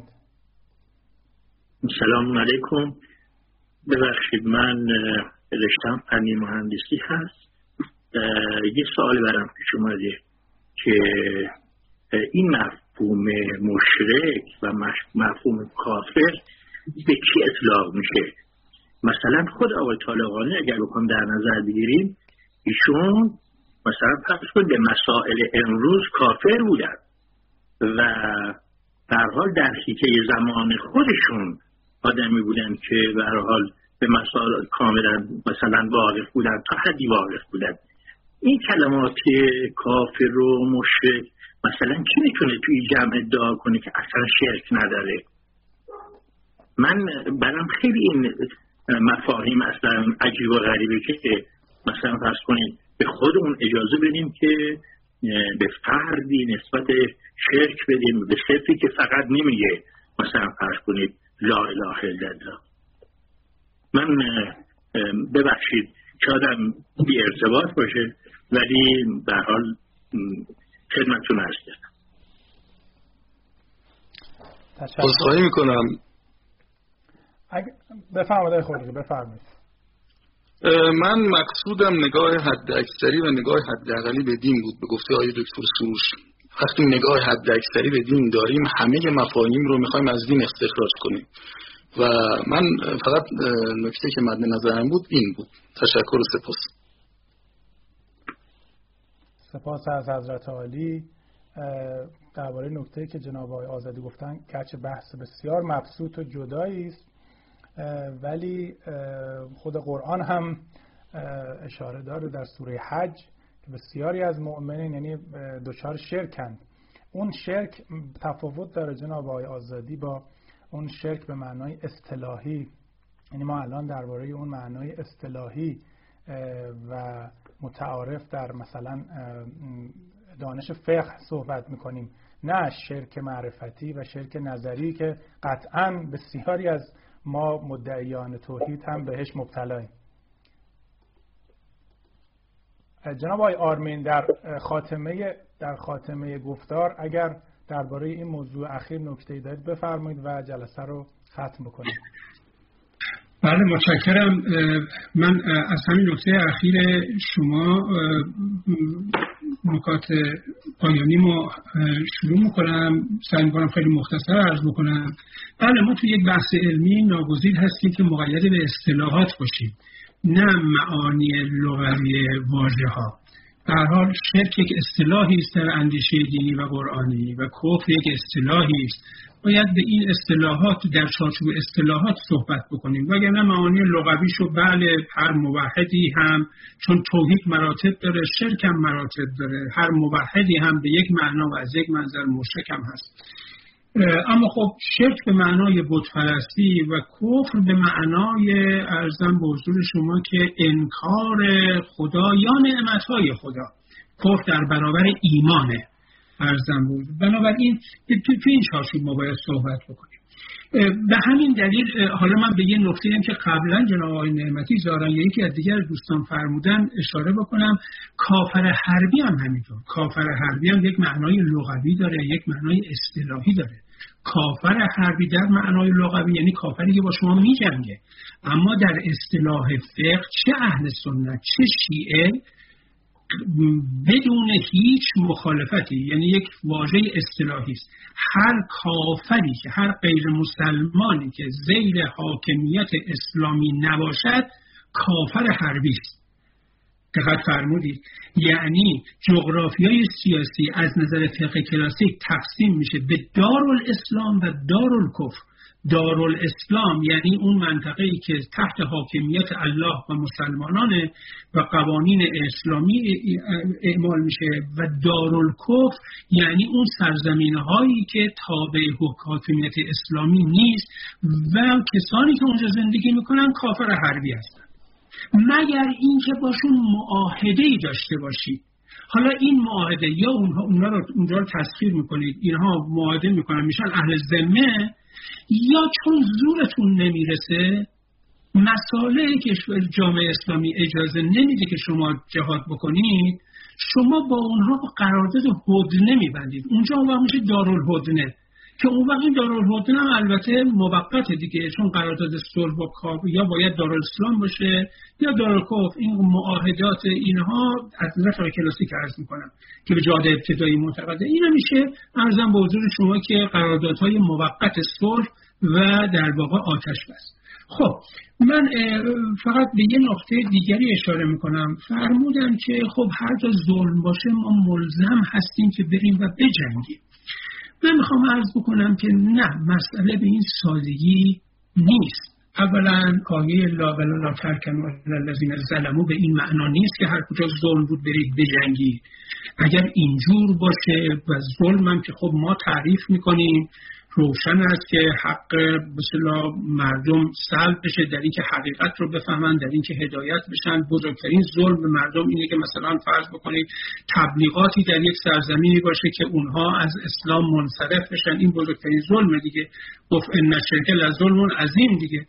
سلام علیکم. ببخشید من رشته‌ام فنی مهندسی هست. یه سوال برام پیش اومده که این مفهوم مشرک و مفهوم کافر به کی اطلاق میشه؟ مثلا خود آقای طالقانی اگر بخوام در نظر بگیریم، ایشون مثلا فرض کنید به مسائل امروز کافر بودن و در حال در حیطه زمان خودشون آدمی بودن که به هر حال به مسائل کاملا مثلا واقف بودن، تا حدی واقف بودن. این کلمات کافر و مشرک مثلا کی میتونه توی جمع ادعا کنه که اصلا شرک نداره؟ من برام خیلی این مفاهیم اصلا عجیب و غریبه که مثلا فرض کنید به خودمون اجازه بدیم که به فردی نسبت شرک بدیم، به صرفی که فقط نمیگه مثلا فرض کنید لا اله الا الله. من ببخشید شایدم بی ارتباط باشه، ولی به هر حال خدمتتون هستم. عذرخواهی میکنم. بفرمایید خودتون بفرمایید. من مقصودم نگاه حد اکثری و نگاه حد اقلی به دین بود. به گفته آقای دکتر سروش، وقتی نگاه حد اکثری به دین داریم همه مفاهیم رو میخوایم از دین استخراج کنیم و من فقط نکته که مد نظرم بود این بود. تشکر و سپاس. سپاس از حضرت عالی. درباره نکته‌ای که جناب آقای آزادی گفتن گرچه بحث بسیار مبسوط و جدایی است ولی خود قرآن هم اشاره داره در سوره حج که بسیاری از مؤمنین یعنی دچار شرکند. اون شرک تفاوت داره جناب آقای آزادی با اون شرک به معنای اصطلاحی. یعنی ما الان درباره اون معنای اصطلاحی و متعارف در مثلا دانش فقه صحبت میکنیم، نه شرک معرفتی و شرک نظری که قطعاً بسیاری از ما مدعیان توحید هم بهش مبتلاییم. جناب آقای آرمین در خاتمه گفتار اگر درباره این موضوع اخیر نکته‌ای دارید بفرمایید و جلسه رو ختم بکنید. بله متشکرم. من از همین نکته اخیر شما نکات پایانیمو شروع میکنم، سعی میکنم خیلی مختصر عرض بکنم. بله ما تو یک بحث علمی ناگزیر هستیم که مقید به اصطلاحات باشیم نه معانی لغوی واژه‌ها. به هر حال شرک یک اصطلاحی است در اندیشه دینی و قرآنی و کفر یک اصطلاحی است. باید به این اصطلاحات در چارچوب اصطلاحات صحبت بکنیم وگرنه معانی لغویشو بله هر موحدی هم چون توحید مراتب داره شرک هم مراتب داره، هر موحدی هم به یک معنا و از یک منظر مشرک هم هست. اما خب شرک به معنای بت‌پرستی و کفر به معنای ارزم به حضور شما که انکار خدا یا نعمت‌های خدا. کفر در برابر ایمانه ارزم بود. بنابراین تو این چارچوب ما باید صحبت بکنیم. به همین دلیل حالا من به یه نکته هم که قبلا جناب آقای نعمتی زارن یا یکی از دیگر دوستان فرمودن اشاره بکنم. کافر حربی هم همینطور. کافر حربی هم یک معنای لغوی داره، یک معنای اصطلاحی داره. کافر حربی در معنای لغوی یعنی کافری که با شما می‌جنگه، اما در اصطلاح فقه چه اهل سنت چه شیعه بدون هیچ مخالفتی، یعنی یک واژه اصطلاحی است. هر کافری که هر غیر مسلمانی که زیر حاکمیت اسلامی نباشد کافر حربی است. دقت فرمودید؟ یعنی جغرافیای سیاسی از نظر فقه کلاسیک تقسیم میشه به دارالاسلام و دارالکفر. دارالاسلام یعنی اون منطقه‌ای که تحت حاکمیت الله و مسلمانانه و قوانین اسلامی اعمال میشه و دارالکفر یعنی اون سرزمین‌هایی که تابع حاکمیت اسلامی نیست و کسانی که اونجا زندگی میکنن کافر حربی هستن مگر اینکه باشون معاهده‌ای داشته باشید. حالا این معاهده یا اونها رو تسخیر میکنید، اینها معاهده میکنن میشن اهل ذمه، یا چون زورتون نمیرسه مسائل کشور جامعه اسلامی اجازه نمیده که شما جهاد بکنید، شما با اونها قرارداد هدنه میبندید. اونجا اون وقت میشه دارالهدنه که اون وقت این دارالهدنه هم البته موقته دیگه، چون قرارداد صلح با کابل یا باید دارالاسلام باشه یا دارالکفر. این معاهدات اینها از نظر کلاسیک عرض میکنم که به جهاد ابتدایی معتقده. اینا میشه ارزم به حضور شما که قراردادهای موقت صلح و در واقع آتش بس. خب من فقط به یه نقطه دیگری اشاره میکنم. فرمودم که خب هر جا ظلم باشه ما ملزم هستیم که بریم و بجنگیم. من میخوام عرض بکنم که نه، مسئله به این سادگی نیست. اولا آیه لا ترکنوا الی الذین ظلموا به این معنا نیست که هر کجا ظلم بود برید بجنگید. اگر اینجور باشه و ظلم هم که خب ما تعریف میکنیم روشن است که حق بسیار مردم سلب بشه در این که حقیقت رو بفهمن، در این که هدایت بشن. بزرگترین ظلم به مردم اینه که مثلا فرض بکنید تبلیغاتی در یک سرزمینی باشه که اونها از اسلام منصرف بشن، این بزرگترین ظلم دیگه. گفت ان الشرک لظلم عظیم دیگه.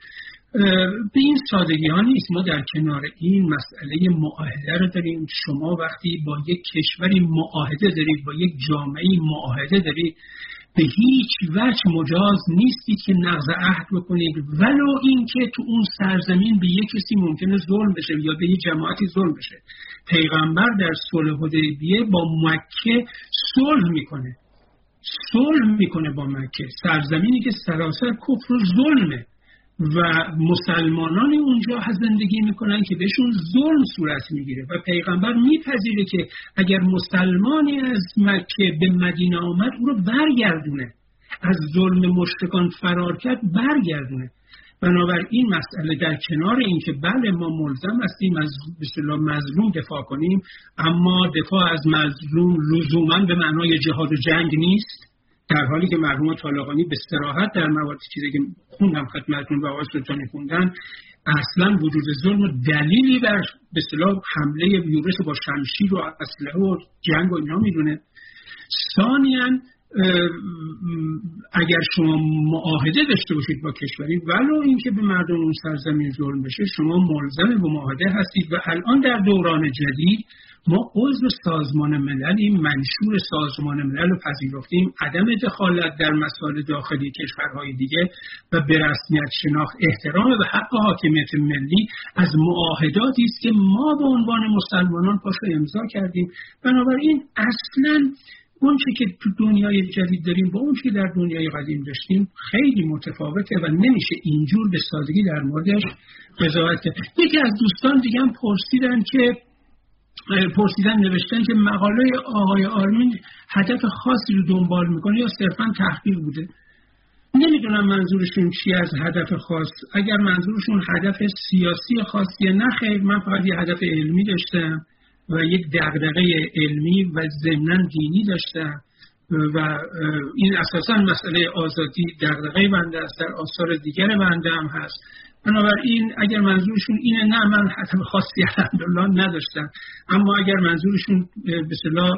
به این سادگی ها نیست. ما در کنار این مسئله معاهده رو داریم. شما وقتی با یک کشوری معاهده دارید، با یک جامعه معاهده دارید، به هیچ وجه مجاز نیستید که نقض عهد بکنید، ولو اینکه تو اون سرزمین به یک کسی ممکنه ظلم بشه یا به یک جماعتی ظلم بشه. پیغمبر در صلح حدیبیه با مکه صلح میکنه با مکه، سرزمینی که سراسر کفر و ظلمه و مسلمانان اونجا زندگی میکنن که بهشون ظلم صورت میگیره و پیغمبر میپذیره که اگر مسلمانی از مکه به مدینه آمد او رو برگردونه، از ظلم مشرکان فرار کرد برگردونه. بنابراین مسئله در کنار این که بله ما ملزم هستیم از مظلوم دفاع کنیم، اما دفاع از مظلوم لزوما به معنای جهاد و جنگ نیست، در حالی که مرحوم طالقانی به صراحت در موارد چیزی که خوندم خدمتتون و آقای سلطانی خوندن اصلا وجود ظلم و دلیلی بر به اصطلاح حمله یورش با شمشیر و اسلحه و جنگ و اینا میدونه. ثانیاً اگر شما معاهده داشته باشید با کشوری ولو اینکه به مردم اون سرزمین ظلم بشه شما ملزم به معاهده هستید. و الان در دوران جدید ما عضو سازمان مللیم، منشور سازمان ملل رو پذیرفتیم، عدم دخالت در مسائل داخلی کشورهای دیگه و به رسمیت شناخت احترام به حق حاکمیت ملی از معاهداتی است که ما به عنوان مسلمانان پاشو امضا کردیم. بنابراین اصلاً اون چی که تو دنیای جدید داریم با اون چی در دنیای قدیم داشتیم خیلی متفاوته و نمیشه اینجور به سادگی در موردش قضاوت کرد. یکی از دوستان دیگه هم نوشتن که مقاله آقای آرمین هدف خاصی رو دنبال میکنه یا صرفا تحقیق بوده. نمیدونم منظورشون چی از هدف خاص. اگر منظورشون هدف سیاسی خاصیه نه خیر، من فقط یه هدف علمی داشتم و یک دغدغه علمی و ضمناً دینی داشتم و این اساساً مسئله آزادی دغدغه بنده است، در آثار دیگر بنده هم هست. بنابراین اگر منظورشون اینه نه من هدف خاصی الحمدلله نداشتم، اما اگر منظورشون به اصطلاح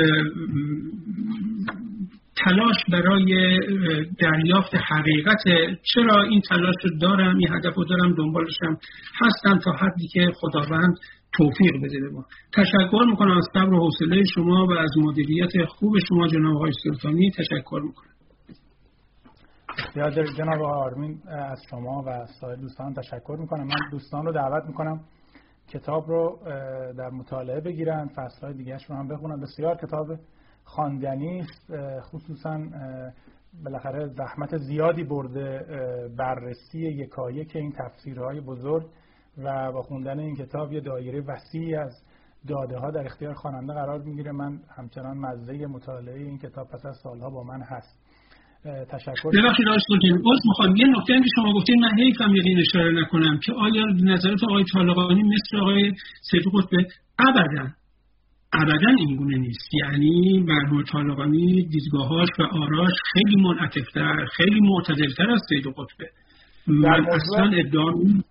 تلاش برای دریافت حقیقت، چرا این تلاش رو دارم، این هدف رو دارم، دنبالشم هستم تا حدی که خداوند توفیق بده به ما. تشکر میکنم از صبر و حوصله شما و از مدیریت خوب شما جناب آقای سلطانی تشکر میکنم. بسیار جناب آرمین از شما و سایر دوستان تشکر میکنم. من دوستان رو دعوت میکنم کتاب رو در مطالعه بگیرن، فصلهای دیگه‌اش رو هم بخونن. بسیار کتاب خواندنی است، خصوصا بالاخره زحمت زیادی برده بررسی یکایک این تفسیرهای بزرگ و با خوندن این کتاب یه دایره وسیعی از داده ها در اختیار خواننده قرار میگیره. من همچنان مزه مطالعه این کتاب پس از سالها با من هست. تشکر. ببخشید آقای سلطانی، میخوام یه نکته که شما گفتید من حیفم یقین اشاره نکنم که آیا نظرات آقای طالقانی مثل آقای سید قطب ابداً این گونه نیست. یعنی مرحوم طالقانی دیدگاهاش و آراش خیلی منعطف‌تر، خیلی معتدل‌تر از سید قطب. من اصلا ادعا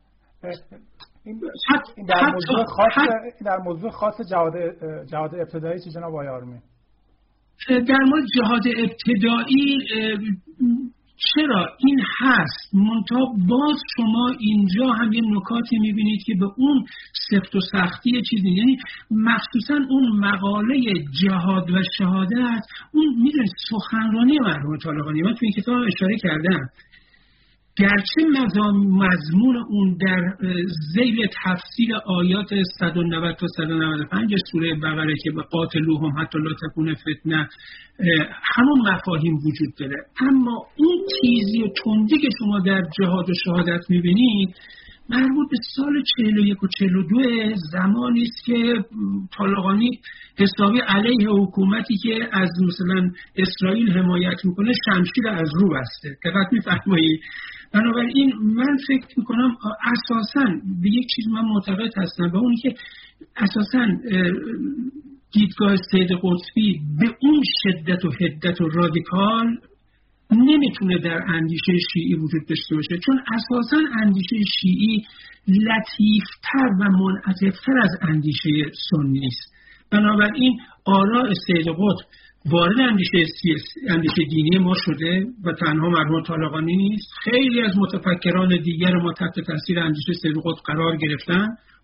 در موضوع خاص جهاد ابتدایی چه جناب آقای آرمین؟ در مورد جهاد ابتدایی چرا این هست، منتها باز شما اینجا هم یه نکاتی میبینید که به اون سفت و سختی چیزی، یعنی مخصوصا اون مقاله جهاد و شهادت، اون میدونید سخنرانی مرحوم طالقانی من تو این کتاب اشاره کردم، گرچه مضمون اون در ذیل تفسیر آیات 190 تا 195 سوره بقره که به قاتلوهم حتی لا تکون فتنه همون مفاهیم وجود داره، اما اون تیزی و تندی که شما در جهاد و شهادت میبینید مربوط به سال 41 و 42 زمانی است که طالقانی حسابی علیه حکومتی که از مثلا اسرائیل حمایت میکنه شمشیر از رو بسته. دقت می‌فرمایید؟ بنابراین من فکر میکنم اساساً به یک چیز من معتقد هستم و اونی که اساساً دیدگاه سید قطبی به اون شدت و حدت و رادیکال نمیتونه در اندیشه شیعی وجود داشته باشه، چون اساساً اندیشه شیعی لطیفتر و منعطف‌تر از اندیشه سنی است. بنابراین آراء سید قطب وارد اندیشه دینی ما شده و تنها مرحوم طالقانی نیست، خیلی از متفکران دیگر ما تحت تاثیر اندیشه سید قطب قرار گرفتن،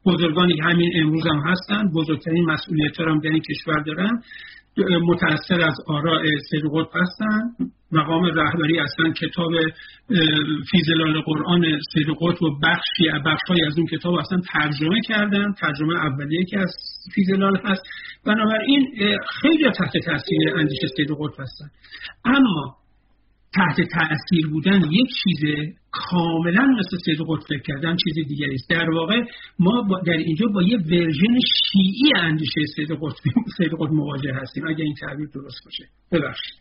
بزرگانی که همین امروز هم هستن، بزرگترین مسئولیت هم در این کشور دارن، متأثر از آراء سید قطب هستن. مقام رهبری هستن کتاب فی ظلال قرآن سید قطب و بخشی از اون کتاب اصلا ترجمه کردن، ترجمه اولیه که از فی ظلال هست. بنابراین خیلی تحت تاثیر اندیشه سید قطب هستن. اما تحت تأثیر بودن یک چیز کاملا مثل سید قطب فکر کردن چیز دیگری است. در واقع ما در اینجا با یه ورژن شیعی اندیشه سید قطب مواجه هستیم، اگه این تعبیر درست باشه. ببخشید.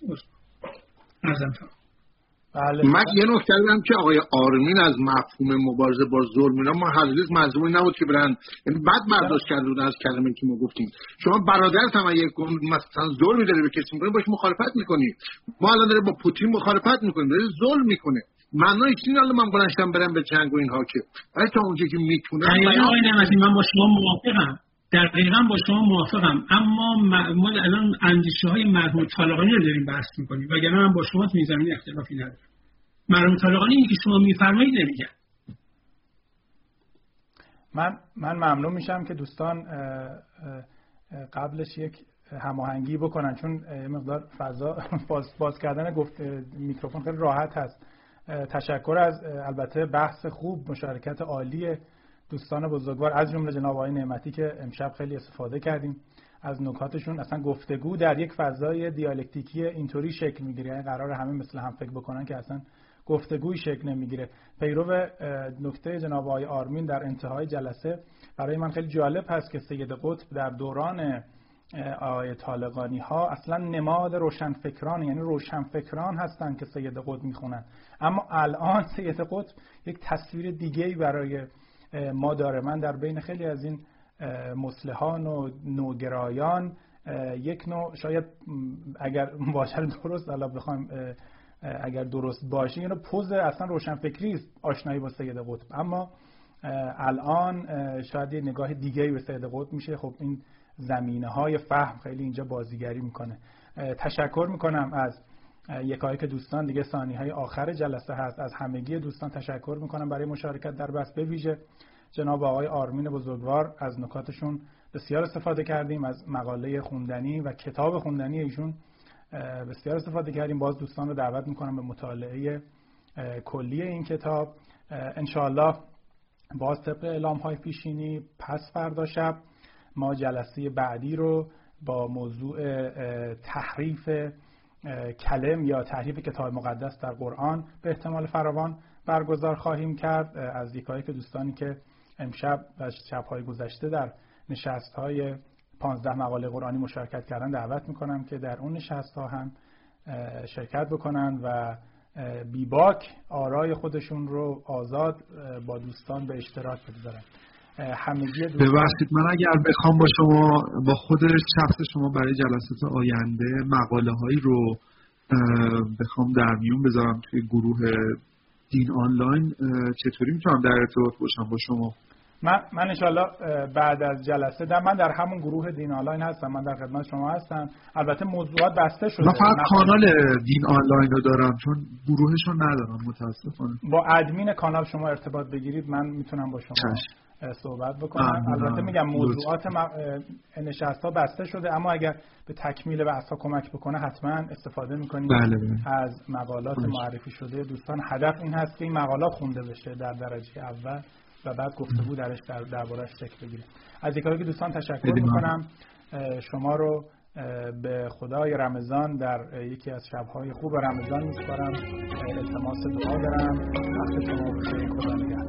بله. من یه نکته دارم که آقای آرمین از مفهوم مبارزه با ظلم اینا ما هرگز منظوری نبود که برن، یعنی بد برداشت کردن از کلمه‌ای که ما گفتیم. شما برادرت هم اگه مثلا ظلمی داره به کسی می‌کنه باش مخالفت می‌کنی. ما الان داره با پوتین مخالفت می‌کنیم، داره ظلم می‌کنه. معنیش این الان من بلنشتم برم به جنگ و اینها که ولی تا اونجایی که میتونم. من با شما موافقم. دقیقاً با شما موافقم، اما ما الان اندیشه‌های مرحوم طالقانی رو داریم بحث می‌کنیم، وگرنه من با شما تو این زمینه اختلافی ندارم. مرحوم طالقانی این که شما می‌فرمایید نمیگم. من ممنون میشم که دوستان قبلش یک هماهنگی بکنن، چون مقدار فضا باز کردن میکروفون خیلی راحت هست. تشکر از البته بحث خوب، مشارکت عالی دوستان بزرگوار از جمله جناب آقای نعمتی که امشب خیلی استفاده کردیم از نکاتشون. اصلا گفتگو در یک فضای دیالکتیکی اینطوری شکل میگیره، یعنی قرار همه مثل هم فکر بکنن که اصلا گفتگوی شکل نمیگیره. پیرو نکته جناب آقای آرمین در انتهای جلسه برای من خیلی جالب هست که سید قطب در دوران آقای طالقانی ها اصلا نماد روشنفکران، یعنی روشنفکران هستن که سید قطب میخونن، اما الان سید قطب یک تصویر دیگه‌ای برای ما داره. من در بین خیلی از این مصلحان و نوگرایان یک نوع، شاید اگر باشه درست حالا بخوام اگر درست باشه، یعنی پوز اصلا روشنفکری است آشنایی با سید قطب، اما الان شاید یه نگاه دیگه‌ای به سید قطب میشه. خب این زمینه‌های فهم خیلی اینجا بازیگری میکنه. تشکر میکنم از یکایک دوستان، دیگه ثانیه‌های آخر جلسه هست. از همگی دوستان تشکر میکنم برای مشارکت در بحث، به ویژه جناب آقای آرمین بزرگوار، از نکاتشون بسیار استفاده کردیم، از مقاله خوندنی و کتاب خوندنی ایشون بسیار استفاده کردیم. باز دوستان رو دعوت میکنم به مطالعه کلی این کتاب. انشاءالله باز طبق اعلام‌های پیشینی پس فردا شب ما جلسه بعدی رو با موضوع تحریف کلم یا تحریف کتاب مقدس در قرآن به احتمال فراوان برگزار خواهیم کرد. از یکایک دوستانی که امشب و شب‌های گذشته در نشست‌های 15 مقاله قرآنی مشارکت کردن دعوت میکنم که در اون نشست‌ها هم شرکت بکنن و بیباک آرای خودشون رو آزاد با دوستان به اشتراک بگذارن. همگی دوستان ببخشید، من اگر بخوام با شما، با خود شخص شما برای جلسات آینده مقاله هایی رو بخوام در میون بذارم توی گروه دین آنلاین، چطوری میتونم در ارتباط باشم با شما؟ من انشالله بعد از جلسه من در همون گروه دین آنلاین هستم، من در خدمت شما هستم. البته موضوعات بسته شده، من فقط کانال دین آنلاین رو دارم چون گروهشون ندارم متاسفانه. با ادمین کانال شما ارتباط بگیرید، من میتونم با شما صحبت بکنم. البته میگم موضوعات نشست‌ها بسته شده، اما اگر به تکمیل بحث‌ها کمک بکنه حتما استفاده می‌کنید. بله. از مقالات معرفی شده دوستان. هدف این هست که این مقالات خونده بشه در درجه اول و بعد گفتگو درباره‌اش شکل بگیره. از اینکه دوستان تشکر می‌کنم. شما رو به خدای رمضان در یکی از شب‌های خوب رمضان می‌سپارم. التماس دعا دارم. وقت شما بخیر. خدا نگهدار.